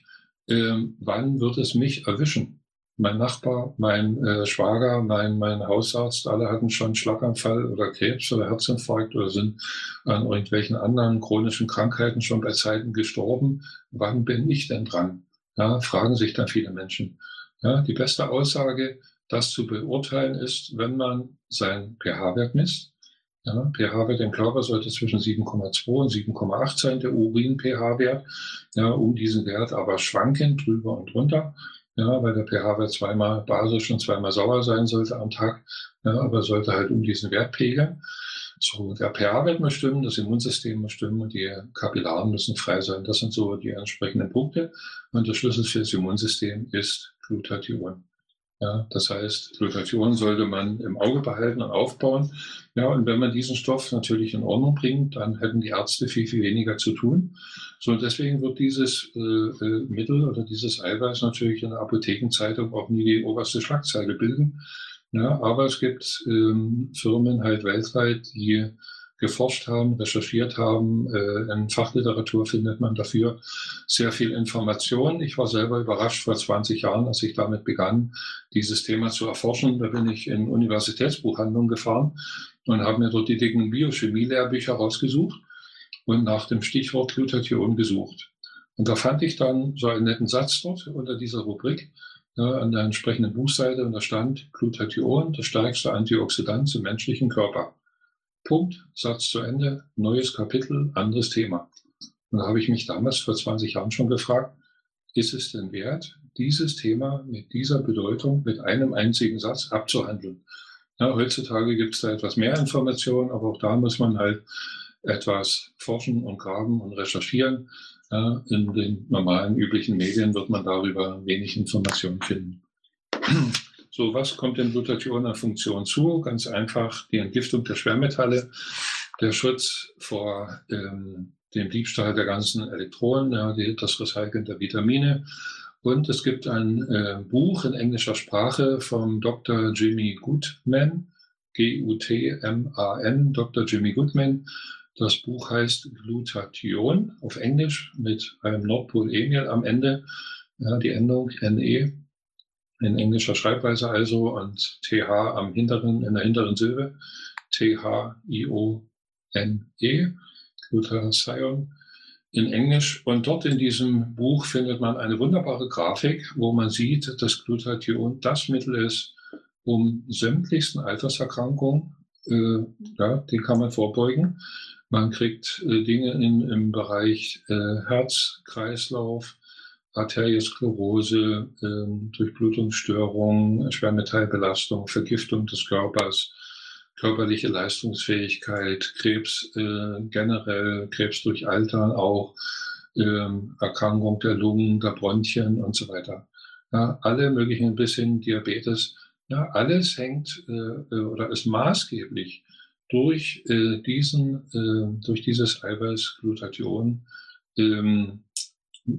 wann wird es mich erwischen? Mein Nachbar, mein Schwager, mein Hausarzt, alle hatten schon Schlaganfall oder Krebs oder Herzinfarkt oder sind an irgendwelchen anderen chronischen Krankheiten schon bei Zeiten gestorben. Wann bin ich denn dran? Ja, fragen sich dann viele Menschen. Ja, die beste Aussage, das zu beurteilen, ist, wenn man sein pH-Wert misst. Ja, pH-Wert im Körper sollte zwischen 7,2 und 7,8 sein, der Urin-pH-Wert. Ja, um diesen Wert aber schwanken, drüber und drunter. Ja, weil der pH-Wert zweimal basisch und zweimal sauer sein sollte am Tag, ja, aber sollte halt um diesen Wert pegeln. So, der pH-Wert muss stimmen, das Immunsystem muss stimmen und die Kapillaren müssen frei sein. Das sind so die entsprechenden Punkte. Und der Schlüssel für das Immunsystem ist Glutathion. Ja, das heißt, Glutathion sollte man im Auge behalten und aufbauen. Ja, und wenn man diesen Stoff natürlich in Ordnung bringt, dann hätten die Ärzte viel, viel weniger zu tun. So, und deswegen wird dieses Mittel oder dieses Eiweiß natürlich in der Apothekenzeitung auch nie die oberste Schlagzeile bilden. Ja, aber es gibt Firmen halt weltweit, die geforscht haben, recherchiert haben. In Fachliteratur findet man dafür sehr viel Information. Ich war selber überrascht vor 20 Jahren, als ich damit begann, dieses Thema zu erforschen. Da bin ich in Universitätsbuchhandlungen gefahren und habe mir dort die dicken Biochemie-Lehrbücher rausgesucht und nach dem Stichwort Glutathion gesucht. Und da fand ich dann so einen netten Satz dort unter dieser Rubrik, ja, an der entsprechenden Buchseite, und da stand: Glutathion, das stärkste Antioxidant im menschlichen Körper. Punkt, Satz zu Ende, neues Kapitel, anderes Thema. Und da habe ich mich damals vor 20 Jahren schon gefragt, ist es denn wert, dieses Thema mit dieser Bedeutung mit einem einzigen Satz abzuhandeln? Ja, heutzutage gibt es da etwas mehr Informationen, aber auch da muss man halt etwas forschen und graben und recherchieren. Ja, in den normalen, üblichen Medien wird man darüber wenig Informationen finden. So, was kommt dem Glutathion an Funktion zu? Ganz einfach die Entgiftung der Schwermetalle, der Schutz vor dem Diebstahl der ganzen Elektronen, ja, das Recyceln der Vitamine. Und es gibt ein Buch in englischer Sprache vom Dr. Jimmy Goodman, G-U-T-M-A-N, Dr. Jimmy Goodman. Das Buch heißt Glutathion, auf Englisch mit einem Nordpol-Emil am Ende, ja, die Endung NE. In englischer Schreibweise also, und TH in der hinteren Silbe, T-H-I-O-N-E, Glutathion in Englisch. Und dort in diesem Buch findet man eine wunderbare Grafik, wo man sieht, dass Glutathion das Mittel ist, um sämtlichsten Alterserkrankungen, die kann man vorbeugen. Man kriegt Dinge im Bereich Herz, Kreislauf, Arteriosklerose, Durchblutungsstörungen, Schwermetallbelastung, Vergiftung des Körpers, körperliche Leistungsfähigkeit, Krebs generell, Krebs durch Altern auch, Erkrankung der Lungen, der Bronchien und so weiter. Ja, alle möglichen bis hin Diabetes. Ja, alles hängt oder ist maßgeblich durch dieses Eiweiß Glutathion in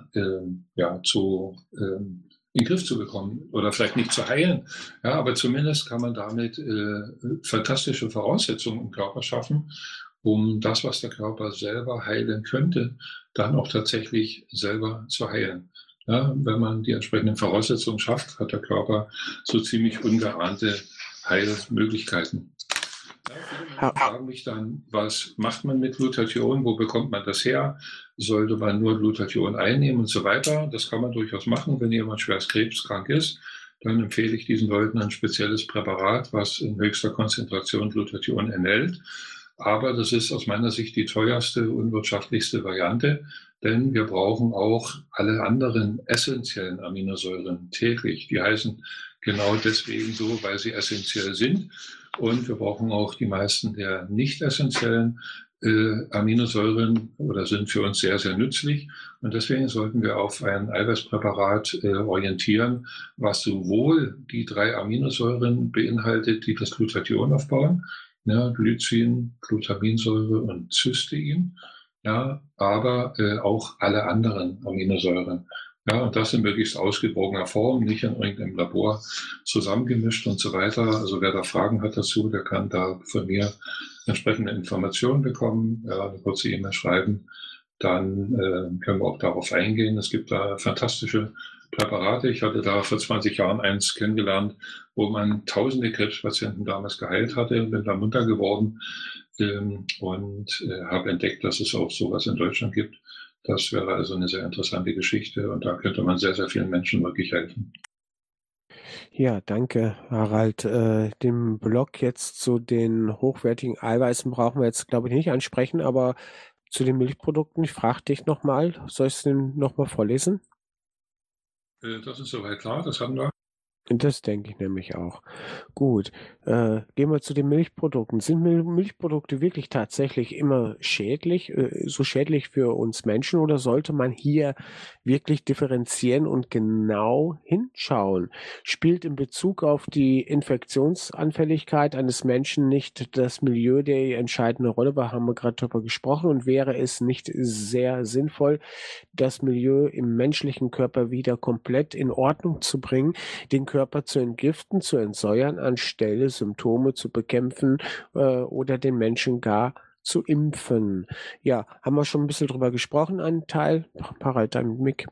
den Griff zu bekommen oder vielleicht nicht zu heilen. Ja, aber zumindest kann man damit fantastische Voraussetzungen im Körper schaffen, um das, was der Körper selber heilen könnte, dann auch tatsächlich selber zu heilen. Ja, wenn man die entsprechenden Voraussetzungen schafft, hat der Körper so ziemlich ungeahnte Heilmöglichkeiten. Ja, fragen mich dann, was macht man mit Glutathion, wo bekommt man das her, sollte man nur Glutathion einnehmen und so weiter. Das kann man durchaus machen, wenn jemand schwerst krebskrank ist. Dann empfehle ich diesen Leuten ein spezielles Präparat, was in höchster Konzentration Glutathion enthält. Aber das ist aus meiner Sicht die teuerste, unwirtschaftlichste Variante, denn wir brauchen auch alle anderen essentiellen Aminosäuren täglich. Die heißen genau deswegen so, weil sie essentiell sind. Und wir brauchen auch die meisten der nicht essentiellen Aminosäuren oder sind für uns sehr, sehr nützlich. Und deswegen sollten wir auf ein Eiweißpräparat orientieren, was sowohl die 3 Aminosäuren beinhaltet, die das Glutathion aufbauen, ja, Glycin, Glutaminsäure und Cystein, ja, aber auch alle anderen Aminosäuren. Ja, und das in möglichst ausgewogener Form, nicht in irgendeinem Labor zusammengemischt und so weiter. Also wer da Fragen hat dazu, der kann da von mir entsprechende Informationen bekommen, ja, eine kurze E-Mail schreiben. Dann können wir auch darauf eingehen. Es gibt da fantastische Präparate. Ich hatte da vor 20 Jahren eins kennengelernt, wo man tausende Krebspatienten damals geheilt hatte, bin da munter geworden und habe entdeckt, dass es auch sowas in Deutschland gibt. Das wäre also eine sehr interessante Geschichte und da könnte man sehr, sehr vielen Menschen wirklich helfen. Ja, danke, Harald. Den Blog jetzt zu den hochwertigen Eiweißen brauchen wir jetzt, glaube ich, nicht ansprechen, aber zu den Milchprodukten, ich frage dich nochmal, soll ich es denn nochmal vorlesen? Das ist soweit klar, das hatten wir. Das denke ich nämlich auch. Gut, gehen wir zu den Milchprodukten. Sind Milchprodukte wirklich tatsächlich immer schädlich, so schädlich für uns Menschen oder sollte man hier wirklich differenzieren und genau hinschauen? Spielt in Bezug auf die Infektionsanfälligkeit eines Menschen nicht das Milieu die entscheidende Rolle? Da haben wir gerade darüber gesprochen und wäre es nicht sehr sinnvoll, das Milieu im menschlichen Körper wieder komplett in Ordnung zu bringen, den Körper zu entgiften, zu entsäuern, anstelle Symptome zu bekämpfen oder den Menschen gar zu impfen. Ja, haben wir schon ein bisschen drüber gesprochen, einen Teil. Harald, dein Mick.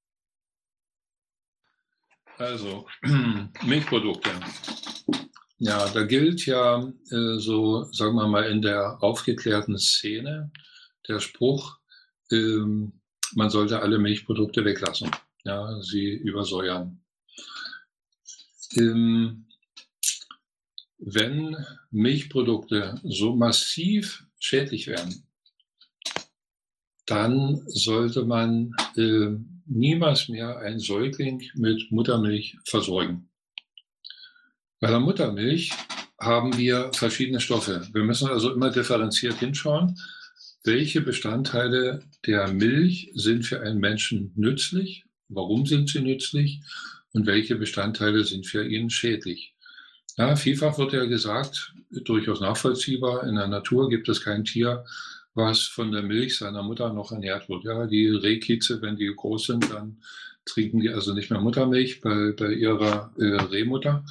Also, Milchprodukte. Ja, da gilt ja so, sagen wir mal, in der aufgeklärten Szene der Spruch, man sollte alle Milchprodukte weglassen, ja, sie übersäuern. Wenn Milchprodukte so massiv schädlich werden, dann sollte man niemals mehr einen Säugling mit Muttermilch versorgen. Bei der Muttermilch haben wir verschiedene Stoffe. Wir müssen also immer differenziert hinschauen, welche Bestandteile der Milch sind für einen Menschen nützlich, warum sind sie nützlich und welche Bestandteile sind für ihn schädlich. Ja, vielfach wird ja gesagt, durchaus nachvollziehbar, in der Natur gibt es kein Tier, was von der Milch seiner Mutter noch ernährt wird. Ja, die Rehkitze, wenn die groß sind, dann trinken die also nicht mehr Muttermilch bei ihrer Rehmutter,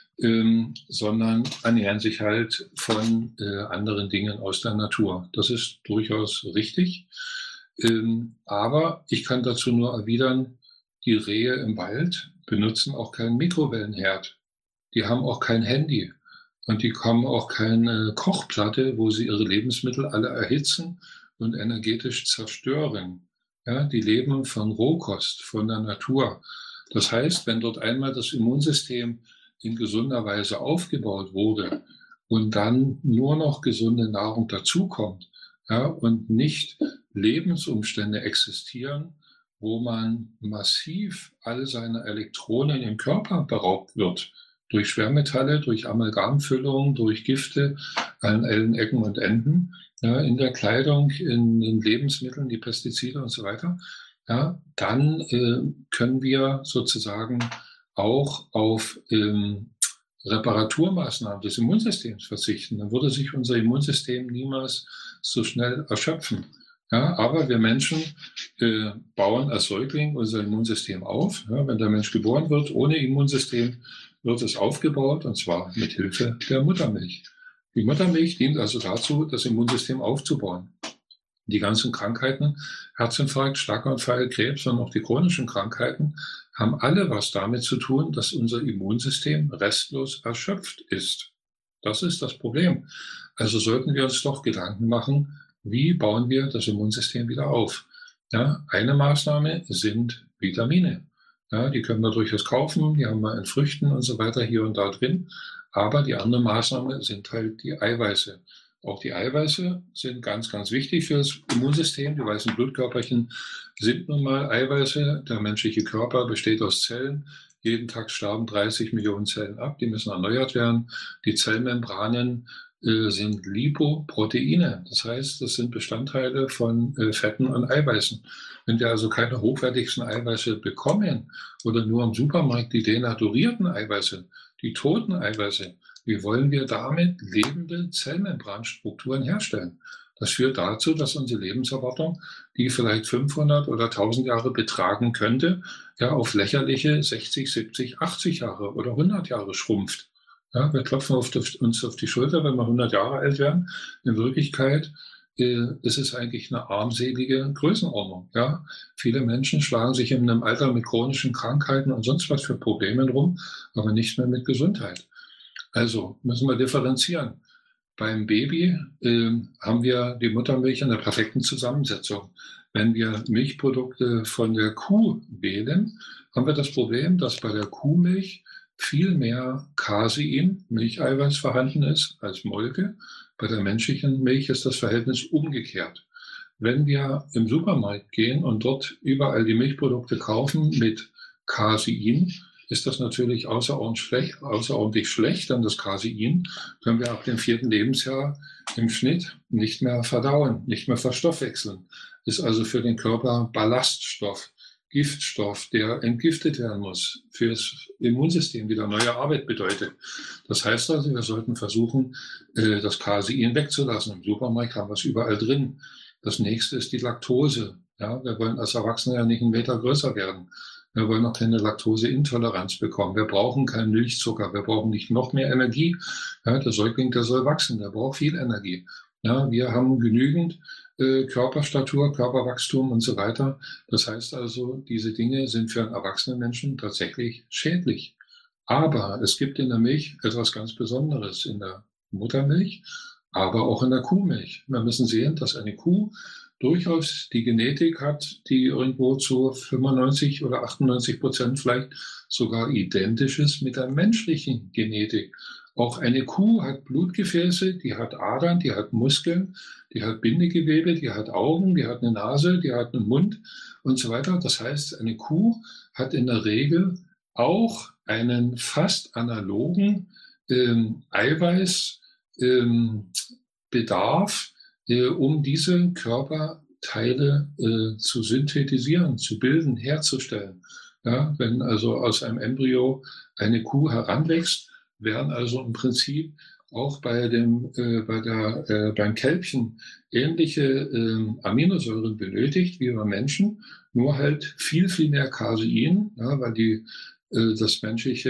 sondern ernähren sich halt von anderen Dingen aus der Natur. Das ist durchaus richtig. Aber ich kann dazu nur erwidern, die Rehe im Wald benutzen auch keinen Mikrowellenherd. Die haben auch kein Handy. Und die haben auch keine Kochplatte, wo sie ihre Lebensmittel alle erhitzen und energetisch zerstören. Ja, die leben von Rohkost, von der Natur. Das heißt, wenn dort einmal das Immunsystem in gesunder Weise aufgebaut wurde und dann nur noch gesunde Nahrung dazukommt, ja, und nicht Lebensumstände existieren, wo man massiv all seiner Elektronen im Körper beraubt wird, durch Schwermetalle, durch Amalgamfüllung, durch Gifte an allen Ecken und Enden, ja, in der Kleidung, in den Lebensmitteln, die Pestizide und so weiter, ja, dann können wir sozusagen auch auf Reparaturmaßnahmen des Immunsystems verzichten. Dann würde sich unser Immunsystem niemals so schnell erschöpfen. Ja, aber wir Menschen bauen als Säugling unser Immunsystem auf. Ja, wenn der Mensch geboren wird ohne Immunsystem, wird es aufgebaut, und zwar mit Hilfe der Muttermilch. Die Muttermilch dient also dazu, das Immunsystem aufzubauen. Die ganzen Krankheiten, Herzinfarkt, Schlaganfall, Krebs und auch die chronischen Krankheiten, haben alle was damit zu tun, dass unser Immunsystem restlos erschöpft ist. Das ist das Problem. Also sollten wir uns doch Gedanken machen, wie bauen wir das Immunsystem wieder auf? Ja, eine Maßnahme sind Vitamine. Ja, die können wir durchaus kaufen, die haben wir in Früchten und so weiter hier und da drin. Aber die andere Maßnahme sind halt die Eiweiße. Auch die Eiweiße sind ganz, ganz wichtig für das Immunsystem. Die weißen Blutkörperchen sind nun mal Eiweiße. Der menschliche Körper besteht aus Zellen. Jeden Tag sterben 30 Millionen Zellen ab. Die müssen erneuert werden. Die Zellmembranen sind Lipoproteine. Das heißt, das sind Bestandteile von Fetten und Eiweißen. Wenn wir also keine hochwertigsten Eiweiße bekommen oder nur im Supermarkt die denaturierten Eiweiße, die toten Eiweiße, wie wollen wir damit lebende Zellmembranstrukturen herstellen? Das führt dazu, dass unsere Lebenserwartung, die vielleicht 500 oder 1000 Jahre betragen könnte, ja auf lächerliche 60, 70, 80 Jahre oder 100 Jahre schrumpft. Ja, wir klopfen uns auf die Schulter, wenn wir 100 Jahre alt werden. In Wirklichkeit ist es eigentlich eine armselige Größenordnung. Ja? Viele Menschen schlagen sich in einem Alter mit chronischen Krankheiten und sonst was für Problemen rum, aber nicht mehr mit Gesundheit. Also müssen wir differenzieren. Beim Baby haben wir die Muttermilch in der perfekten Zusammensetzung. Wenn wir Milchprodukte von der Kuh wählen, haben wir das Problem, dass bei der Kuhmilch viel mehr Casein, Milcheiweiß, vorhanden ist als Molke. Bei der menschlichen Milch ist das Verhältnis umgekehrt. Wenn wir im Supermarkt gehen und dort überall die Milchprodukte kaufen mit Casein, ist das natürlich außerordentlich schlecht, denn das Casein können wir ab dem 4. Lebensjahr im Schnitt nicht mehr verdauen, nicht mehr verstoffwechseln. Ist also für den Körper Ballaststoff, Giftstoff, der entgiftet werden muss, fürs Immunsystem wieder neue Arbeit bedeutet. Das heißt also, wir sollten versuchen, das Casein wegzulassen. Im Supermarkt haben wir es überall drin. Das nächste ist die Laktose. Ja, wir wollen als Erwachsene ja nicht 1 Meter größer werden. Wir wollen auch keine Laktoseintoleranz bekommen. Wir brauchen keinen Milchzucker. Wir brauchen nicht noch mehr Energie. Ja, der Säugling, der soll wachsen. Der braucht viel Energie. Ja, wir haben genügend Körperstatur, Körperwachstum und so weiter. Das heißt also, diese Dinge sind für einen erwachsenen Menschen tatsächlich schädlich. Aber es gibt in der Milch etwas ganz Besonderes, in der Muttermilch, aber auch in der Kuhmilch. Wir müssen sehen, dass eine Kuh durchaus die Genetik hat, die irgendwo zu 95 oder 98% vielleicht sogar identisch ist mit der menschlichen Genetik. Auch eine Kuh hat Blutgefäße, die hat Adern, die hat Muskeln, die hat Bindegewebe, die hat Augen, die hat eine Nase, die hat einen Mund und so weiter. Das heißt, eine Kuh hat in der Regel auch einen fast analogen Eiweißbedarf, um diese Körperteile zu synthetisieren, zu bilden, herzustellen. Ja, wenn also aus einem Embryo eine Kuh heranwächst, werden also im Prinzip auch beim Kälbchen ähnliche Aminosäuren benötigt wie beim Menschen, nur halt viel, viel mehr Casein, ja, weil das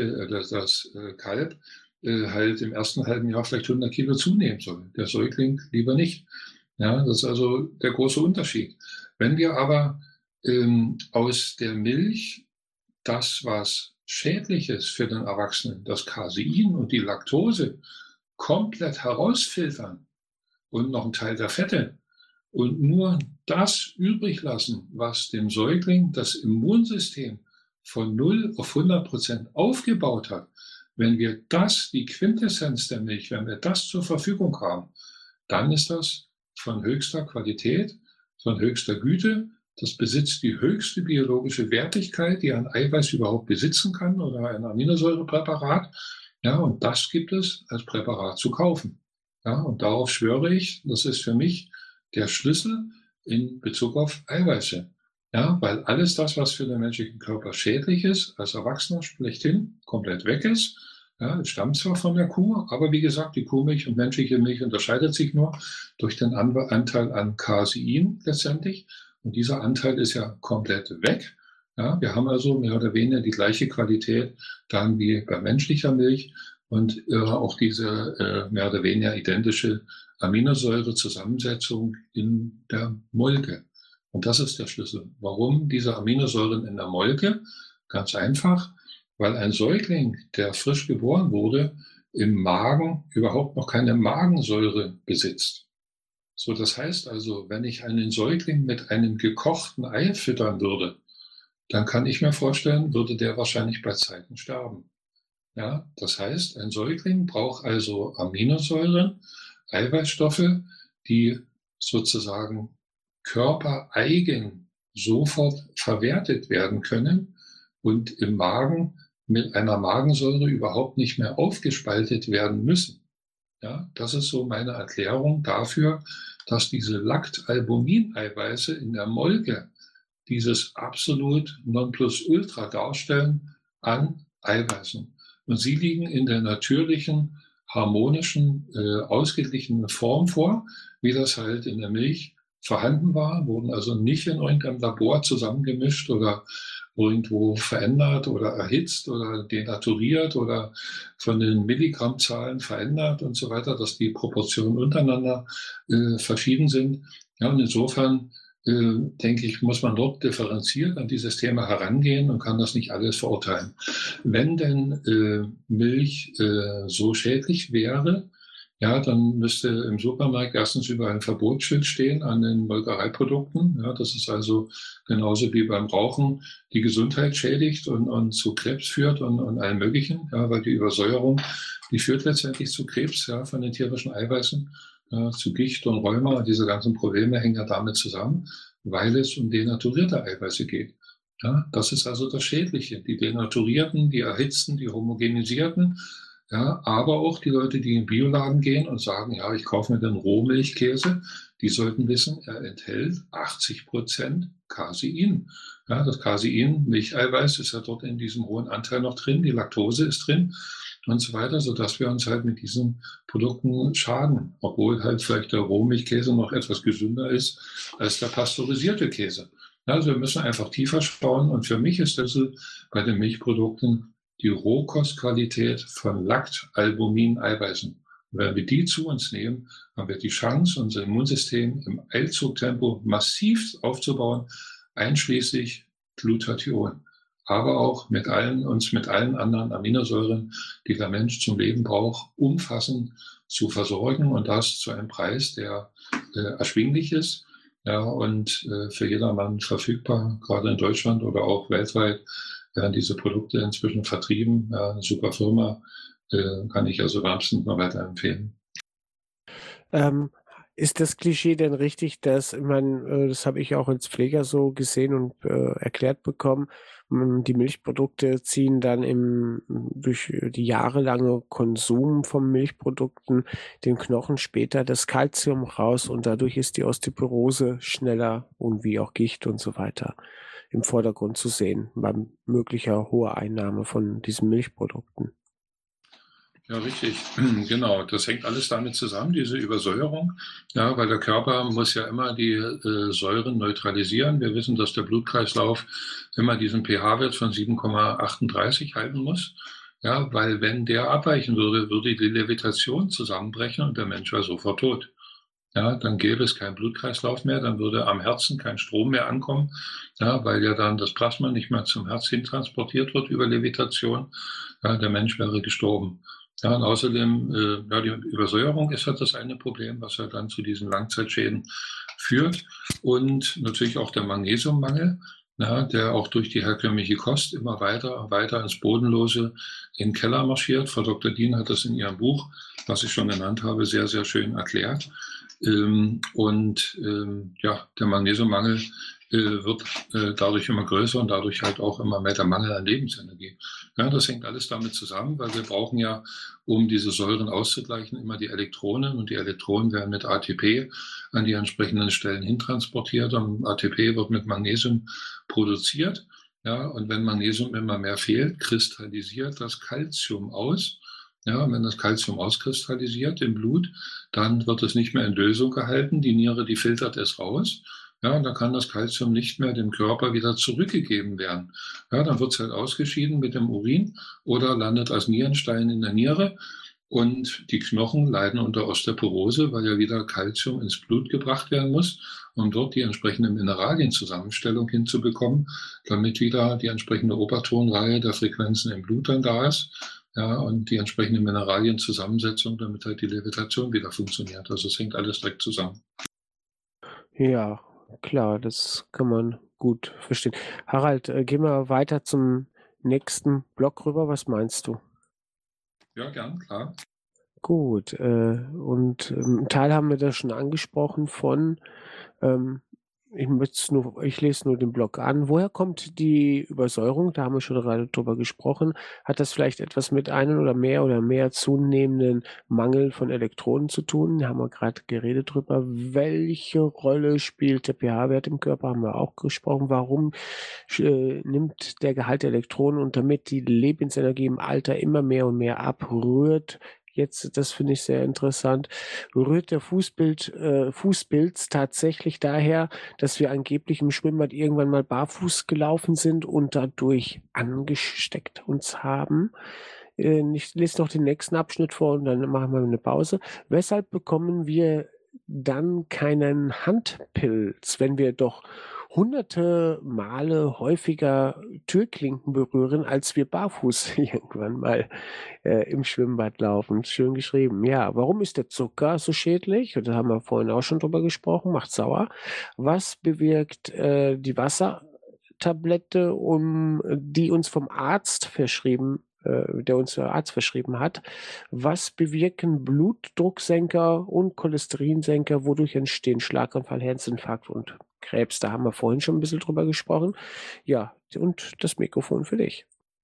Kalb halt im ersten halben Jahr vielleicht 100 Kilo zunehmen soll. Der Säugling lieber nicht. Ja, das ist also der große Unterschied. Wenn wir aber aus der Milch das, was schädlich ist für den Erwachsenen, das Casein und die Laktose, komplett herausfiltern und noch einen Teil der Fette und nur das übrig lassen, was dem Säugling das Immunsystem von 0 auf 100% aufgebaut hat, wenn wir das, die Quintessenz der Milch, wenn wir das zur Verfügung haben, dann ist das von höchster Qualität, von höchster Güte. Das besitzt die höchste biologische Wertigkeit, die ein Eiweiß überhaupt besitzen kann oder ein Aminosäurepräparat. Ja, und das gibt es als Präparat zu kaufen. Ja, und darauf schwöre ich, das ist für mich der Schlüssel in Bezug auf Eiweiße. Ja, weil alles das, was für den menschlichen Körper schädlich ist, als Erwachsener schlechthin komplett weg ist. Ja, es stammt zwar von der Kuh, aber wie gesagt, die Kuhmilch und menschliche Milch unterscheidet sich nur durch den Anteil an Casein letztendlich. Und dieser Anteil ist ja komplett weg. Ja, wir haben also mehr oder weniger die gleiche Qualität dann wie bei menschlicher Milch und auch diese mehr oder weniger identische Aminosäurezusammensetzung in der Molke. Und das ist der Schlüssel. Warum diese Aminosäuren in der Molke? Ganz einfach, weil ein Säugling, der frisch geboren wurde, im Magen überhaupt noch keine Magensäure besitzt. So, das heißt also, wenn ich einen Säugling mit einem gekochten Ei füttern würde, dann kann ich mir vorstellen, würde der wahrscheinlich bei Zeiten sterben. Ja, das heißt, ein Säugling braucht also Aminosäuren, Eiweißstoffe, die sozusagen körpereigen sofort verwertet werden können und im Magen mit einer Magensäure überhaupt nicht mehr aufgespaltet werden müssen. Ja, das ist so meine Erklärung dafür, dass diese Lactalbumin-Eiweiße in der Molke dieses absolut Nonplusultra darstellen an Eiweißen. Und sie liegen in der natürlichen, harmonischen, ausgeglichenen Form vor, wie das halt in der Milch vorhanden war, wurden also nicht in irgendeinem Labor zusammengemischt oder irgendwo verändert oder erhitzt oder denaturiert oder von den Milligrammzahlen verändert und so weiter, dass die Proportionen untereinander verschieden sind. Ja, und insofern denke ich, muss man dort differenziert an dieses Thema herangehen und kann das nicht alles verurteilen. Wenn denn Milch so schädlich wäre, ja, dann müsste im Supermarkt erstens überall ein Verbotsschild stehen an den Molkereiprodukten. Ja, das ist also genauso wie beim Rauchen die Gesundheit schädigt und zu Krebs führt und allem Möglichen, ja, weil die Übersäuerung, die führt letztendlich zu Krebs, ja, von den tierischen Eiweißen, ja, zu Gicht und Rheuma. Diese ganzen Probleme hängen ja damit zusammen, weil es um denaturierte Eiweiße geht. Ja, das ist also das Schädliche. Die denaturierten, die erhitzten, die homogenisierten, ja, aber auch die Leute, die in den Bioladen gehen und sagen, ja, ich kaufe mir den Rohmilchkäse, die sollten wissen, er enthält 80% Casein. Ja, das Casein, Milcheiweiß, ist ja dort in diesem hohen Anteil noch drin, die Laktose ist drin und so weiter, sodass wir uns halt mit diesen Produkten schaden, obwohl halt vielleicht der Rohmilchkäse noch etwas gesünder ist als der pasteurisierte Käse. Also wir müssen einfach tiefer schauen und für mich ist das bei den Milchprodukten die Rohkostqualität von Lactalbumin-Eiweißen. Wenn wir die zu uns nehmen, haben wir die Chance, unser Immunsystem im Eilzugtempo massiv aufzubauen, einschließlich Glutathion, aber auch uns mit allen anderen Aminosäuren, die der Mensch zum Leben braucht, umfassend zu versorgen und das zu einem Preis, der erschwinglich ist, ja, und für jedermann verfügbar, gerade in Deutschland oder auch weltweit werden diese Produkte inzwischen vertrieben. Ja, eine super Firma, kann ich also wärmstens noch weiterempfehlen. Ist das Klischee denn richtig, dass, ich meine, das habe ich auch als Pfleger so gesehen und erklärt bekommen, die Milchprodukte ziehen dann durch die jahrelange Konsum von Milchprodukten den Knochen später das Kalzium raus und dadurch ist die Osteoporose schneller und wie auch Gicht und so weiter im Vordergrund zu sehen, bei möglicher hoher Einnahme von diesen Milchprodukten. Ja, richtig. Genau. Das hängt alles damit zusammen, diese Übersäuerung. Ja, weil der Körper muss ja immer die Säuren neutralisieren. Wir wissen, dass der Blutkreislauf immer diesen pH-Wert von 7,38 halten muss. Ja, weil wenn der abweichen würde, würde die Levitation zusammenbrechen und der Mensch wäre sofort tot. Ja, dann gäbe es keinen Blutkreislauf mehr, dann würde am Herzen kein Strom mehr ankommen, ja, weil ja dann das Plasma nicht mehr zum Herz hintransportiert wird über Levitation. Ja, der Mensch wäre gestorben. Ja, und außerdem, ja, die Übersäuerung ist halt das eine Problem, was ja dann zu diesen Langzeitschäden führt. Und natürlich auch der Magnesiummangel, ja, der auch durch die herkömmliche Kost immer weiter ins Bodenlose in den Keller marschiert. Frau Dr. Dien hat das in ihrem Buch, was ich schon genannt habe, sehr, sehr schön erklärt. Ja, der Magnesiummangel wird dadurch immer größer und dadurch halt auch immer mehr der Mangel an Lebensenergie. Ja, das hängt alles damit zusammen, weil wir brauchen ja, um diese Säuren auszugleichen, immer die Elektronen und die Elektronen werden mit ATP an die entsprechenden Stellen hintransportiert und ATP wird mit Magnesium produziert. Ja, und wenn Magnesium immer mehr fehlt, kristallisiert das Calcium aus. Ja, und wenn das Calcium auskristallisiert im Blut, dann wird es nicht mehr in Lösung gehalten. Die Niere, die filtert es raus. Ja, und dann kann das Calcium nicht mehr dem Körper wieder zurückgegeben werden. Ja, dann wird es halt ausgeschieden mit dem Urin oder landet als Nierenstein in der Niere. Und die Knochen leiden unter Osteoporose, weil ja wieder Calcium ins Blut gebracht werden muss, um dort die entsprechende Mineralienzusammenstellung hinzubekommen, damit wieder die entsprechende Obertonreihe der Frequenzen im Blut dann da ist. ja, und die entsprechende Mineralienzusammensetzung, damit halt die Levitation wieder funktioniert. Also es hängt alles direkt zusammen. Ja, klar, das kann man gut verstehen. Harald, gehen wir weiter zum nächsten Block rüber. Was meinst du? Ja, gern, klar. Gut, und einen Teil haben wir da schon angesprochen von, ich lese nur den Block an. Woher kommt die Übersäuerung? Da haben wir schon gerade drüber gesprochen. Hat das vielleicht etwas mit einem oder mehr zunehmenden Mangel von Elektronen zu tun? Da haben wir gerade geredet drüber. Welche Rolle spielt der pH-Wert im Körper? Haben wir auch gesprochen. Warum nimmt der Gehalt der Elektronen und damit die Lebensenergie im Alter immer mehr und mehr abrührt? Jetzt, das finde ich sehr interessant, rührt der Fußpilz tatsächlich daher, dass wir angeblich im Schwimmbad irgendwann mal barfuß gelaufen sind und dadurch angesteckt uns haben. Ich lese noch den nächsten Abschnitt vor und dann machen wir eine Pause. Weshalb bekommen wir dann keinen Handpilz, wenn wir doch hunderte Male häufiger Türklinken berühren, als wir barfuß irgendwann mal im Schwimmbad laufen? Schön geschrieben. Ja, warum ist der Zucker so schädlich? Da haben wir vorhin auch schon drüber gesprochen, macht sauer. Was bewirkt die Wassertablette, die uns vom Arzt verschrieben der uns der Arzt verschrieben hat? Was bewirken Blutdrucksenker und Cholesterinsenker? Wodurch entstehen Schlaganfall, Herzinfarkt und Krebs? Da haben wir vorhin schon ein bisschen drüber gesprochen. Ja, und das Mikrofon für dich.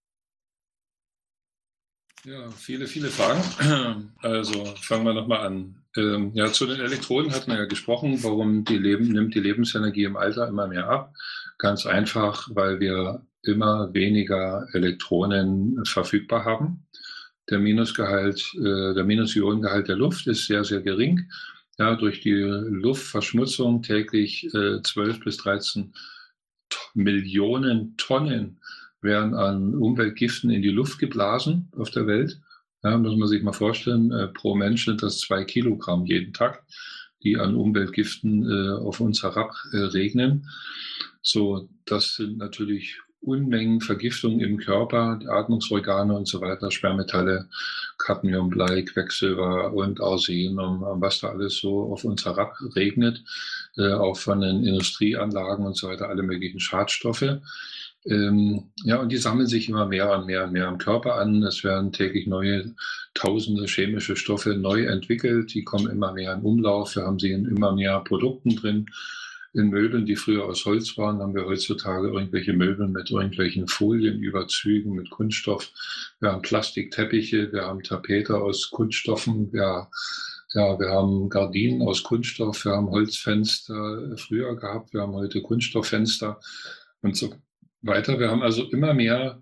Ja, viele Fragen. Also fangen wir nochmal an. Ja, zu den Elektroden hatten wir ja gesprochen. Warum nimmt die Lebensenergie im Alter immer mehr ab? Ganz einfach, weil wir immer weniger Elektronen verfügbar haben. Der Minusionengehalt der Luft ist sehr, sehr gering. Ja, durch die Luftverschmutzung täglich 12 bis 13 Millionen Tonnen werden an Umweltgiften in die Luft geblasen auf der Welt. Ja, muss man sich mal vorstellen, pro Mensch sind das 2 Kilogramm jeden Tag, die an Umweltgiften auf uns herabregnen. So, das sind natürlich Unmengen Vergiftungen im Körper, die Atmungsorgane und so weiter, Schwermetalle, Cadmium, Blei, Quecksilber und Arsen, was da alles so auf uns herabregnet, auch von den Industrieanlagen und so weiter, alle möglichen Schadstoffe. Ja, und die sammeln sich immer mehr und mehr im Körper an. Es werden täglich neue tausende chemische Stoffe neu entwickelt. Die kommen immer mehr in Umlauf. Wir haben sie in immer mehr Produkten drin. In Möbeln, die früher aus Holz waren, haben wir heutzutage irgendwelche Möbel mit irgendwelchen Folienüberzügen, mit Kunststoff. Wir haben Plastikteppiche, wir haben Tapete aus Kunststoffen, wir haben Gardinen aus Kunststoff, wir haben Holzfenster früher gehabt, wir haben heute Kunststofffenster und so weiter. Wir haben also immer mehr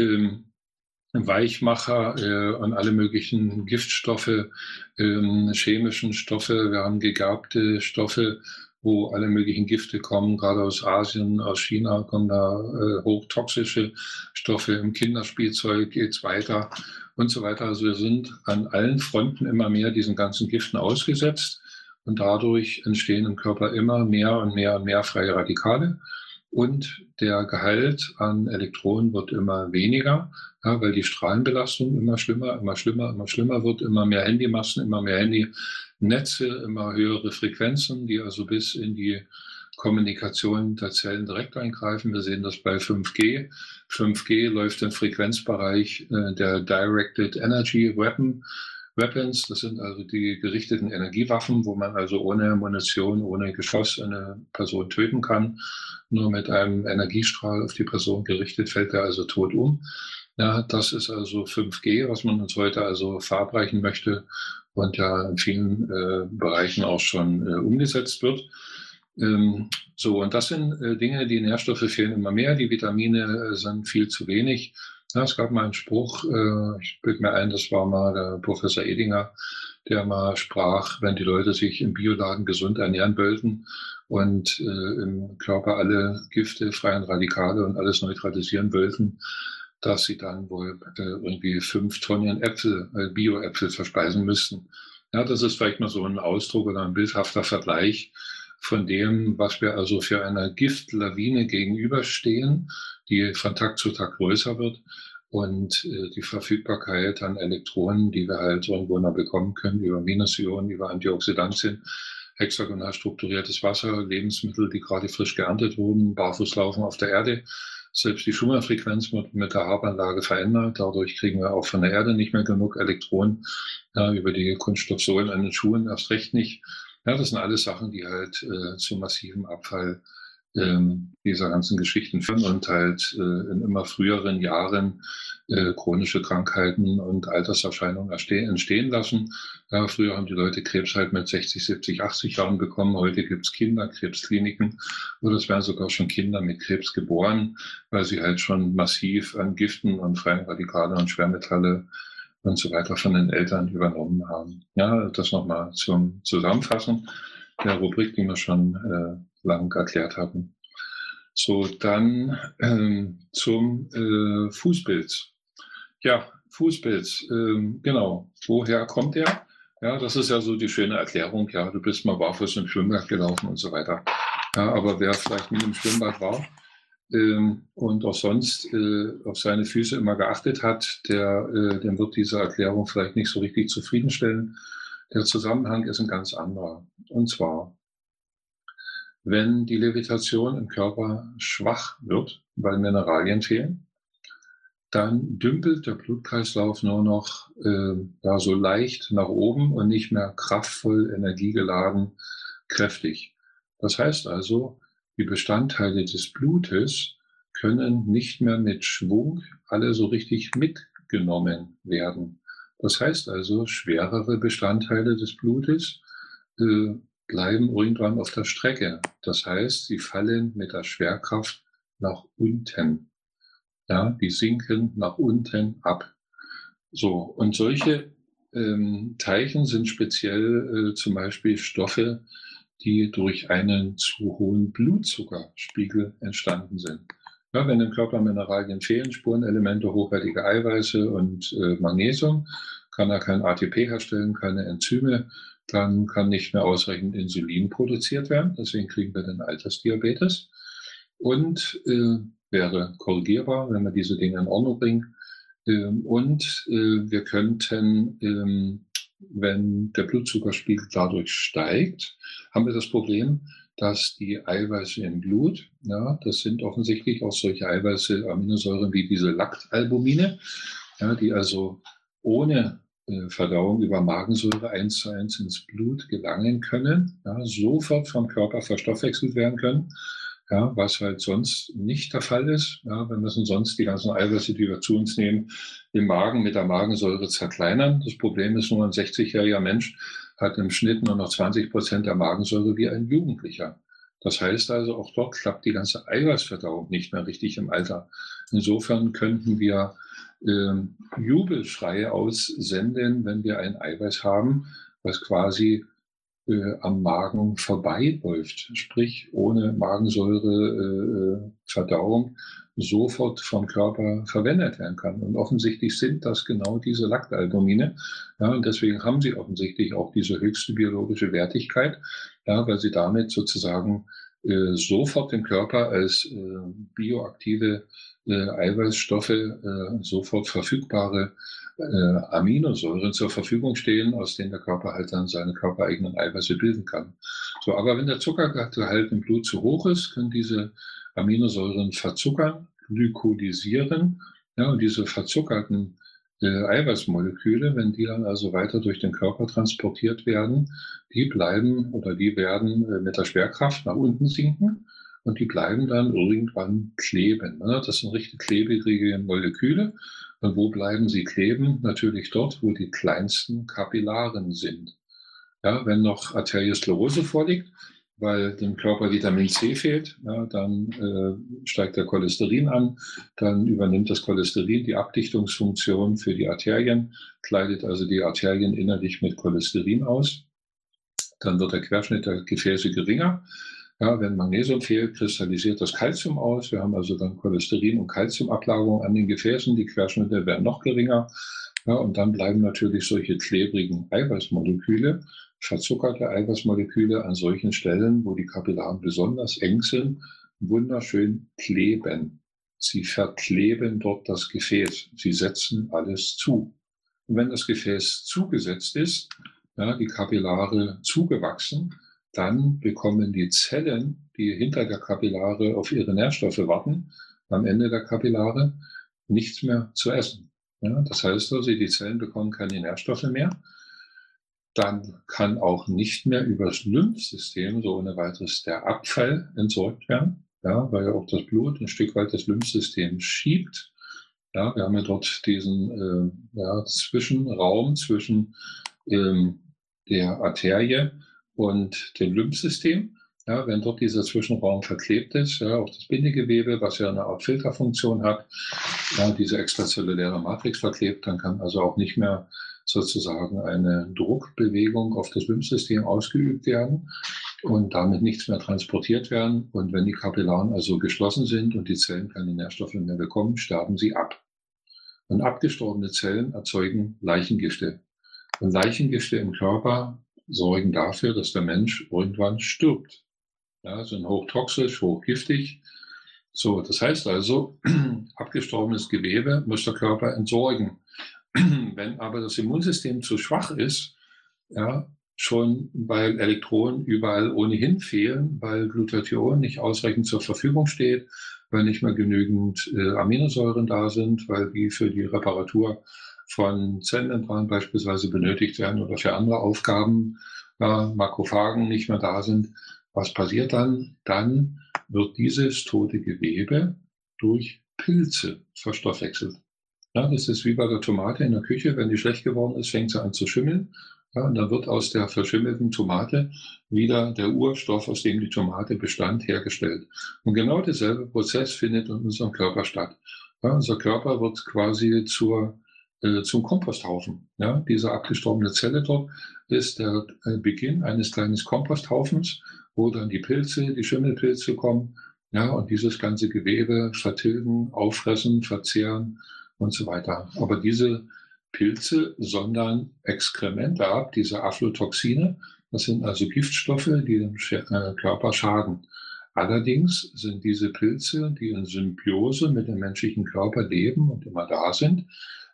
Weichmacher und alle möglichen Giftstoffe, chemischen Stoffe. Wir haben gegerbte Stoffe, wo alle möglichen Gifte kommen, gerade aus Asien, aus China kommen da hochtoxische Stoffe. Im Kinderspielzeug geht's weiter und so weiter. Also wir sind an allen Fronten immer mehr diesen ganzen Giften ausgesetzt und dadurch entstehen im Körper immer mehr und mehr freie Radikale. Und der Gehalt an Elektronen wird immer weniger, ja, weil die Strahlenbelastung immer schlimmer wird, immer mehr Handymasten, immer mehr Handynetze, immer höhere Frequenzen, die also bis in die Kommunikation der Zellen direkt eingreifen. Wir sehen das bei 5G. 5G läuft im Frequenzbereich der Directed Energy Weapons, das sind also die gerichteten Energiewaffen, wo man also ohne Munition, ohne Geschoss eine Person töten kann. Nur mit einem Energiestrahl auf die Person gerichtet fällt er also tot um. Ja, das ist also 5G, was man uns heute also verabreichen möchte und ja in vielen Bereichen auch schon umgesetzt wird. So, und das sind Dinge, die Nährstoffe fehlen immer mehr, die Vitamine sind viel zu wenig. Ja, es gab mal einen Spruch, ich bilde mir ein, das war mal der Professor Edinger, der mal sprach, wenn die Leute sich im Bioladen gesund ernähren wollten und im Körper alle Gifte, freien Radikale und alles neutralisieren wollten, dass sie dann wohl irgendwie 5 Tonnen Äpfel, Bio-Äpfel verspeisen müssten. Ja, das ist vielleicht mal so ein Ausdruck oder ein bildhafter Vergleich von dem, was wir also für eine Giftlawine gegenüberstehen, die von Tag zu Tag größer wird. und die Verfügbarkeit an Elektronen, die wir halt irgendwo noch bekommen können, über Minusionen, über Antioxidantien, hexagonal strukturiertes Wasser, Lebensmittel, die gerade frisch geerntet wurden, Barfußlaufen auf der Erde. Selbst die Schumann-Frequenz wird mit der Habanlage verändert. Dadurch kriegen wir auch von der Erde nicht mehr genug Elektronen. Ja, über die Kunststoffsohlen an den Schuhen erst recht nicht. Ja, das sind alles Sachen, die halt zu massivem Abfall dieser ganzen Geschichten führen und halt in immer früheren Jahren chronische Krankheiten und Alterserscheinungen entstehen lassen. Ja, früher haben die Leute Krebs halt mit 60, 70, 80 Jahren bekommen. Heute gibt es Kinderkrebskliniken oder es werden sogar schon Kinder mit Krebs geboren, weil sie halt schon massiv an Giften und freien Radikale und Schwermetalle und so weiter von den Eltern übernommen haben. Ja, das nochmal zum Zusammenfassen der Rubrik, die wir schon lang erklärt hatten. So, dann zum Fußpilz. Ja, Fußpilz, genau. Woher kommt der? Ja, das ist ja so die schöne Erklärung. Ja, du bist mal barfuß im Schwimmbad gelaufen und so weiter. Ja, aber wer vielleicht nie im Schwimmbad war und auch sonst auf seine Füße immer geachtet hat, dem wird diese Erklärung vielleicht nicht so richtig zufriedenstellen. Der Zusammenhang ist ein ganz anderer. Und zwar, wenn die Levitation im Körper schwach wird, weil Mineralien fehlen, dann dümpelt der Blutkreislauf nur noch so leicht nach oben und nicht mehr kraftvoll, energiegeladen, kräftig. Das heißt also, die Bestandteile des Blutes können nicht mehr mit Schwung alle so richtig mitgenommen werden. Das heißt also, schwerere Bestandteile des Blutes bleiben irgendwann auf der Strecke. Das heißt, sie fallen mit der Schwerkraft nach unten. Ja, die sinken nach unten ab. So, und solche Teilchen sind speziell zum Beispiel Stoffe, die durch einen zu hohen Blutzuckerspiegel entstanden sind. Ja, wenn im Körper Mineralien fehlen, Spurenelemente, hochwertige Eiweiße und Magnesium, kann er kein ATP herstellen, keine Enzyme, dann kann nicht mehr ausreichend Insulin produziert werden. Deswegen kriegen wir den Altersdiabetes. Und wäre korrigierbar, wenn wir diese Dinge in Ordnung bringen. Wir könnten, wenn der Blutzuckerspiegel dadurch steigt, haben wir das Problem, dass die Eiweiße im Blut, ja, das sind offensichtlich auch solche Eiweiße, Aminosäuren wie diese Lactalbumine, ja, die also ohne Verdauung über Magensäure 1:1 ins Blut gelangen können, ja, sofort vom Körper verstoffwechselt werden können. Ja, was halt sonst nicht der Fall ist. Ja, wir müssen sonst die ganzen Eiweiße, die wir zu uns nehmen, im Magen mit der Magensäure zerkleinern. Das Problem ist nur, ein 60-jähriger Mensch hat im Schnitt nur noch 20% der Magensäure wie ein Jugendlicher. Das heißt also, auch dort klappt die ganze Eiweißverdauung nicht mehr richtig im Alter. Insofern könnten wir Jubelschreie aussenden, wenn wir ein Eiweiß haben, was quasi am Magen vorbeiläuft, sprich ohne Magensäure Verdauung sofort vom Körper verwendet werden kann. Und offensichtlich sind das genau diese Lactalbumine. Ja, und deswegen haben sie offensichtlich auch diese höchste biologische Wertigkeit, ja, weil sie damit sozusagen sofort im Körper als bioaktive Eiweißstoffe sofort verfügbare Aminosäuren zur Verfügung stehen, aus denen der Körper halt dann seine körpereigenen Eiweiße bilden kann. So, aber wenn der Zuckergehalt im Blut zu hoch ist, können diese Aminosäuren verzuckern, glykolysieren, ja, und diese verzuckerten Eiweißmoleküle, wenn die dann also weiter durch den Körper transportiert werden, die bleiben oder die werden mit der Schwerkraft nach unten sinken und die bleiben dann irgendwann kleben. Ne? Das sind richtig klebrige Moleküle. Und wo bleiben sie kleben? Natürlich dort, wo die kleinsten Kapillaren sind. Ja, wenn noch Arteriosklerose vorliegt, weil dem Körper Vitamin C fehlt, ja, dann steigt der Cholesterin an, dann übernimmt das Cholesterin die Abdichtungsfunktion für die Arterien, kleidet also die Arterien innerlich mit Cholesterin aus. Dann wird der Querschnitt der Gefäße geringer. Ja, wenn Magnesium fehlt, kristallisiert das Calcium aus. Wir haben also dann Cholesterin- und Calciumablagerung an den Gefäßen. Die Querschnitte werden noch geringer. Ja, und dann bleiben natürlich solche klebrigen Eiweißmoleküle, verzuckerte Eiweißmoleküle an solchen Stellen, wo die Kapillaren besonders eng sind, wunderschön kleben. Sie verkleben dort das Gefäß. Sie setzen alles zu. Und wenn das Gefäß zugesetzt ist, ja, die Kapillare zugewachsen, dann bekommen die Zellen, die hinter der Kapillare auf ihre Nährstoffe warten, am Ende der Kapillare nichts mehr zu essen. Ja, das heißt also, die Zellen bekommen keine Nährstoffe mehr. Dann kann auch nicht mehr über das Lymphsystem so ohne weiteres der Abfall entsorgt werden, ja, weil ja auch das Blut ein Stück weit das Lymphsystem schiebt. Ja, wir haben ja dort diesen Zwischenraum zwischen der Arterie und dem Lymphsystem. Ja, wenn dort dieser Zwischenraum verklebt ist, ja, auch das Bindegewebe, was ja eine Art Filterfunktion hat, ja, diese extrazelluläre Matrix verklebt, dann kann also auch nicht mehr sozusagen eine Druckbewegung auf das Lymphsystem ausgeübt werden und damit nichts mehr transportiert werden. Und wenn die Kapillaren also geschlossen sind und die Zellen keine Nährstoffe mehr bekommen, sterben sie ab. Und abgestorbene Zellen erzeugen Leichengifte. Und Leichengifte im Körper sorgen dafür, dass der Mensch irgendwann stirbt. Ja, sind hochtoxisch, hochgiftig. So, das heißt also, abgestorbenes Gewebe muss der Körper entsorgen. Wenn aber das Immunsystem zu schwach ist, ja, schon weil Elektronen überall ohnehin fehlen, weil Glutathion nicht ausreichend zur Verfügung steht, weil nicht mehr genügend Aminosäuren da sind, weil die für die Reparatur von Zellmembranen beispielsweise benötigt werden oder für andere Aufgaben, Makrophagen nicht mehr da sind. Was passiert dann? Dann wird dieses tote Gewebe durch Pilze verstoffwechselt. Ja, das ist wie bei der Tomate in der Küche. Wenn die schlecht geworden ist, fängt sie an zu schimmeln. Ja, und dann wird aus der verschimmelten Tomate wieder der Urstoff, aus dem die Tomate bestand, hergestellt. Und genau derselbe Prozess findet in unserem Körper statt. Ja, unser Körper wird quasi zum Komposthaufen. Ja, diese abgestorbene Zelle dort ist der Beginn eines kleinen Komposthaufens, wo dann die Pilze, die Schimmelpilze kommen, ja, und dieses ganze Gewebe vertilgen, auffressen, verzehren und so weiter. Aber diese Pilze sondern Exkremente ab, diese Aflatoxine. Das sind also Giftstoffe, die dem Körper schaden. Allerdings sind diese Pilze, die in Symbiose mit dem menschlichen Körper leben und immer da sind,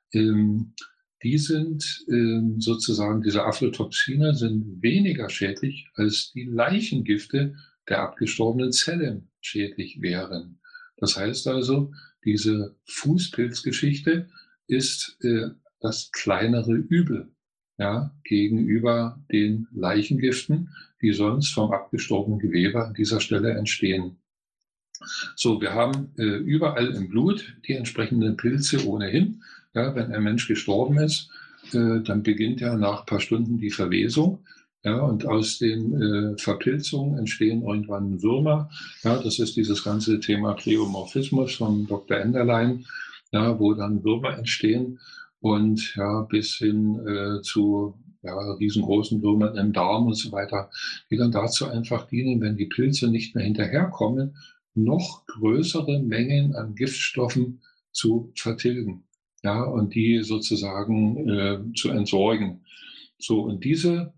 die sind sozusagen, diese Aflatoxine sind weniger schädlich, als die Leichengifte der abgestorbenen Zellen schädlich wären. Das heißt also, diese Fußpilzgeschichte ist das kleinere Übel, ja, gegenüber den Leichengiften, die sonst vom abgestorbenen Gewebe an dieser Stelle entstehen. So, wir haben überall im Blut die entsprechenden Pilze ohnehin. Ja, wenn ein Mensch gestorben ist, dann beginnt ja nach ein paar Stunden die Verwesung. Ja, und aus den Verpilzungen entstehen irgendwann Würmer. Ja, das ist dieses ganze Thema Pleomorphismus von Dr. Enderlein, ja, wo dann Würmer entstehen und ja, bis hin zu riesengroßen Würmern im Darm und so weiter, die dann dazu einfach dienen, wenn die Pilze nicht mehr hinterherkommen, noch größere Mengen an Giftstoffen zu vertilgen, ja, und die sozusagen zu entsorgen. So, und diese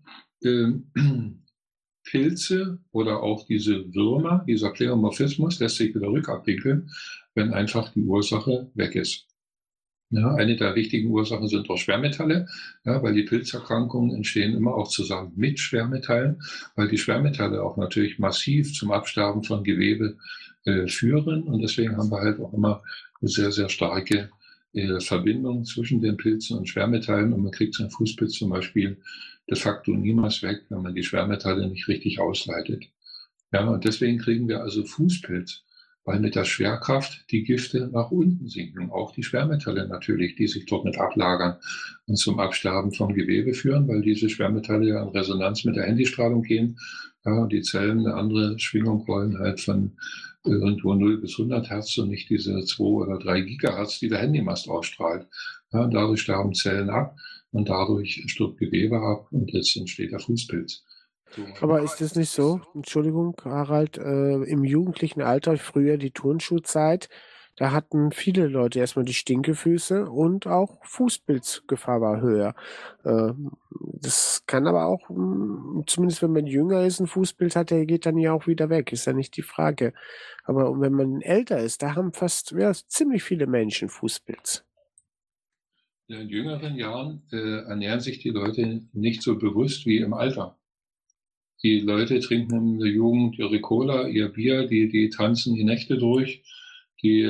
Pilze oder auch diese Würmer, dieser Pleomorphismus lässt sich wieder rückabwickeln, wenn einfach die Ursache weg ist. Ja, eine der wichtigen Ursachen sind auch Schwermetalle, ja, weil die Pilzerkrankungen entstehen immer auch zusammen mit Schwermetallen, weil die Schwermetalle auch natürlich massiv zum Absterben von Gewebe führen. Und deswegen haben wir halt auch immer eine sehr, sehr starke Verbindung zwischen den Pilzen und Schwermetallen. Und man kriegt seinen Fußpilz zum Beispiel de facto niemals weg, wenn man die Schwermetalle nicht richtig ausleitet. Ja, und deswegen kriegen wir also Fußpilz, weil mit der Schwerkraft die Gifte nach unten sinken. Auch die Schwermetalle natürlich, die sich dort mit ablagern und zum Absterben vom Gewebe führen, weil diese Schwermetalle ja in Resonanz mit der Handystrahlung gehen. Ja, und die Zellen eine andere Schwingung wollen halt von irgendwo 0 bis 100 Hertz und nicht diese 2 oder 3 Gigahertz, die der Handymast ausstrahlt. Ja, und dadurch sterben Zellen ab und dadurch stirbt Gewebe ab und jetzt entsteht der Fußpilz. Aber ist das nicht so, Entschuldigung, Harald, im jugendlichen Alter, früher die Turnschuhzeit, Da hatten viele Leute erstmal die Stinkefüße und auch Fußpilzgefahr war höher. Das kann aber auch, zumindest wenn man jünger ist, ein Fußpilz hat, der geht dann ja auch wieder weg, ist ja nicht die Frage. Aber wenn man älter ist, da haben fast ziemlich viele Menschen Fußpilz. In jüngeren Jahren ernähren sich die Leute nicht so bewusst wie im Alter. Die Leute trinken in der Jugend ihre Cola, ihr Bier, die tanzen die Nächte durch, die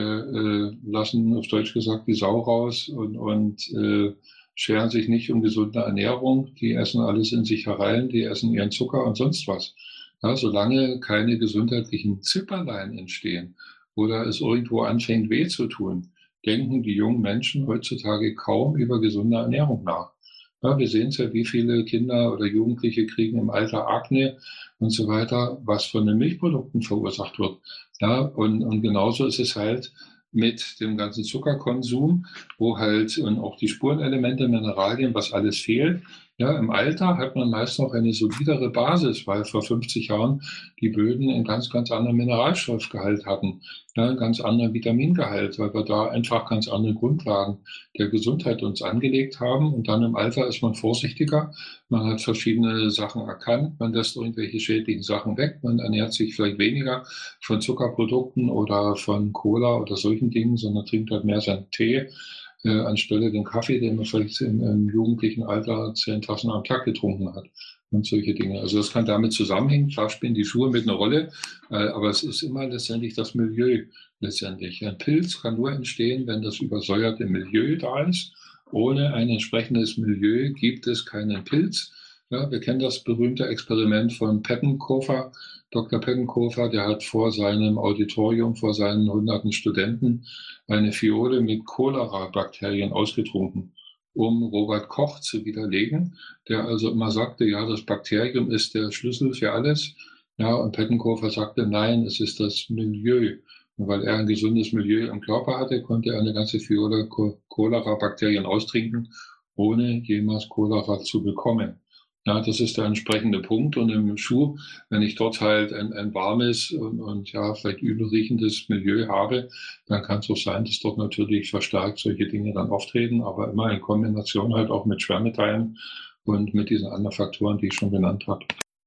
lassen, auf Deutsch gesagt, die Sau raus und scheren sich nicht um gesunde Ernährung. Die essen alles in sich herein, die essen ihren Zucker und sonst was. Ja, solange keine gesundheitlichen Zipperlein entstehen oder es irgendwo anfängt weh zu tun, denken die jungen Menschen heutzutage kaum über gesunde Ernährung nach. Ja, wir sehen es ja, wie viele Kinder oder Jugendliche kriegen im Alter Akne und so weiter, was von den Milchprodukten verursacht wird. Ja, und genauso ist es halt mit dem ganzen Zuckerkonsum, wo halt und auch die Spurenelemente, Mineralien, was alles fehlt. Ja, im Alter hat man meist noch eine solidere Basis, weil vor 50 Jahren die Böden einen ganz, ganz anderen Mineralstoffgehalt hatten, ja, einen ganz anderen Vitamingehalt, weil wir da einfach ganz andere Grundlagen der Gesundheit uns angelegt haben. Und dann im Alter ist man vorsichtiger, man hat verschiedene Sachen erkannt, man lässt irgendwelche schädlichen Sachen weg, man ernährt sich vielleicht weniger von Zuckerprodukten oder von Cola oder solchen Dingen, sondern trinkt halt mehr seinen Tee, anstelle den Kaffee, den man vielleicht im jugendlichen Alter 10 Tassen am Tag getrunken hat und solche Dinge. Also das kann damit zusammenhängen. Klar spielen die Schuhe mit einer Rolle, aber es ist immer letztendlich das Milieu letztendlich. Ein Pilz kann nur entstehen, wenn das übersäuerte Milieu da ist. Ohne ein entsprechendes Milieu gibt es keinen Pilz. Ja, wir kennen das berühmte Experiment von Pettenkofer. Dr. Pettenkofer, der hat vor seinem Auditorium, vor seinen hunderten Studenten eine Fiole mit Cholera-Bakterien ausgetrunken, um Robert Koch zu widerlegen, der also immer sagte, ja, das Bakterium ist der Schlüssel für alles. Ja, und Pettenkofer sagte, nein, es ist das Milieu. Und weil er ein gesundes Milieu im Körper hatte, konnte er eine ganze Fiole Cholera-Bakterien austrinken, ohne jemals Cholera zu bekommen. Ja, das ist der entsprechende Punkt. Und im Schuh, wenn ich dort halt ein warmes und ja, vielleicht übelriechendes Milieu habe, dann kann es auch sein, dass dort natürlich verstärkt solche Dinge dann auftreten, aber immer in Kombination halt auch mit Schwermetallen und mit diesen anderen Faktoren, die ich schon genannt habe.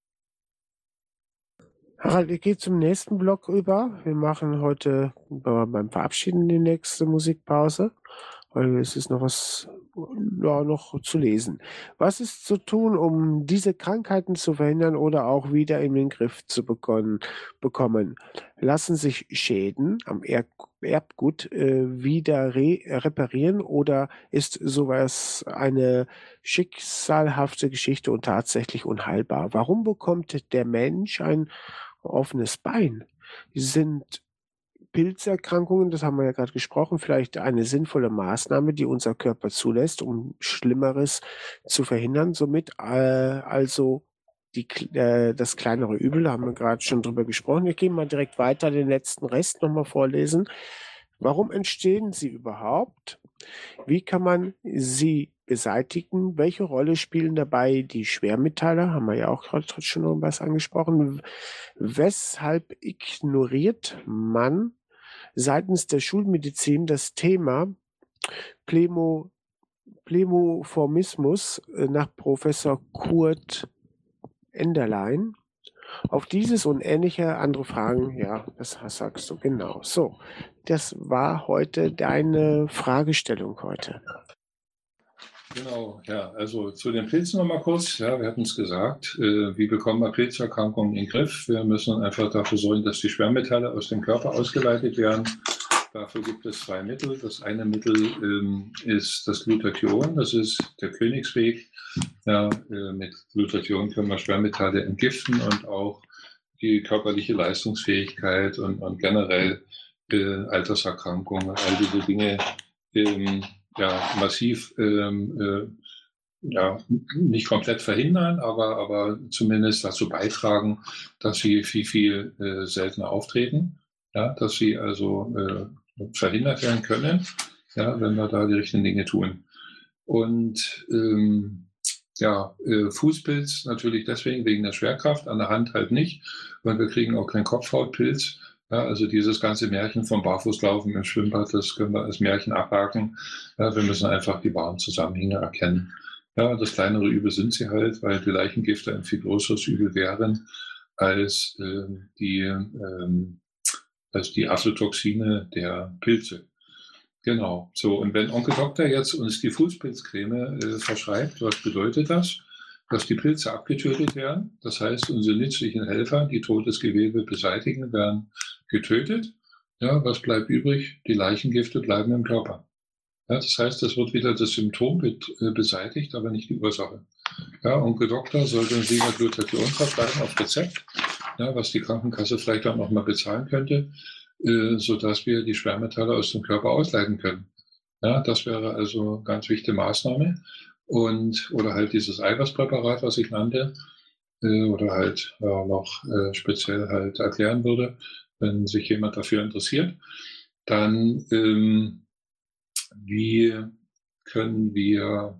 Harald, ich gehe zum nächsten Block über. Wir machen heute beim Verabschieden die nächste Musikpause, weil es ist noch was noch zu lesen. Was ist zu tun, um diese Krankheiten zu verhindern oder auch wieder in den Griff zu bekommen? Lassen sich Schäden am Erbgut wieder reparieren oder ist sowas eine schicksalhafte Geschichte und tatsächlich unheilbar? Warum bekommt der Mensch ein offenes Bein? Sind Pilzerkrankungen, das haben wir ja gerade gesprochen, vielleicht eine sinnvolle Maßnahme, die unser Körper zulässt, um Schlimmeres zu verhindern. Somit also das kleinere Übel, da haben wir gerade schon drüber gesprochen. Wir gehen mal direkt weiter, den letzten Rest nochmal vorlesen. Warum entstehen sie überhaupt? Wie kann man sie beseitigen? Welche Rolle spielen dabei die Schwermetalle? Haben wir ja auch gerade schon noch was angesprochen. Weshalb ignoriert man seitens der Schulmedizin das Thema Pleomorphismus nach Professor Kurt Enderlein? Auf dieses und ähnliche andere Fragen, ja, das sagst du genau. So, das war heute deine Fragestellung heute. Genau, ja, also zu den Pilzen nochmal kurz. Ja, wir hatten es gesagt, wie bekommen wir Pilzerkrankungen in den Griff? Wir müssen einfach dafür sorgen, dass die Schwermetalle aus dem Körper ausgeleitet werden. Dafür gibt es 2 Mittel. Das eine Mittel ist das Glutathion, das ist der Königsweg. Ja, mit Glutathion können wir Schwermetalle entgiften und auch die körperliche Leistungsfähigkeit und generell Alterserkrankungen, all diese Dinge massiv nicht komplett verhindern, aber zumindest dazu beitragen, dass sie viel seltener auftreten, ja, dass sie also verhindert werden können, ja, wenn wir da die richtigen Dinge tun. Und Fußpilz natürlich deswegen wegen der Schwerkraft, an der Hand halt nicht, weil wir kriegen auch keinen Kopfhautpilz, Ja, also dieses ganze Märchen vom Barfußlaufen im Schwimmbad, das können wir als Märchen abhaken. Ja, wir müssen einfach die wahren Zusammenhänge erkennen. Ja, das kleinere Übel sind sie halt, weil die Leichengifte ein viel größeres Übel wären als die Aflatoxine der Pilze. Genau. So, und wenn Onkel Doktor jetzt uns die Fußpilzcreme verschreibt, was bedeutet das? Dass die Pilze abgetötet werden. Das heißt, unsere nützlichen Helfer, die totes Gewebe beseitigen, werden getötet. Ja, was bleibt übrig? Die Leichengifte bleiben im Körper. Ja, das heißt, es wird wieder das Symptom beseitigt, aber nicht die Ursache. Ja, Onkel Doktor sollte uns lieber Glutathion verschreiben auf Rezept, ja, was die Krankenkasse vielleicht auch nochmal bezahlen könnte, sodass wir die Schwermetalle aus dem Körper ausleiten können. Ja, das wäre also eine ganz wichtige Maßnahme. Oder halt dieses Eiweißpräparat, was ich nannte, oder halt noch speziell halt erklären würde, wenn sich jemand dafür interessiert. Dann, wie können wir,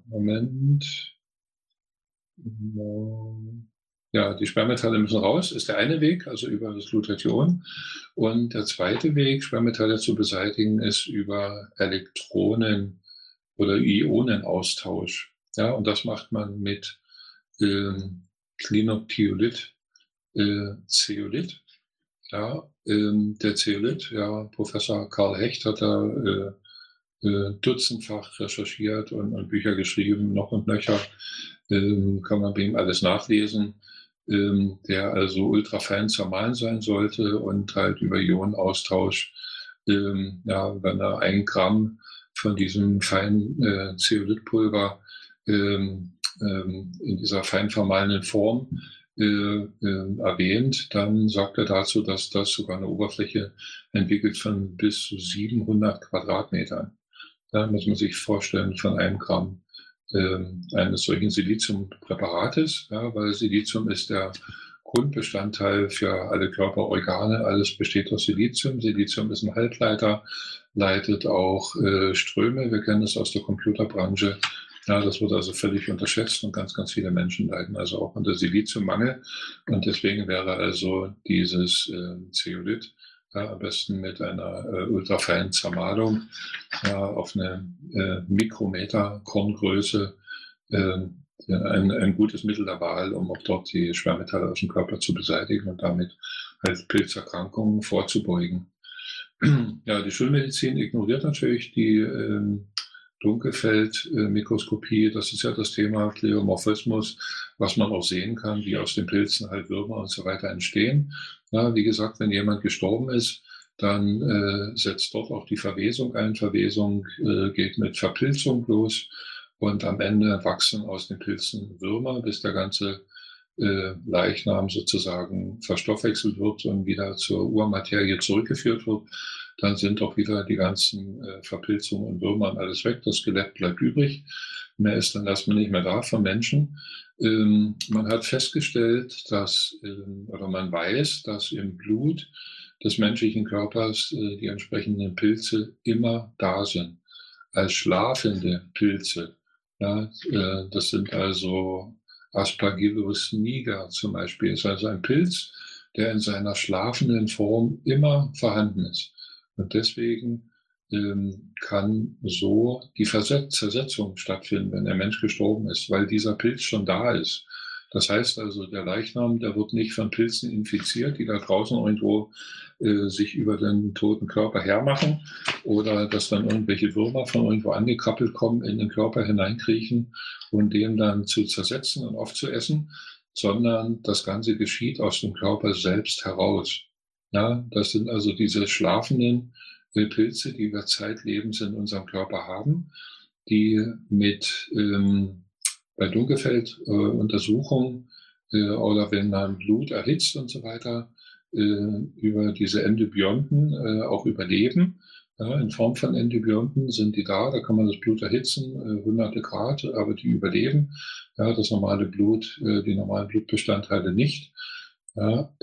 ja, die Schwermetalle müssen raus, ist der eine Weg, also über das Glutathion. Und der zweite Weg, Schwermetalle zu beseitigen, ist über Elektronen- oder Ionenaustausch. Ja, und das macht man mit Clinoptiolit, Zeolit. Ja, der Zeolit, ja, Professor Karl Hecht hat da dutzendfach recherchiert und Bücher geschrieben, noch und nöcher. Kann man bei ihm alles nachlesen, der also ultrafein zermahlen sein sollte und halt über Ionenaustausch, ja, wenn er 1 Gramm von diesem feinen Zeolithpulver in dieser fein vermahlenen Form erwähnt, dann sagt er dazu, dass das sogar eine Oberfläche entwickelt von bis zu 700 Quadratmetern. Da muss man sich vorstellen, von 1 Gramm eines solchen Siliziumpräparates, ja, weil Silizium ist der Grundbestandteil für alle Körperorgane. Alles besteht aus Silizium. Silizium ist ein Halbleiter, leitet auch Ströme. Wir kennen das aus der Computerbranche. Ja, das wird also völlig unterschätzt und ganz, ganz viele Menschen leiden also auch unter Siliziummangel. Und deswegen wäre also dieses Zeolit am besten mit einer ultrafeinen Zermalung auf eine Mikrometer-Korngröße ein gutes Mittel der Wahl, um auch dort die Schwermetalle aus dem Körper zu beseitigen und damit halt Pilzerkrankungen vorzubeugen. Ja, die Schulmedizin ignoriert natürlich die Dunkelfeldmikroskopie. Das ist ja das Thema Pleomorphismus, was man auch sehen kann, wie aus den Pilzen halt Würmer und so weiter entstehen. Ja, wie gesagt, wenn jemand gestorben ist, dann setzt dort auch die Verwesung ein. Verwesung geht mit Verpilzung los und am Ende wachsen aus den Pilzen Würmer, bis der ganze Leichnam sozusagen verstoffwechselt wird und wieder zur Urmaterie zurückgeführt wird. Dann sind auch wieder die ganzen Verpilzungen und Würmer und alles weg. Das Skelett bleibt übrig. Mehr ist dann erstmal nicht mehr da vom Menschen. Man hat festgestellt, oder man weiß, dass im Blut des menschlichen Körpers die entsprechenden Pilze immer da sind, als schlafende Pilze. Ja, das sind also Aspergillus niger zum Beispiel, ist also ein Pilz, der in seiner schlafenden Form immer vorhanden ist. Und deswegen kann so die Zersetzung stattfinden, wenn der Mensch gestorben ist, weil dieser Pilz schon da ist. Das heißt also, der Leichnam, der wird nicht von Pilzen infiziert, die da draußen irgendwo sich über den toten Körper hermachen oder dass dann irgendwelche Würmer von irgendwo angekrabbelt kommen, in den Körper hineinkriechen und den dann zu zersetzen und aufzuessen, sondern das Ganze geschieht aus dem Körper selbst heraus. Ja, das sind also diese schlafenden Pilze, die wir zeitlebens in unserem Körper haben, die mit bei Dunkelfelduntersuchungen oder wenn man Blut erhitzt und so weiter, über diese Endobionten auch überleben. Ja, in Form von Endobionten sind die da kann man das Blut erhitzen, hunderte Grad, aber die überleben. Ja, das normale Blut, die normalen Blutbestandteile nicht. Ja,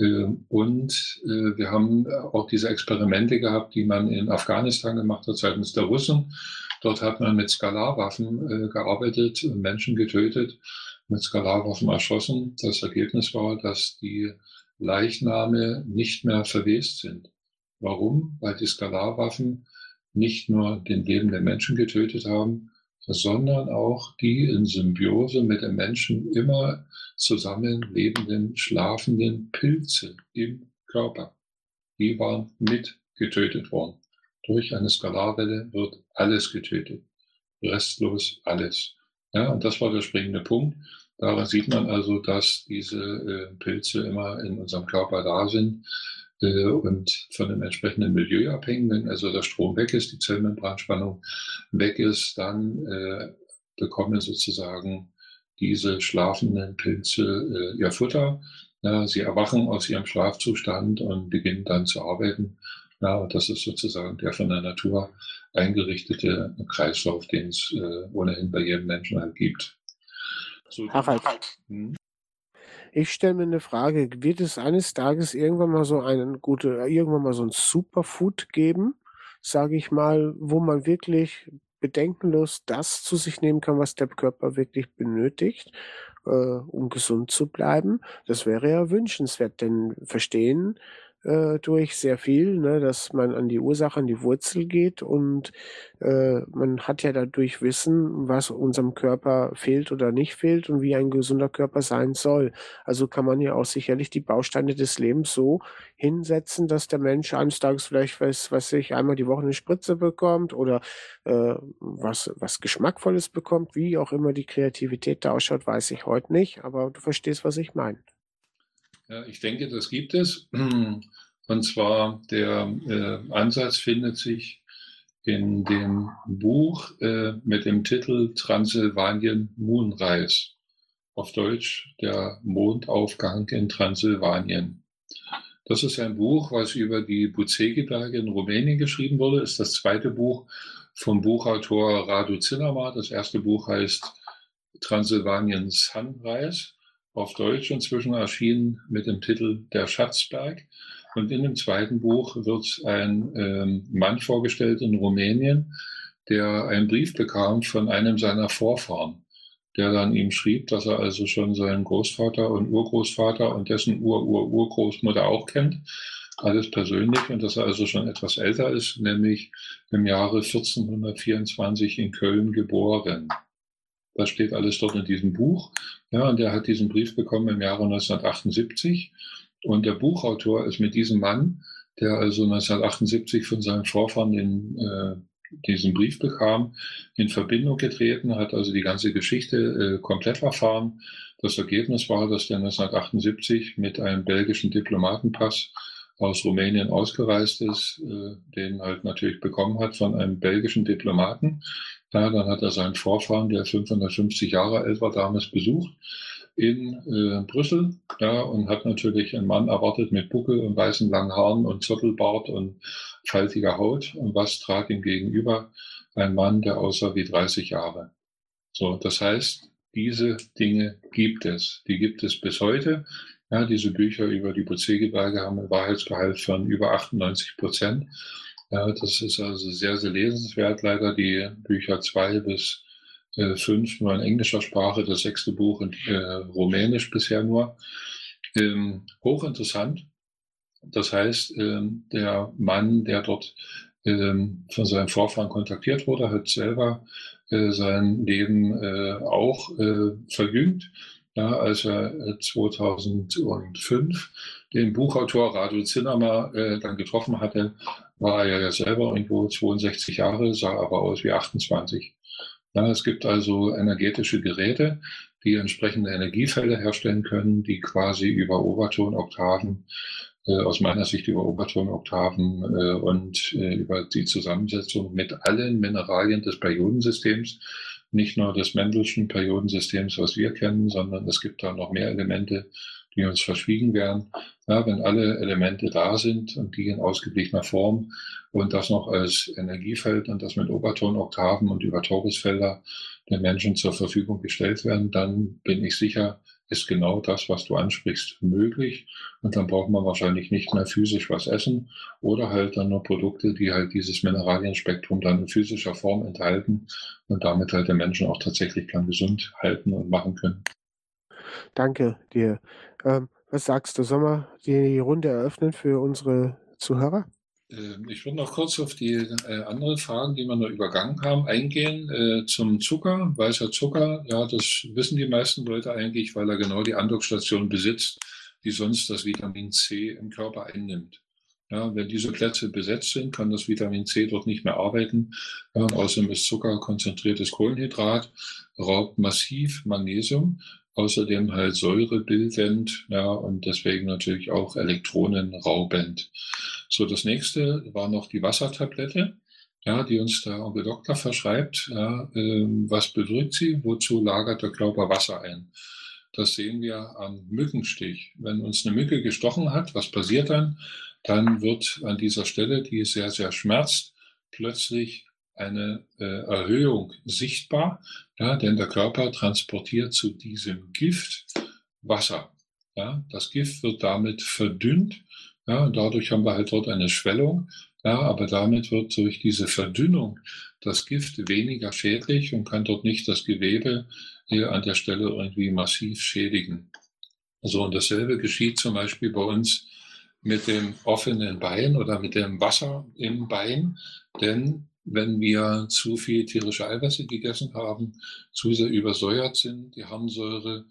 wir haben auch diese Experimente gehabt, die man in Afghanistan gemacht hat seitens der Russen. Dort hat man mit Skalarwaffen gearbeitet, Menschen getötet, mit Skalarwaffen erschossen. Das Ergebnis war, dass die Leichname nicht mehr verwest sind. Warum? Weil die Skalarwaffen nicht nur den lebenden Menschen getötet haben, sondern auch die in Symbiose mit dem Menschen immer zusammen lebenden, schlafenden Pilze im Körper. Die waren mit getötet worden. Durch eine Skalarwelle wird alles getötet. Restlos alles. Ja, und das war der springende Punkt. Daran sieht man also, dass diese Pilze immer in unserem Körper da sind und von dem entsprechenden Milieu abhängen. Wenn also der Strom weg ist, die Zellmembranspannung weg ist, dann bekommen sozusagen diese schlafenden Pilze ihr Futter. Ja, sie erwachen aus ihrem Schlafzustand und beginnen dann zu arbeiten. Ja, und das ist sozusagen der von der Natur eingerichtete Kreislauf, den es ohnehin bei jedem Menschen halt gibt. So, Harald, ich stelle mir eine Frage. Wird es eines Tages irgendwann mal so ein Superfood geben, sage ich mal, wo man wirklich bedenkenlos das zu sich nehmen kann, was der Körper wirklich benötigt, um gesund zu bleiben? Das wäre ja wünschenswert, denn verstehen tue ich sehr viel, ne, dass man an die Ursache, an die Wurzel geht und man hat ja dadurch Wissen, was unserem Körper fehlt oder nicht fehlt und wie ein gesunder Körper sein soll. Also kann man ja auch sicherlich die Bausteine des Lebens so hinsetzen, dass der Mensch eines Tages vielleicht, einmal die Woche eine Spritze bekommt oder was Geschmackvolles bekommt, wie auch immer die Kreativität da ausschaut, weiß ich heute nicht, aber du verstehst, was ich meine. Ja, ich denke, das gibt es. Und zwar der Ansatz findet sich in dem Buch mit dem Titel Transylvanien Moonrise. Auf Deutsch der Mondaufgang in Transsilvanien. Das ist ein Buch, was über die Bucegi-Berge in Rumänien geschrieben wurde. Das ist das zweite Buch vom Buchautor Radu Zinama. Das erste Buch heißt Transylvanien Sunrise. Auf Deutsch inzwischen erschienen mit dem Titel Der Schatzberg. Und in dem zweiten Buch wird ein Mann vorgestellt in Rumänien, der einen Brief bekam von einem seiner Vorfahren, der dann ihm schrieb, dass er also schon seinen Großvater und Urgroßvater und dessen Urgroßmutter auch kennt, alles persönlich, und dass er also schon etwas älter ist, nämlich im Jahre 1424 in Köln geboren. Das steht alles dort in diesem Buch. Ja, und er hat diesen Brief bekommen im Jahre 1978. Und der Buchautor ist mit diesem Mann, der also 1978 von seinen Vorfahren diesen Brief bekam, in Verbindung getreten, hat also die ganze Geschichte komplett erfahren. Das Ergebnis war, dass der 1978 mit einem belgischen Diplomatenpass aus Rumänien ausgereist ist, den halt natürlich bekommen hat von einem belgischen Diplomaten. Ja, dann hat er seinen Vorfahren, der 550 Jahre alt war, damals besucht in Brüssel, ja, und hat natürlich einen Mann erwartet mit Buckel und weißen langen Haaren und Zottelbart und faltiger Haut. Und was trat ihm gegenüber? Ein Mann, der aussah wie 30 Jahre. So, das heißt, diese Dinge gibt es. Die gibt es bis heute. Ja, diese Bücher über die Bucegi-Berge haben ein Wahrheitsgehalt von über 98%. Ja, das ist also sehr, sehr lesenswert. Leider die Bücher 2 bis 5 nur in englischer Sprache, das 6. Buch in Rumänisch bisher nur. Hochinteressant. Das heißt, der Mann, der dort von seinen Vorfahren kontaktiert wurde, hat selber sein Leben auch verjüngt. Ja, als er 2005 den Buchautor Radu Zinama dann getroffen hatte, war er ja selber irgendwo 62 Jahre, sah aber aus wie 28. Ja, es gibt also energetische Geräte, die entsprechende Energiefälle herstellen können, die quasi über Obertonoktaven, aus meiner Sicht über Obertonoktaven und über die Zusammensetzung mit allen Mineralien des Periodensystems, nicht nur des Mendelschen Periodensystems, was wir kennen, sondern es gibt da noch mehr Elemente, die uns verschwiegen werden. Ja, wenn alle Elemente da sind und die in ausgeglichener Form und das noch als Energiefeld und das mit Obertonoktaven und über Torusfelder den Menschen zur Verfügung gestellt werden, dann bin ich sicher, ist genau das, was du ansprichst, möglich. Und dann braucht man wahrscheinlich nicht mehr physisch was essen oder halt dann nur Produkte, die halt dieses Mineralienspektrum dann in physischer Form enthalten und damit halt den Menschen auch tatsächlich dann gesund halten und machen können. Danke dir. Was sagst du? Sollen wir die Runde eröffnen für unsere Zuhörer? Ich würde noch kurz auf die anderen Fragen, die wir noch übergangen haben, eingehen. Zum Zucker, weißer Zucker, ja, das wissen die meisten Leute eigentlich, weil er genau die Andockstation besitzt, die sonst das Vitamin C im Körper einnimmt. Ja, wenn diese Plätze besetzt sind, kann das Vitamin C dort nicht mehr arbeiten. Ja, und außerdem ist Zucker konzentriertes Kohlenhydrat, raubt massiv Magnesium, außerdem halt säurebildend, ja, und deswegen natürlich auch elektronenraubend. So, das nächste war noch die Wassertablette, ja, die uns der Onkel Doktor verschreibt. Ja, was bewirkt sie? Wozu lagert der Körper Wasser ein? Das sehen wir am Mückenstich. Wenn uns eine Mücke gestochen hat, was passiert dann? Dann wird an dieser Stelle, die sehr, sehr schmerzt, plötzlich eine Erhöhung sichtbar, ja, denn der Körper transportiert zu diesem Gift Wasser. Ja, das Gift wird damit verdünnt, ja, und dadurch haben wir halt dort eine Schwellung, ja, aber damit wird durch diese Verdünnung das Gift weniger schädlich und kann dort nicht das Gewebe an der Stelle irgendwie massiv schädigen. So, und dasselbe geschieht zum Beispiel bei uns mit dem offenen Bein oder mit dem Wasser im Bein, denn wenn wir zu viel tierische Eiweiße gegessen haben, zu sehr übersäuert sind, die Harnsäure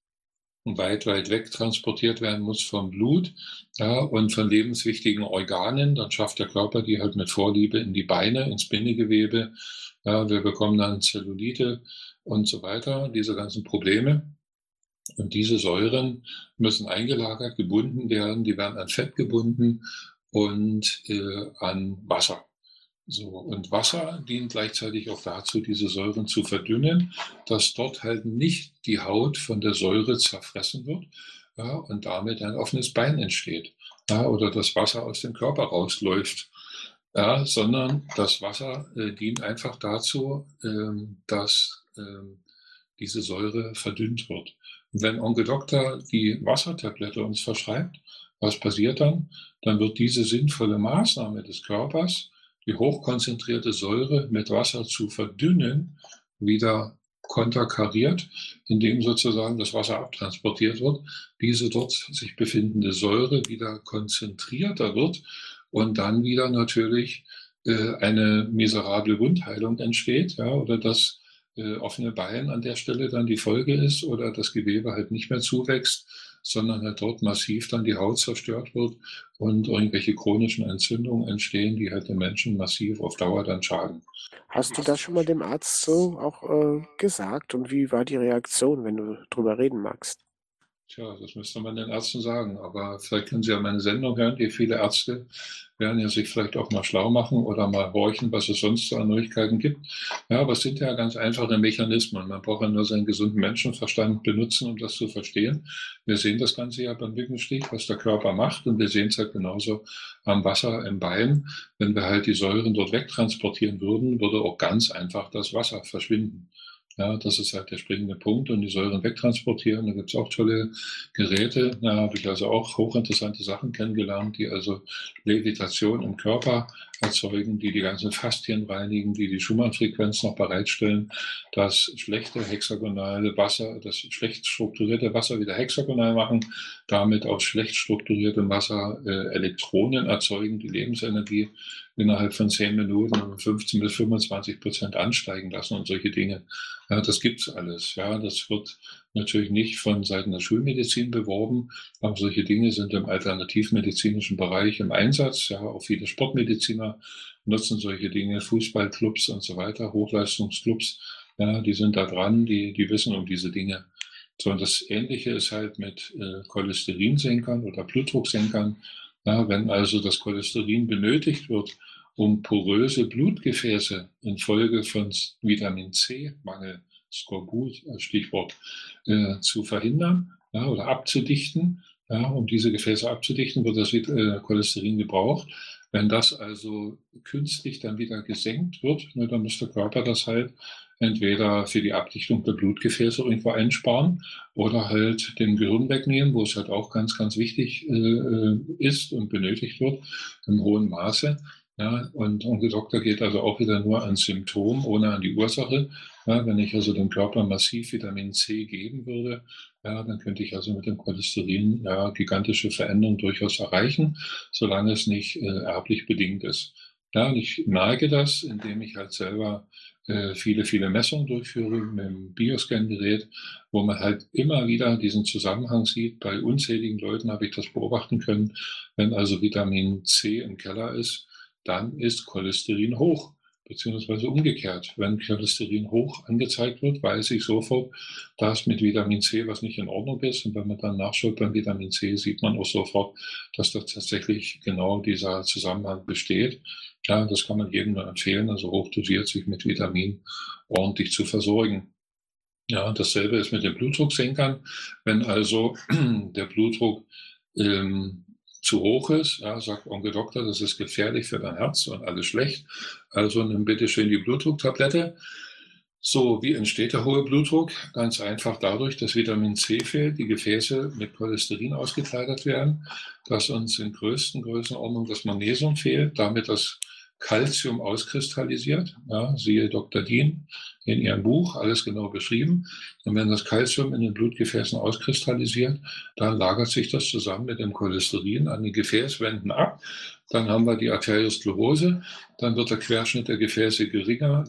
weit, weit weg transportiert werden muss vom Blut, ja, und von lebenswichtigen Organen, dann schafft der Körper die halt mit Vorliebe in die Beine, ins Bindegewebe. Ja, wir bekommen dann Zellulite und so weiter, diese ganzen Probleme. Und diese Säuren müssen eingelagert, gebunden werden, die werden an Fett gebunden und an Wasser. So, und Wasser dient gleichzeitig auch dazu, diese Säuren zu verdünnen, dass dort halt nicht die Haut von der Säure zerfressen wird, ja, und damit ein offenes Bein entsteht, ja, oder das Wasser aus dem Körper rausläuft, ja, sondern das Wasser dient einfach dazu, dass diese Säure verdünnt wird. Und wenn Onkel Doktor die Wassertablette uns verschreibt, was passiert dann? Dann wird diese sinnvolle Maßnahme des Körpers, die hochkonzentrierte Säure mit Wasser zu verdünnen, wieder konterkariert, indem sozusagen das Wasser abtransportiert wird, diese dort sich befindende Säure wieder konzentrierter wird und dann wieder natürlich eine miserable Wundheilung entsteht, ja, oder das offene Bein an der Stelle dann die Folge ist oder das Gewebe halt nicht mehr zuwächst, sondern halt dort massiv dann die Haut zerstört wird und irgendwelche chronischen Entzündungen entstehen, die halt den Menschen massiv auf Dauer dann schaden. Hast du das schon mal dem Arzt so auch gesagt und wie war die Reaktion, wenn du drüber reden magst? Tja, das müsste man den Ärzten sagen, aber vielleicht können Sie ja meine Sendung hören, die viele Ärzte werden ja sich vielleicht auch mal schlau machen oder mal horchen, was es sonst so an Neuigkeiten gibt. Ja, aber es sind ja ganz einfache Mechanismen. Man braucht ja nur seinen gesunden Menschenverstand benutzen, um das zu verstehen. Wir sehen das Ganze ja beim Mückenstich, was der Körper macht, und wir sehen es halt genauso am Wasser im Bein. Wenn wir halt die Säuren dort wegtransportieren würden, würde auch ganz einfach das Wasser verschwinden. Ja, das ist halt der springende Punkt, und die Säuren wegtransportieren. Da gibt es auch tolle Geräte. Da habe ich also auch hochinteressante Sachen kennengelernt, die also Levitation im Körper erzeugen, die die ganzen Faszien reinigen, die die Schumann-Frequenz noch bereitstellen, das schlechte hexagonale Wasser, das schlecht strukturierte Wasser wieder hexagonal machen, damit aus schlecht strukturiertem Wasser Elektronen erzeugen, die Lebensenergie innerhalb von 10 Minuten um 15 bis 25% ansteigen lassen und solche Dinge. Ja, das gibt's alles. Ja, das wird natürlich nicht von Seiten der Schulmedizin beworben, aber solche Dinge sind im alternativmedizinischen Bereich im Einsatz. Ja, auch viele Sportmediziner nutzen solche Dinge, Fußballclubs und so weiter, Hochleistungsclubs. Ja, die sind da dran, die wissen um diese Dinge. So, und das Ähnliche ist halt mit Cholesterinsenkern oder Blutdrucksenkern. Ja, wenn also das Cholesterin benötigt wird, um poröse Blutgefäße infolge von Vitamin C-Mangel, Skorbut als Stichwort, zu verhindern, ja, oder abzudichten, ja, um diese Gefäße abzudichten, wird das Cholesterin gebraucht. Wenn das also künstlich dann wieder gesenkt wird, ne, dann muss der Körper das halt entweder für die Abdichtung der Blutgefäße irgendwo einsparen oder halt dem Gehirn wegnehmen, wo es halt auch ganz, ganz wichtig ist und benötigt wird im hohen Maße. Ja, und Onkel Doktor geht also auch wieder nur ans Symptom, ohne an die Ursache. Ja, wenn ich also dem Körper massiv Vitamin C geben würde, ja, dann könnte ich also mit dem Cholesterin ja, gigantische Veränderungen durchaus erreichen, solange es nicht erblich bedingt ist. Ja, und ich merke das, indem ich halt selber viele Messungen durchführe mit dem Bioscan-Gerät, wo man halt immer wieder diesen Zusammenhang sieht. Bei unzähligen Leuten habe ich das beobachten können, wenn also Vitamin C im Keller ist, dann ist Cholesterin hoch, beziehungsweise umgekehrt. Wenn Cholesterin hoch angezeigt wird, weiß ich sofort, dass mit Vitamin C was nicht in Ordnung ist. Und wenn man dann nachschaut beim Vitamin C, sieht man auch sofort, dass da tatsächlich genau dieser Zusammenhang besteht. Ja, das kann man jedem nur empfehlen, also hochdosiert sich mit Vitamin ordentlich zu versorgen. Ja, dasselbe ist mit den Blutdrucksenkern. Wenn also der Blutdruck zu hoch ist, ja, sagt Onkel Doktor, das ist gefährlich für dein Herz und alles schlecht. Also nimm bitte schön die Blutdrucktablette. So, wie entsteht der hohe Blutdruck? Ganz einfach dadurch, dass Vitamin C fehlt, die Gefäße mit Cholesterin ausgekleidet werden, dass uns in größten Größenordnung das Magnesium fehlt, damit das Calcium auskristallisiert. Ja, siehe Dr. Dean in ihrem Buch, alles genau beschrieben. Und wenn das Calcium in den Blutgefäßen auskristallisiert, dann lagert sich das zusammen mit dem Cholesterin an den Gefäßwänden ab. Dann haben wir die Arteriosklerose, dann wird der Querschnitt der Gefäße geringer.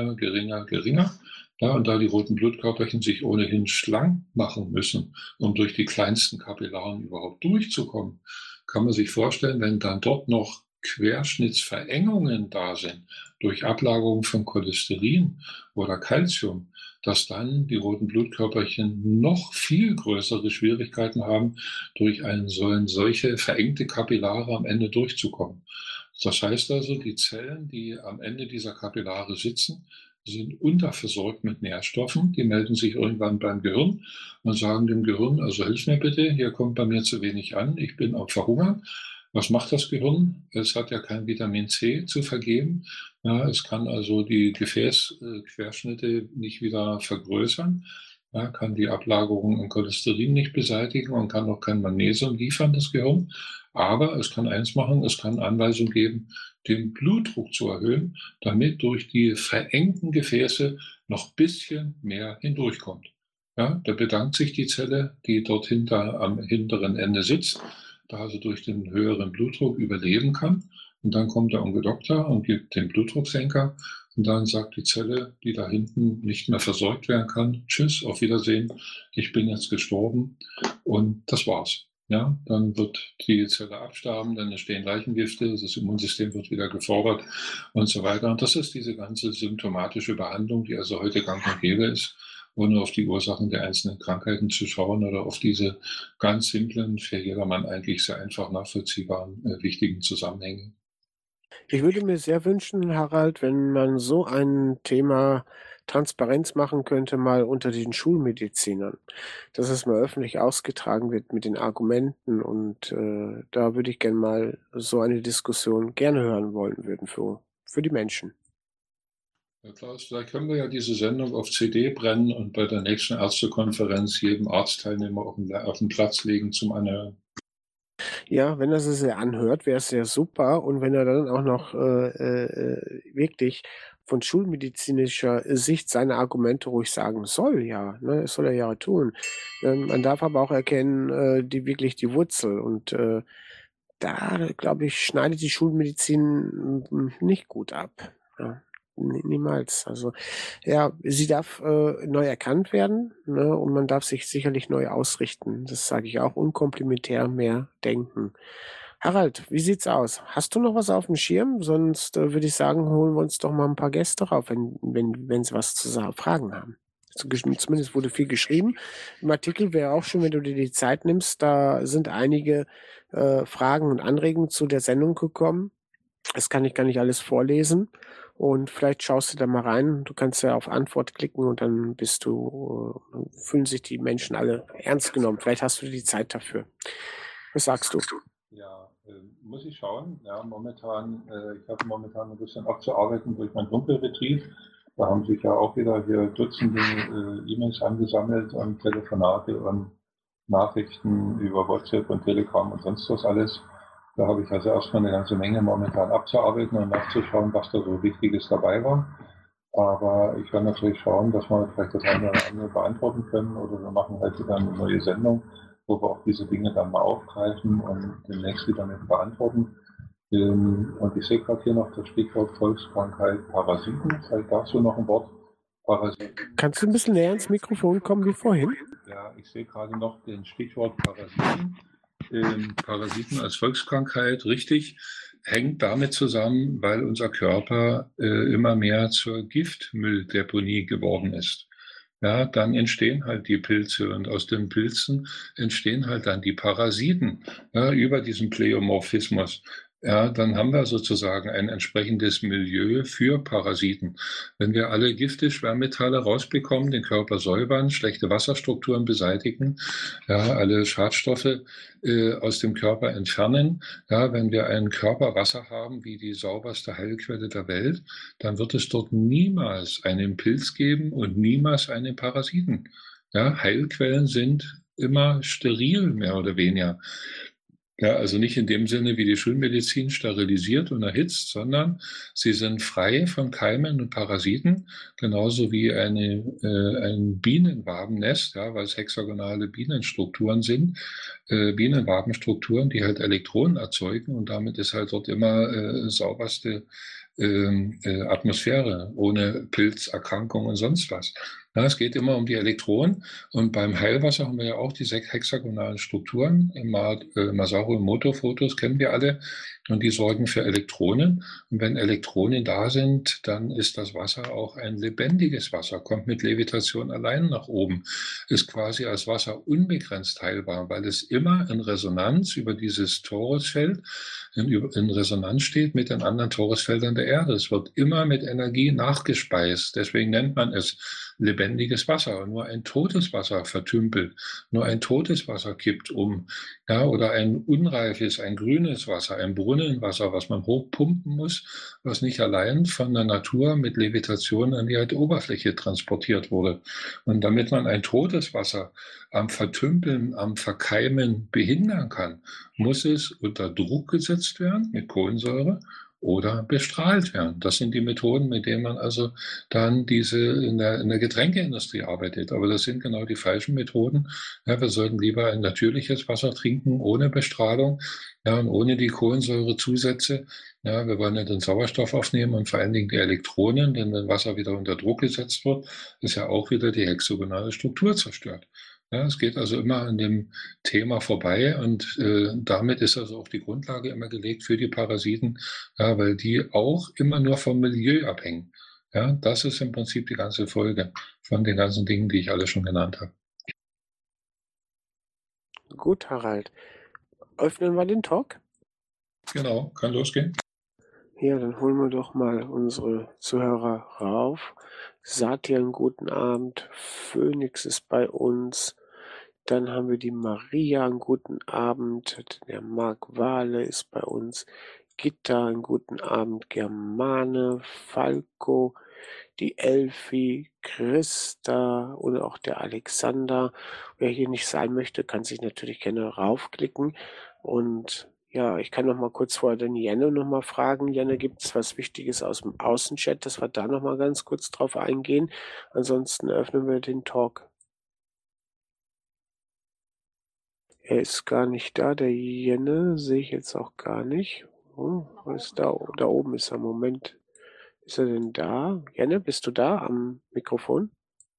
Ja, und da die roten Blutkörperchen sich ohnehin schlank machen müssen, um durch die kleinsten Kapillaren überhaupt durchzukommen, kann man sich vorstellen, wenn dann dort noch Querschnittsverengungen da sind durch Ablagerung von Cholesterin oder Calcium, dass dann die roten Blutkörperchen noch viel größere Schwierigkeiten haben, durch solche verengte Kapillare am Ende durchzukommen. Das heißt also, die Zellen, die am Ende dieser Kapillare sitzen, sind unterversorgt mit Nährstoffen. Die melden sich irgendwann beim Gehirn und sagen dem Gehirn, also hilf mir bitte, hier kommt bei mir zu wenig an, ich bin am Verhungern. Was macht das Gehirn? Es hat ja kein Vitamin C zu vergeben. Ja, es kann also die Gefäßquerschnitte nicht wieder vergrößern, ja, kann die Ablagerung im Cholesterin nicht beseitigen und kann auch kein Magnesium liefern, das Gehirn. Aber es kann eins machen, es kann Anweisungen geben, den Blutdruck zu erhöhen, damit durch die verengten Gefäße noch ein bisschen mehr hindurchkommt. Ja, da bedankt sich die Zelle, die dort am hinteren Ende sitzt, da sie durch den höheren Blutdruck überleben kann. Und dann kommt der Onkel Doktor und gibt den Blutdrucksenker. Und dann sagt die Zelle, die da hinten nicht mehr versorgt werden kann, tschüss, auf Wiedersehen, ich bin jetzt gestorben. Und das war's. Ja, dann wird die Zelle absterben, dann entstehen Leichengifte, das Immunsystem wird wieder gefordert und so weiter. Und das ist diese ganze symptomatische Behandlung, die also heute gang und gäbe ist, ohne auf die Ursachen der einzelnen Krankheiten zu schauen oder auf diese ganz simplen, für jedermann eigentlich sehr einfach nachvollziehbaren, wichtigen Zusammenhänge. Ich würde mir sehr wünschen, Harald, wenn man so ein Thema Transparenz machen könnte, mal unter den Schulmedizinern, dass es mal öffentlich ausgetragen wird mit den Argumenten und da würde ich gerne mal so eine Diskussion gerne hören wollen würden für die Menschen. Ja, Klaus, vielleicht können wir ja diese Sendung auf CD brennen und bei der nächsten Ärztekonferenz jedem Arztteilnehmer auf den Platz legen zum Anhören. Ja, wenn er sie anhört, wäre es sehr super. Und wenn er dann auch noch wirklich von schulmedizinischer Sicht seine Argumente ruhig sagen soll, ja, ne, das soll er ja tun. Man darf aber auch erkennen, wirklich die Wurzel. Und da, glaube ich, schneidet die Schulmedizin nicht gut ab. Ja. Niemals. Also ja, sie darf neu erkannt werden, ne, und man darf sich sicherlich neu ausrichten. Das sage ich auch, unkomplementär mehr denken. Harald, wie sieht's aus? Hast du noch was auf dem Schirm? Sonst würde ich sagen, holen wir uns doch mal ein paar Gäste rauf, wenn sie was zu fragen haben. Zumindest wurde viel geschrieben. Im Artikel wäre auch schön, wenn du dir die Zeit nimmst. Da sind einige Fragen und Anregungen zu der Sendung gekommen. Das kann ich gar nicht alles vorlesen. Und vielleicht schaust du da mal rein. Du kannst ja auf Antwort klicken und dann fühlen sich die Menschen alle ernst genommen. Vielleicht hast du die Zeit dafür. Was sagst du? Ja, muss ich schauen. Ja, ich habe momentan ein bisschen abzuarbeiten durch mein Dunkelbetrieb. Da haben sich ja auch wieder hier Dutzende E-Mails angesammelt und Telefonate und Nachrichten über WhatsApp und Telegram und sonst was alles. Da habe ich also erstmal eine ganze Menge momentan abzuarbeiten und nachzuschauen, was da so Wichtiges dabei war. Aber ich werde natürlich schauen, dass wir vielleicht das eine oder andere beantworten können, oder wir machen halt wieder eine neue Sendung, wo wir auch diese Dinge dann mal aufgreifen und demnächst wieder mit beantworten. Und ich sehe gerade hier noch das Stichwort Volkskrankheit Parasiten. Vielleicht dazu noch ein Wort. Parasiten. Kannst du ein bisschen näher ins Mikrofon kommen wie vorhin? Ja, ich sehe gerade noch den Stichwort Parasiten. Parasiten als Volkskrankheit, richtig, hängt damit zusammen, weil unser Körper immer mehr zur Giftmülldeponie geworden ist. Ja, dann entstehen halt die Pilze und aus den Pilzen entstehen halt dann die Parasiten, ja, über diesen Pleomorphismus. Ja, dann haben wir sozusagen ein entsprechendes Milieu für Parasiten. Wenn wir alle Gifte, Schwermetalle rausbekommen, den Körper säubern, schlechte Wasserstrukturen beseitigen, ja, alle Schadstoffe aus dem Körper entfernen, ja, wenn wir ein Körperwasser haben wie die sauberste Heilquelle der Welt, dann wird es dort niemals einen Pilz geben und niemals einen Parasiten. Ja, Heilquellen sind immer steril, mehr oder weniger. Ja, also nicht in dem Sinne wie die Schulmedizin sterilisiert und erhitzt, sondern sie sind frei von Keimen und Parasiten, genauso wie ein Bienenwabennest, ja, weil es hexagonale Bienenstrukturen sind, Bienenwabenstrukturen, die halt Elektronen erzeugen, und damit ist halt dort immer sauberste Atmosphäre, ohne Pilzerkrankungen und sonst was. Ja, es geht immer um die Elektronen, und beim Heilwasser haben wir ja auch diese hexagonalen Strukturen. Masaru Emoto-Fotos kennen wir alle, und die sorgen für Elektronen. Und wenn Elektronen da sind, dann ist das Wasser auch ein lebendiges Wasser, kommt mit Levitation allein nach oben, ist quasi als Wasser unbegrenzt heilbar, weil es immer in Resonanz über dieses Torusfeld in Resonanz steht mit den anderen Torusfeldern der Erde. Es wird immer mit Energie nachgespeist. Deswegen nennt man es lebendiges Wasser. Nur ein totes Wasser vertümpelt, nur ein totes Wasser kippt um. Ja, oder ein unreifes, ein grünes Wasser, ein Brunnenwasser, was man hochpumpen muss, was nicht allein von der Natur mit Levitation an die Erdoberfläche transportiert wurde. Und damit man ein totes Wasser am Vertümpeln, am Verkeimen behindern kann, muss es unter Druck gesetzt werden mit Kohlensäure oder bestrahlt werden. Das sind die Methoden, mit denen man also dann in der Getränkeindustrie arbeitet. Aber das sind genau die falschen Methoden. Ja, wir sollten lieber ein natürliches Wasser trinken, ohne Bestrahlung, ja, und ohne die Kohlensäurezusätze. Ja, wir wollen ja den Sauerstoff aufnehmen und vor allen Dingen die Elektronen, denn wenn Wasser wieder unter Druck gesetzt wird, ist ja auch wieder die hexagonale Struktur zerstört. Ja, es geht also immer an dem Thema vorbei, und damit ist also auch die Grundlage immer gelegt für die Parasiten, ja, weil die auch immer nur vom Milieu abhängen. Ja, das ist im Prinzip die ganze Folge von den ganzen Dingen, die ich alle schon genannt habe. Gut, Harald. Öffnen wir den Talk? Genau, kann losgehen. Ja, dann holen wir doch mal unsere Zuhörer rauf. Satya, einen guten Abend. Phoenix ist bei uns. Dann haben wir die Maria, einen guten Abend. Der Marc Wahle ist bei uns. Gitta, einen guten Abend. Germane, Falco, die Elfi, Christa und auch der Alexander. Wer hier nicht sein möchte, kann sich natürlich gerne raufklicken. Und ja, ich kann noch mal kurz vorher den Jenne noch mal fragen. Jenne, gibt es was Wichtiges aus dem Außenchat, dass wir da noch mal ganz kurz drauf eingehen? Ansonsten öffnen wir den Talk. Er ist gar nicht da, der Jenne, sehe ich jetzt auch gar nicht. Wo ist da? Da oben ist er. Moment. Ist er denn da? Jenne, bist du da am Mikrofon?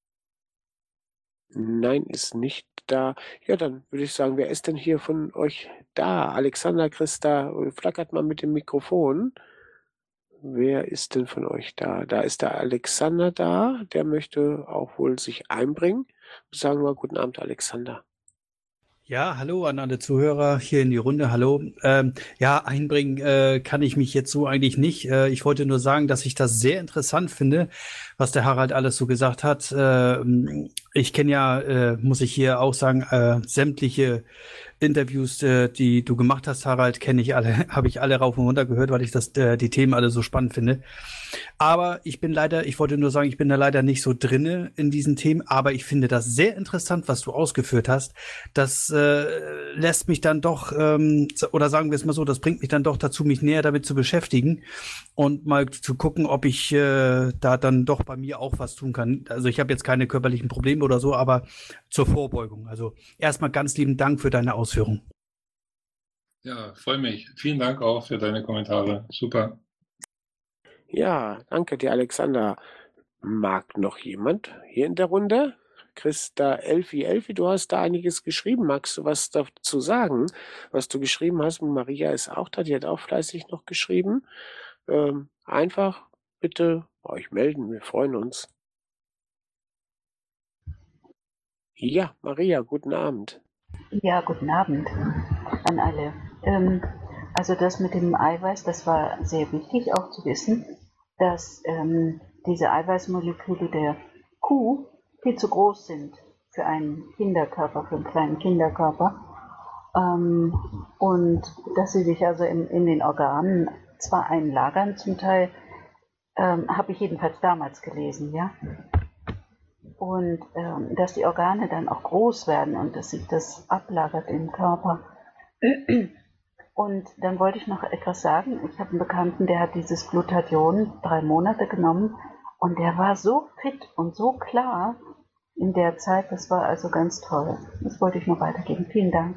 Nein, ist nicht da. Ja, dann würde ich sagen, wer ist denn hier von euch da? Alexander, Christa, flackert mal mit dem Mikrofon. Wer ist denn von euch da? Da ist der Alexander da. Der möchte auch wohl sich einbringen. Sagen wir guten Abend, Alexander. Ja, hallo an alle Zuhörer hier in die Runde. Hallo. Ja, einbringen kann ich mich jetzt so eigentlich nicht. Ich wollte nur sagen, dass ich das sehr interessant finde, was der Harald alles so gesagt hat. Ich kenne ja, muss ich hier auch sagen, sämtliche Interviews, die du gemacht hast, Harald, kenne ich alle, habe ich alle rauf und runter gehört, weil ich die Themen alle so spannend finde. Aber ich wollte nur sagen, ich bin da leider nicht so drinne in diesen Themen, aber ich finde das sehr interessant, was du ausgeführt hast. Das lässt mich dann doch, oder sagen wir es mal so, das bringt mich dann doch dazu, mich näher damit zu beschäftigen und mal zu gucken, ob ich da dann doch bei mir auch was tun kann. Also ich habe jetzt keine körperlichen Probleme oder so, aber zur Vorbeugung. Also erstmal ganz lieben Dank für deine Ausführung. Ja, freue mich. Vielen Dank auch für deine Kommentare. Super. Ja, danke dir, Alexander. Mag noch jemand hier in der Runde? Christa Elfi, du hast da einiges geschrieben. Magst du was dazu sagen, was du geschrieben hast? Maria ist auch da, die hat auch fleißig noch geschrieben. Einfach bitte euch melden, wir freuen uns. Ja, Maria, guten Abend. Ja, guten Abend an alle. Also das mit dem Eiweiß, das war sehr wichtig auch zu wissen, dass diese Eiweißmoleküle der Kuh viel zu groß sind für einen Kinderkörper, für einen kleinen Kinderkörper. Und dass sie sich also in den Organen zwar einlagern, zum Teil habe ich jedenfalls damals gelesen, ja. Und dass die Organe dann auch groß werden und dass sich das ablagert im Körper. Und dann wollte ich noch etwas sagen. Ich habe einen Bekannten, der hat dieses Glutathion 3 Monate genommen und der war so fit und so klar in der Zeit. Das war also ganz toll. Das wollte ich noch weitergeben. Vielen Dank.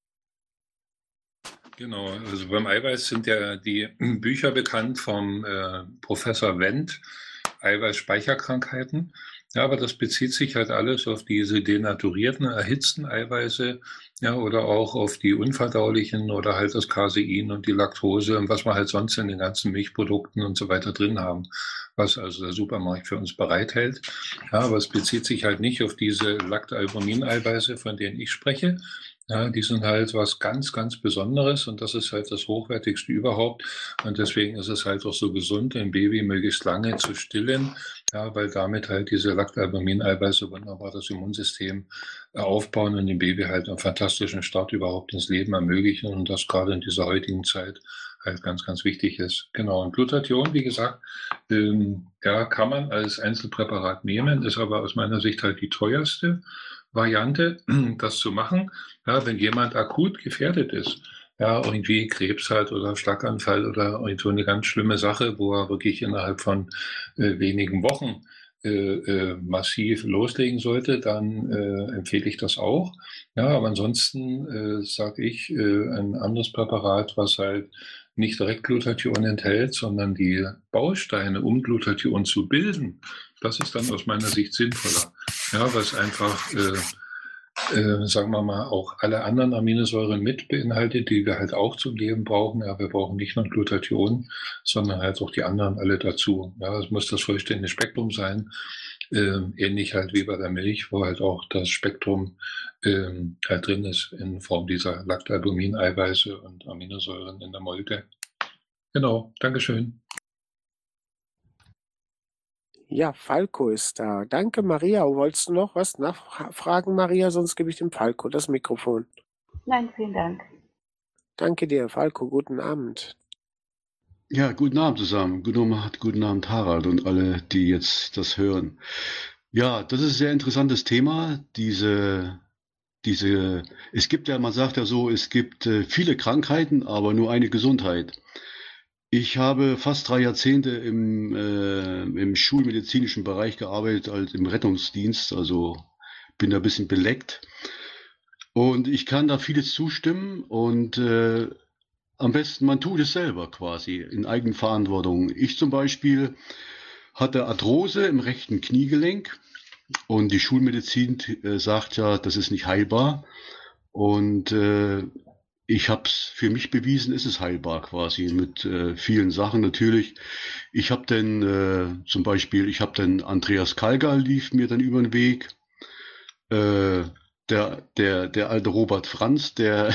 Genau, also beim Eiweiß sind ja die Bücher bekannt vom Professor Wendt, Eiweißspeicherkrankheiten. Ja, aber das bezieht sich halt alles auf diese denaturierten, erhitzten Eiweiße, ja, oder auch auf die unverdaulichen oder halt das Casein und die Laktose und was wir halt sonst in den ganzen Milchprodukten und so weiter drin haben, was also der Supermarkt für uns bereithält. Ja, aber es bezieht sich halt nicht auf diese Lactalbumin-Eiweiße, von denen ich spreche. Ja, die sind halt was ganz, ganz Besonderes und das ist halt das Hochwertigste überhaupt. Und deswegen ist es halt auch so gesund, ein Baby möglichst lange zu stillen, ja, weil damit halt diese Lactalbumin-Eiweiße wunderbar das Immunsystem aufbauen und dem Baby halt einen fantastischen Start überhaupt ins Leben ermöglichen und das gerade in dieser heutigen Zeit halt ganz, ganz wichtig ist. Genau, und Glutathion, wie gesagt, ja, kann man als Einzelpräparat nehmen, ist aber aus meiner Sicht halt die teuerste Variante, das zu machen, ja, wenn jemand akut gefährdet ist, ja, irgendwie Krebs hat oder Schlaganfall oder so eine ganz schlimme Sache, wo er wirklich innerhalb von wenigen Wochen massiv loslegen sollte, dann empfehle ich das auch. Ja, aber ansonsten sage ich ein anderes Präparat, was halt nicht direkt Glutathion enthält, sondern die Bausteine, um Glutathion zu bilden, das ist dann aus meiner Sicht sinnvoller. Ja, was einfach, sagen wir mal, auch alle anderen Aminosäuren mit beinhaltet, die wir halt auch zum Leben brauchen. Ja, wir brauchen nicht nur Glutathion, sondern halt auch die anderen alle dazu. Ja, es muss das vollständige Spektrum sein, ähnlich halt wie bei der Milch, wo halt auch das Spektrum halt drin ist in Form dieser Lactalbumin-Eiweiße und Aminosäuren in der Molke. Genau, Dankeschön. Ja, Falco ist da. Danke, Maria. Wolltest du noch was nachfragen, Maria? Sonst gebe ich dem Falco das Mikrofon. Nein, vielen Dank. Danke dir, Falco. Guten Abend. Ja, guten Abend zusammen. Guten Abend, Harald und alle, die jetzt das hören. Ja, das ist ein sehr interessantes Thema. Es gibt ja, man sagt ja so, es gibt viele Krankheiten, aber nur eine Gesundheit. Ich habe fast 3 Jahrzehnte im schulmedizinischen Bereich gearbeitet, als im Rettungsdienst, also bin da ein bisschen beleckt. Und ich kann da vieles zustimmen und am besten, man tut es selber quasi, in Eigenverantwortung. Ich zum Beispiel hatte Arthrose im rechten Kniegelenk und die Schulmedizin sagt ja, das ist nicht heilbar. Und ich habe es für mich bewiesen, ist es heilbar quasi mit vielen Sachen natürlich. Ich habe dann zum Beispiel, Andreas Kalgal lief mir dann über den Weg. Der alte Robert Franz, der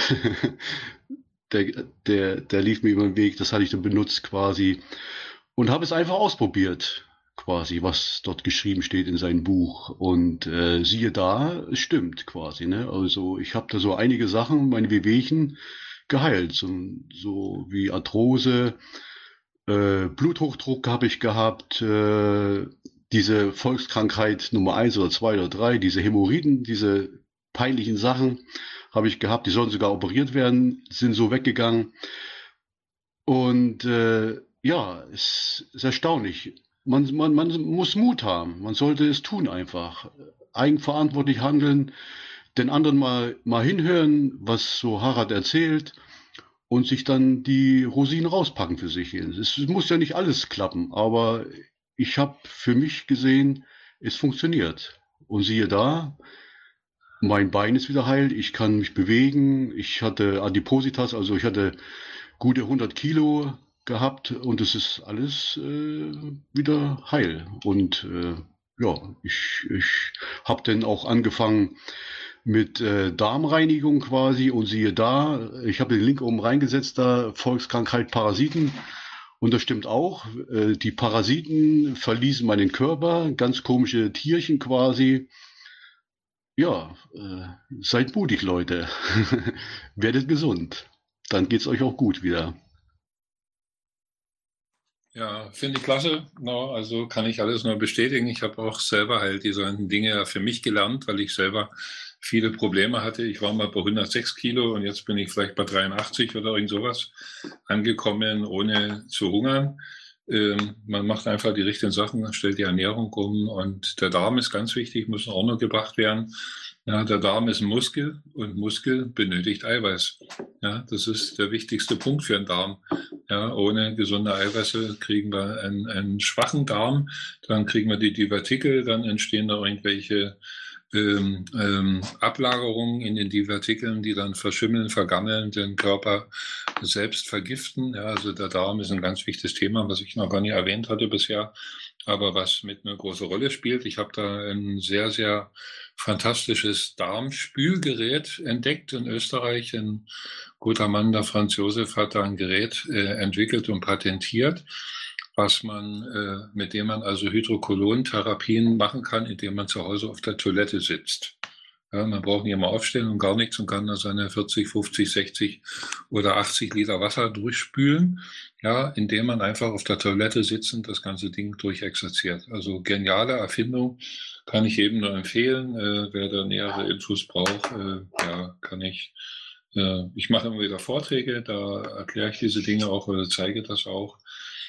lief mir über den Weg, das hatte ich dann benutzt quasi und habe es einfach ausprobiert. quasi, was dort geschrieben steht in seinem Buch. Und siehe da, es stimmt quasi. Ne? Also ich habe da so einige Sachen, meine Wehwehchen, geheilt. So wie Arthrose, Bluthochdruck habe ich gehabt, diese Volkskrankheit Nummer 1 oder 2 oder 3, diese Hämorrhoiden, diese peinlichen Sachen habe ich gehabt, die sollen sogar operiert werden, sind so weggegangen. Und ja, es ist erstaunlich. Man muss Mut haben, man sollte es tun einfach. Eigenverantwortlich handeln, den anderen mal hinhören, was so Harald erzählt und sich dann die Rosinen rauspacken für sich. Es muss ja nicht alles klappen, aber ich habe für mich gesehen, es funktioniert. Und siehe da, mein Bein ist wieder heil, ich kann mich bewegen, ich hatte Adipositas, also ich hatte gute 100 Kilo gehabt und es ist alles wieder heil. Und ja, ich habe dann auch angefangen mit Darmreinigung quasi und siehe da, ich habe den Link oben reingesetzt, da Volkskrankheit Parasiten. Und das stimmt auch, die Parasiten verließen meinen Körper, ganz komische Tierchen quasi. Ja, seid mutig, Leute. Werdet gesund. Dann geht's euch auch gut wieder. Ja, finde ich klasse. No, also kann ich alles nur bestätigen. Ich habe auch selber halt diese Dinge für mich gelernt, weil ich selber viele Probleme hatte. Ich war mal bei 106 Kilo und jetzt bin ich vielleicht bei 83 oder irgend sowas angekommen, ohne zu hungern. Man macht einfach die richtigen Sachen, stellt die Ernährung um und der Darm ist ganz wichtig, muss in Ordnung gebracht werden. Ja, der Darm ist ein Muskel und Muskel benötigt Eiweiß. Ja, das ist der wichtigste Punkt für den Darm. Ja, ohne gesunde Eiweiße kriegen wir einen schwachen Darm, dann kriegen wir die Divertikel, dann entstehen da irgendwelche Ablagerungen in den Divertikeln, die dann verschimmeln, vergammeln, den Körper selbst vergiften. Ja, also der Darm ist ein ganz wichtiges Thema, was ich noch gar nicht erwähnt hatte bisher, aber was mit eine große Rolle spielt. Ich habe da ein sehr, sehr fantastisches Darmspülgerät entdeckt in Österreich. Ein guter Mann, der Franz Josef, hat da ein Gerät entwickelt und patentiert, mit dem man also Hydrokolon-Therapien machen kann, indem man zu Hause auf der Toilette sitzt. Ja, man braucht nicht immer aufstehen und gar nichts und kann da seine 40, 50, 60 oder 80 Liter Wasser durchspülen, ja, indem man einfach auf der Toilette sitzend das ganze Ding durchexerziert. Also geniale Erfindung, kann ich jedem nur empfehlen. Wer da nähere Infos braucht, ja, kann ich. Ich mache immer wieder Vorträge, da erkläre ich diese Dinge auch oder zeige das auch.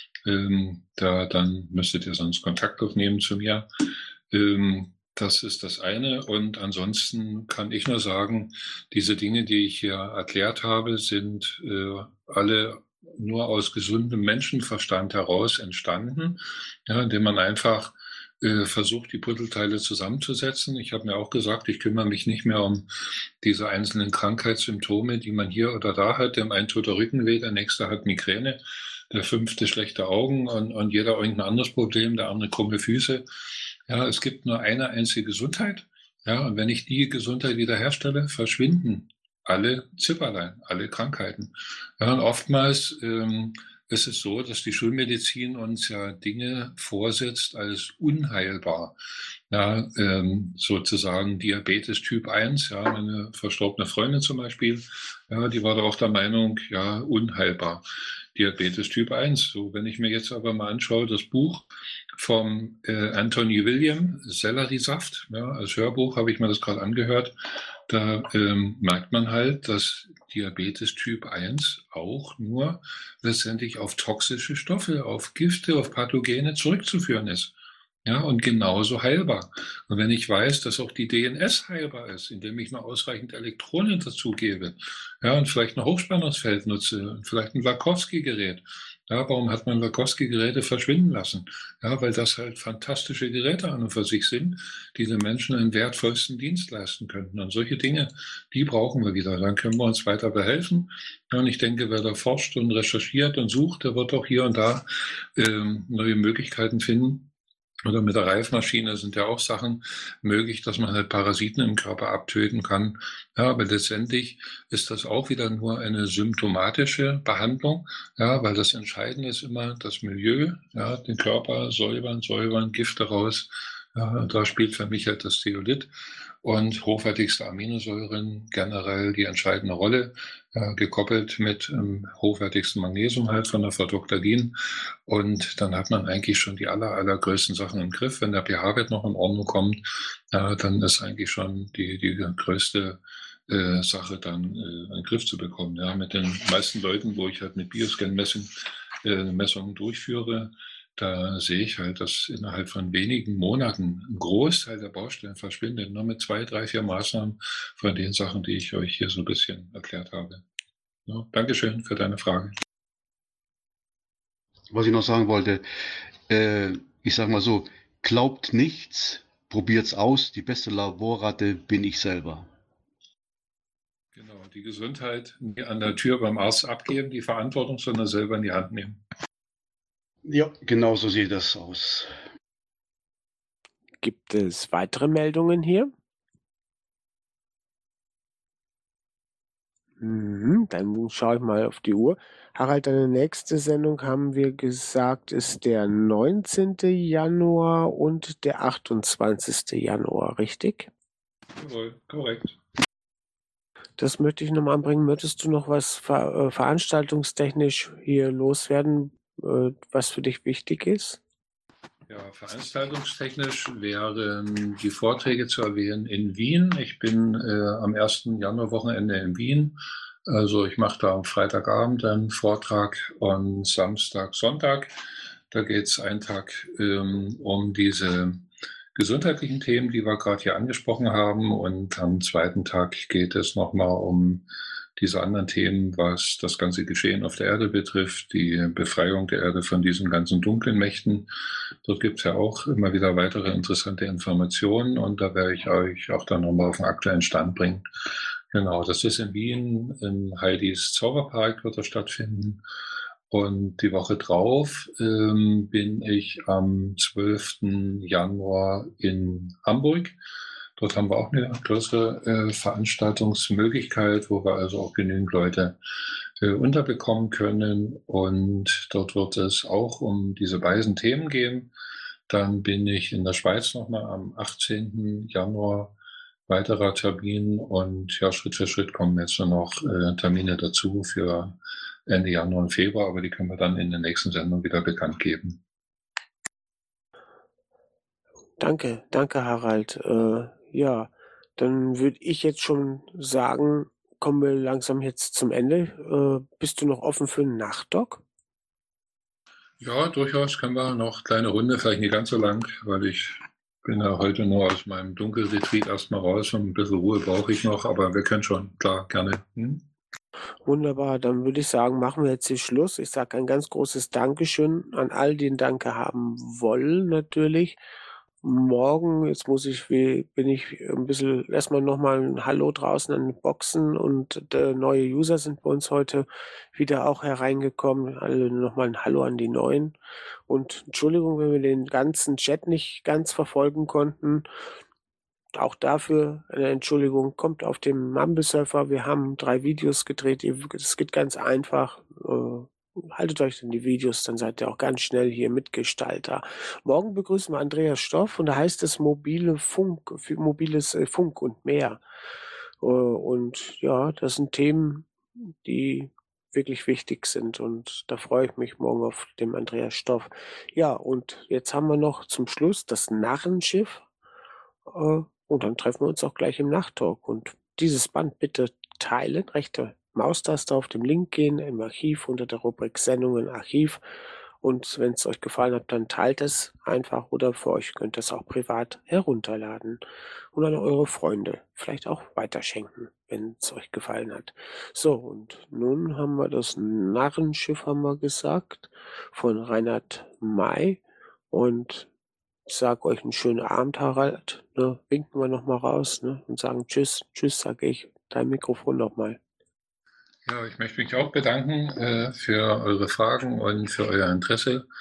Dann müsstet ihr sonst Kontakt aufnehmen zu mir. Das ist das eine. Und ansonsten kann ich nur sagen, diese Dinge, die ich hier erklärt habe, sind alle nur aus gesundem Menschenverstand heraus entstanden, ja, indem man einfach versucht, die Puzzleteile zusammenzusetzen. Ich habe mir auch gesagt, ich kümmere mich nicht mehr um diese einzelnen Krankheitssymptome, die man hier oder da hat. Dem einen tut der Rücken weh, der nächste hat Migräne, der fünfte schlechte Augen und jeder irgendein anderes Problem, der andere krumme Füße. Ja, es gibt nur eine einzige Gesundheit. Ja, und wenn ich die Gesundheit wiederherstelle, verschwinden alle Zipperlein, alle Krankheiten. Ja, und oftmals ist es so, dass die Schulmedizin uns ja Dinge vorsetzt als unheilbar. Ja, sozusagen Diabetes Typ 1, ja, meine verstorbene Freundin zum Beispiel, ja, die war da auch der Meinung, ja, unheilbar. Diabetes Typ 1. So, wenn ich mir jetzt aber mal anschaue, das Buch vom Anthony William, Selleriesaft, ja, als Hörbuch habe ich mir das gerade angehört, da merkt man halt, dass Diabetes Typ 1 auch nur letztendlich auf toxische Stoffe, auf Gifte, auf Pathogene zurückzuführen ist. Ja, und genauso heilbar. Und wenn ich weiß, dass auch die DNS heilbar ist, indem ich noch ausreichend Elektronen dazugebe, ja, und vielleicht ein Hochspannungsfeld nutze, und vielleicht ein Lakowski-Gerät. Ja, warum hat man Lakowski-Geräte verschwinden lassen? Ja, weil das halt fantastische Geräte an und für sich sind, die den Menschen einen wertvollsten Dienst leisten könnten. Und solche Dinge, die brauchen wir wieder. Dann können wir uns weiter behelfen. Ja, und ich denke, wer da forscht und recherchiert und sucht, der wird auch hier und da neue Möglichkeiten finden, Oder mit der Reifmaschine sind ja auch Sachen möglich, dass man halt Parasiten im Körper abtöten kann. Ja, aber letztendlich ist das auch wieder nur eine symptomatische Behandlung, ja, weil das Entscheidende ist immer das Milieu, ja, den Körper säubern, Gifte raus. Ja, da spielt für mich halt das Zeolit und hochwertigste Aminosäuren generell die entscheidende Rolle, gekoppelt mit hochwertigsten Magnesium halt von der Frau Dr. Dien. Und dann hat man eigentlich schon die allergrößten Sachen im Griff. Wenn der pH-Wert noch in Ordnung kommt, dann ist eigentlich schon die größte Sache dann in den Griff zu bekommen. Ja, mit den meisten Leuten, wo ich halt mit Bioscan-Messungen durchführe, da sehe ich halt, dass innerhalb von wenigen Monaten ein Großteil der Baustellen verschwindet, nur mit 2, 3, 4 Maßnahmen von den Sachen, die ich euch hier so ein bisschen erklärt habe. Ja, Dankeschön für deine Frage. Was ich noch sagen wollte, ich sag mal so, glaubt nichts, probiert's aus, die beste Laborratte bin ich selber. Genau, die Gesundheit nie an der Tür beim Arzt abgeben, die Verantwortung, sondern selber in die Hand nehmen. Ja, genau so sieht das aus. Gibt es weitere Meldungen hier? Dann schaue ich mal auf die Uhr. Harald, deine nächste Sendung, haben wir gesagt, ist der 19. Januar und der 28. Januar, richtig? Jawohl, korrekt. Das möchte ich nochmal anbringen. Möchtest du noch was veranstaltungstechnisch hier loswerden, was für dich wichtig ist? Ja, veranstaltungstechnisch wären die Vorträge zu erwähnen in Wien. Ich bin am 1. Januarwochenende in Wien. Also ich mache da am Freitagabend einen Vortrag und Samstag, Sonntag. Da geht es einen Tag um diese gesundheitlichen Themen, die wir gerade hier angesprochen haben. Und am zweiten Tag geht es nochmal um diese anderen Themen, was das ganze Geschehen auf der Erde betrifft, die Befreiung der Erde von diesen ganzen dunklen Mächten. Dort gibt es ja auch immer wieder weitere interessante Informationen und da werde ich euch auch dann nochmal auf den aktuellen Stand bringen. Genau, das ist in Wien, im Heidis Zauberpark wird das stattfinden. Und die Woche drauf bin ich am 12. Januar in Hamburg. Dort haben wir auch eine größere Veranstaltungsmöglichkeit, wo wir also auch genügend Leute unterbekommen können. Und dort wird es auch um diese weisen Themen gehen. Dann bin ich in der Schweiz nochmal am 18. Januar weiterer Termin. Und ja, Schritt für Schritt kommen jetzt nur noch Termine dazu für Ende Januar und Februar, aber die können wir dann in der nächsten Sendung wieder bekannt geben. Danke, Harald. Ja, dann würde ich jetzt schon sagen, kommen wir langsam jetzt zum Ende. Bist du noch offen für einen Nachdoc? Ja, durchaus können wir noch kleine Runde, vielleicht nicht ganz so lang, weil ich bin ja heute nur aus meinem Dunkelretreat erstmal raus und ein bisschen Ruhe brauche ich noch, aber wir können schon, klar, gerne. Wunderbar, dann würde ich sagen, machen wir jetzt hier Schluss. Ich sage ein ganz großes Dankeschön an all, die ein Danke haben wollen, natürlich. Morgen, jetzt bin ich ein bisschen erstmal nochmal ein Hallo draußen an den Boxen und neue User sind bei uns heute wieder auch hereingekommen. Alle nochmal ein Hallo an die Neuen. Und Entschuldigung, wenn wir den ganzen Chat nicht ganz verfolgen konnten. Auch dafür eine Entschuldigung, kommt auf dem Mumble-Surfer. Wir haben 3 Videos gedreht. Es geht ganz einfach. Haltet euch an die Videos, dann seid ihr auch ganz schnell hier Mitgestalter. Morgen begrüßen wir Andreas Stoff und da heißt es mobiles Funk und mehr. Und ja, das sind Themen, die wirklich wichtig sind und da freue ich mich morgen auf dem Andreas Stoff. Ja, und jetzt haben wir noch zum Schluss das Narrenschiff. Und dann treffen wir uns auch gleich im Nachttalk. Und dieses Band bitte teilen, rechte Maustaste auf dem Link gehen, im Archiv unter der Rubrik Sendungen Archiv. Und wenn es euch gefallen hat, dann teilt es einfach oder für euch könnt ihr es auch privat herunterladen und an eure Freunde vielleicht auch weiterschenken, wenn es euch gefallen hat. So, und nun haben wir das Narrenschiff, haben wir gesagt, von Reinhard May. Und ich sage euch einen schönen Abend, Harald. Ne? Winken wir nochmal raus, ne? Und sagen Tschüss. Tschüss, sage ich. Dein Mikrofon nochmal. Ja, ich möchte mich auch bedanken für eure Fragen und für euer Interesse.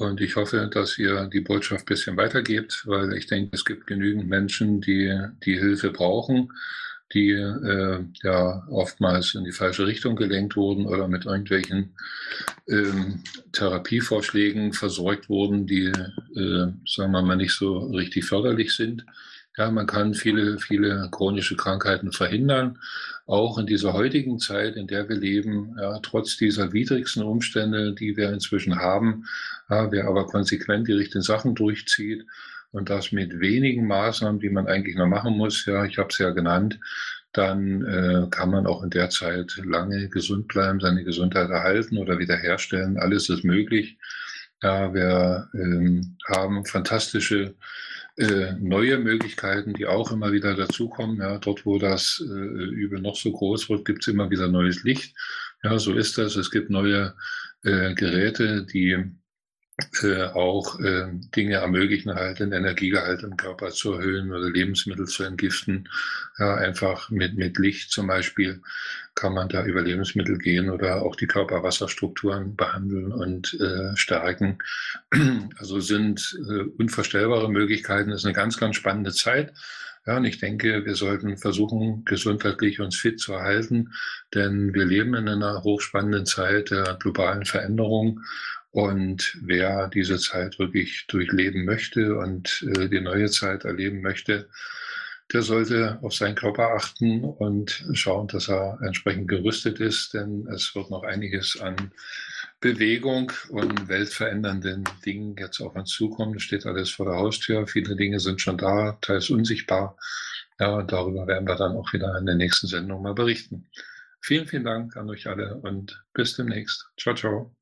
Und ich hoffe, dass ihr die Botschaft ein bisschen weitergebt, weil ich denke, es gibt genügend Menschen, die Hilfe brauchen, die ja oftmals in die falsche Richtung gelenkt wurden oder mit irgendwelchen Therapievorschlägen versorgt wurden, die, sagen wir mal, nicht so richtig förderlich sind. Ja, man kann viele chronische Krankheiten verhindern, auch in dieser heutigen Zeit, in der wir leben, ja, trotz dieser widrigsten Umstände, die wir inzwischen haben, ja, wer aber konsequent die richtigen Sachen durchzieht und das mit wenigen Maßnahmen, die man eigentlich noch machen muss, ja, ich habe es ja genannt, dann kann man auch in der Zeit lange gesund bleiben, seine Gesundheit erhalten oder wiederherstellen. Alles ist möglich. Ja, wir haben fantastische neue Möglichkeiten, die auch immer wieder dazukommen. Ja, dort, wo das Übel noch so groß wird, gibt es immer wieder neues Licht. Ja, so ist das. Es gibt neue Geräte, die auch Dinge ermöglichen, halt den Energiegehalt im Körper zu erhöhen oder Lebensmittel zu entgiften. Ja, einfach mit Licht zum Beispiel kann man da über Lebensmittel gehen oder auch die Körperwasserstrukturen behandeln und stärken. Also sind unvorstellbare Möglichkeiten. Das ist eine ganz, ganz spannende Zeit. Ja, und ich denke, wir sollten versuchen, gesundheitlich uns fit zu erhalten, denn wir leben in einer hochspannenden Zeit der globalen Veränderung. Und wer diese Zeit wirklich durchleben möchte und die neue Zeit erleben möchte, der sollte auf seinen Körper achten und schauen, dass er entsprechend gerüstet ist, denn es wird noch einiges an Bewegung und weltverändernden Dingen jetzt auf uns zukommen. Es steht alles vor der Haustür. Viele Dinge sind schon da, teils unsichtbar. Ja, und darüber werden wir dann auch wieder in der nächsten Sendung mal berichten. Vielen, vielen Dank an euch alle und bis demnächst. Ciao, ciao.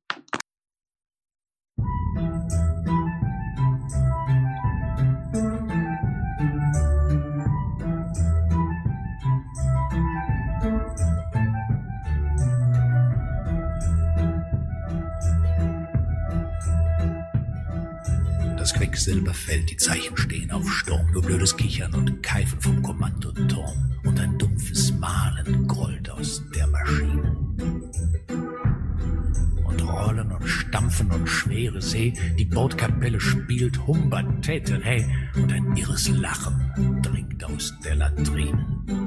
Das Quecksilber fällt, die Zeichen stehen auf Sturm, nur blödes Kichern und Keifen vom Kommandoturm und ein dumpfes Mahlen grollt aus der Maschine. Und Rollen und Stampfen und schwere See, die Bordkapelle spielt Humba-Täterä und ein irres Lachen dringt aus der Latrine.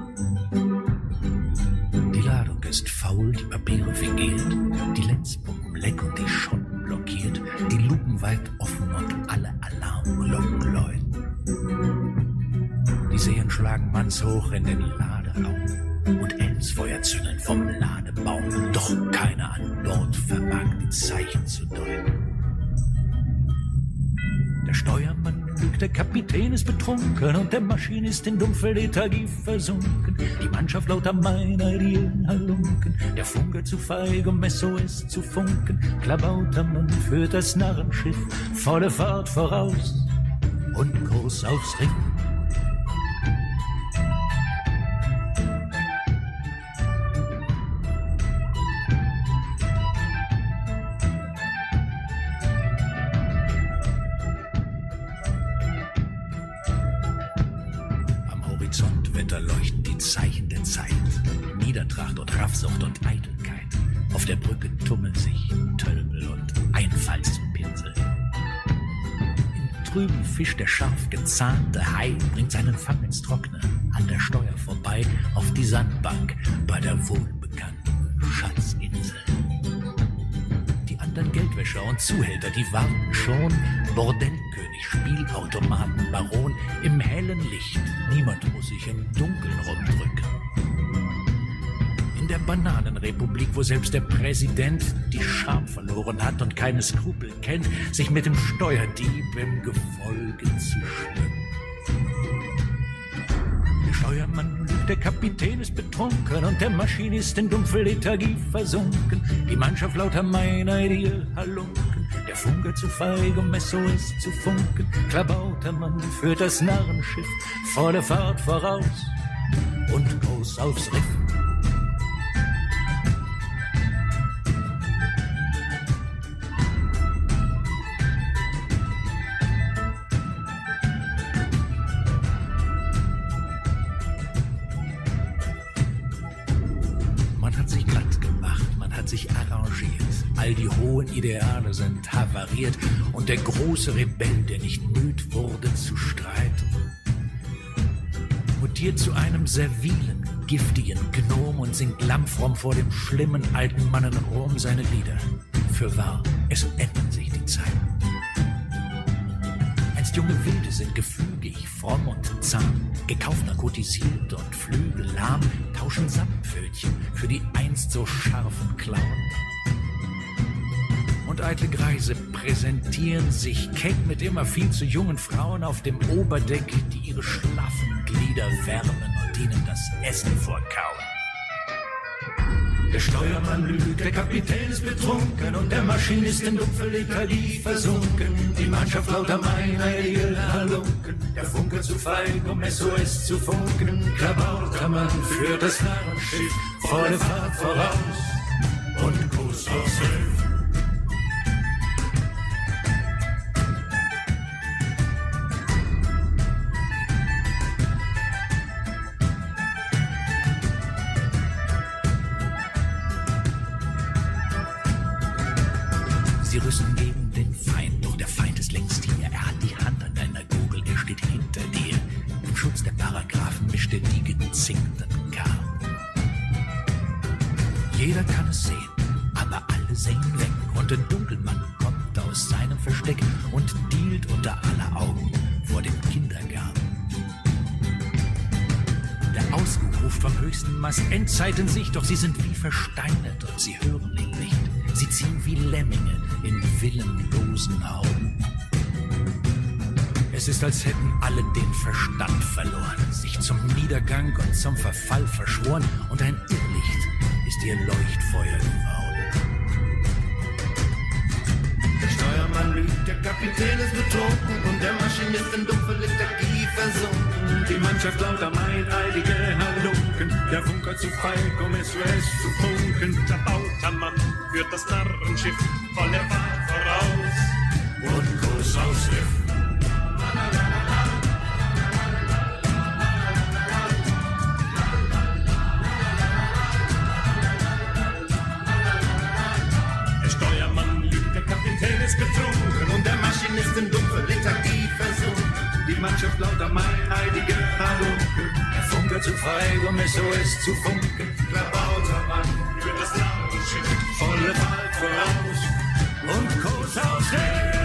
Die Ladung ist faul, die Papiere fingiert, die Lenzpumpen leck und die Schotten blockiert, die Lupen weit offen und alle Alarmglocken läuten. Die Seen schlagen mannshoch in den Laderaum und Elmsfeuer züngeln vom Ladebaum, doch keiner an Bord vermag die Zeichen zu deuten. Der Steuermann lügt, der Kapitän ist betrunken und der Maschinist in dumpfe Lethargie versunken. Die Mannschaft lauter Meineidien halunken, der Funke zu feig, um SOS zu funken. Klabautermann führt das Narrenschiff volle Fahrt voraus und Kurs aufs Riff. Leuchten die Zeichen der Zeit, Niedertracht und Raffsucht und Eitelkeit. Auf der Brücke tummeln sich Tölpel und Einfallspinsel. Im Trüben fischt der scharf gezahnte Hai, bringt seinen Fang ins Trockene, an der Steuer vorbei, auf die Sandbank bei der wohlbekannten Schatzinsel. Die anderen Geldwäscher und Zuhälter, die warten schon. Bordellkönig, Spielautomaten, Baron, im hellen Licht. Niemand muss sich im Dunkeln rumdrücken. In der Bananenrepublik, wo selbst der Präsident die Scham verloren hat und keine Skrupel kennt, sich mit dem Steuerdieb im Gefolge zu schwimmen. Der Steuermann lügt, der Kapitän ist betrunken und der Maschinist in dumpfe Lethargie versunken. Die Mannschaft lauter Meineidie halunken, der Funke zu feig, um SOS zu funken. Klabautermann führt das Narrenschiff volle Fahrt voraus und Kurs aufs Riff. hat sich arrangiert. All die hohen Ideale sind havariert und der große Rebell, der nicht müd wurde zu streiten, mutiert zu einem servilen, giftigen Gnom und singt lammfromm vor dem schlimmen alten Mann in Rom seine Lieder. Fürwahr, es ändern sich die Zeiten. Einst junge Wilde sind gefügig, fromm und zahm, gekauft, narkotisiert und flügellahm, tauschen Samtpfötchen für die einst so scharfen Klauen. Und eitle Greise präsentieren sich keck mit immer viel zu jungen Frauen auf dem Oberdeck, die ihre schlaffen Glieder wärmen und ihnen das Essen vorkauen. Der Steuermann lügt, der Kapitän ist betrunken und der Maschinist in dumpfe Lethargie versunken. Die Mannschaft lauter meineidige Halunken, der Funker zu feig, um SOS zu funken. Klabautermann führt das Narrenschiff volle Fahrt voraus und Kuss aufs Schiff. Sie rüsten gegen den Feind, doch der Feind ist längst hier. Er hat die Hand an deiner Gurgel, er steht hinter dir. Im Schutz der Paragraphen mischt er die gezinkten Karten. Jeder kann es sehen, aber alle sehen weg. Und der Dunkelmann kommt aus seinem Versteck und dealt unter aller Augen vor dem Kindergarten. Der Ausruf ruft vom höchsten Mast Endzeiten sich, doch sie sind wie versteinert und sie hören ihn nicht. Sie ziehen wie Lemminge in willenlosen Augen. Es ist, als hätten alle den Verstand verloren, sich zum Niedergang und zum Verfall verschworen, und ein Irrlicht ist ihr Leuchtfeuer im Auge. Der Steuermann lügt, der Kapitän ist betrunken und der Maschinist in dumpfe Lethargie versunken. Die Mannschaft lauter meineidige Halunken, der Funker zu feig, um SOS zu funken. Der Bautermann führt das Narrenschiff volle Fahrt voraus und Kuss aufs Schiff. Der Steuermann lügt, der Kapitän ist betrunken und der Maschinist in dumpfe Lethargie versunken. Die Mannschaft lauter meineidige Halunken, der Funker zu feig, um SOS zu funken. Klabautermann führt das Narrenschiff volle Fahrt voraus und Kuss aufs Schiff.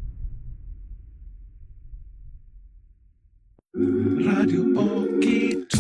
Radio Okito.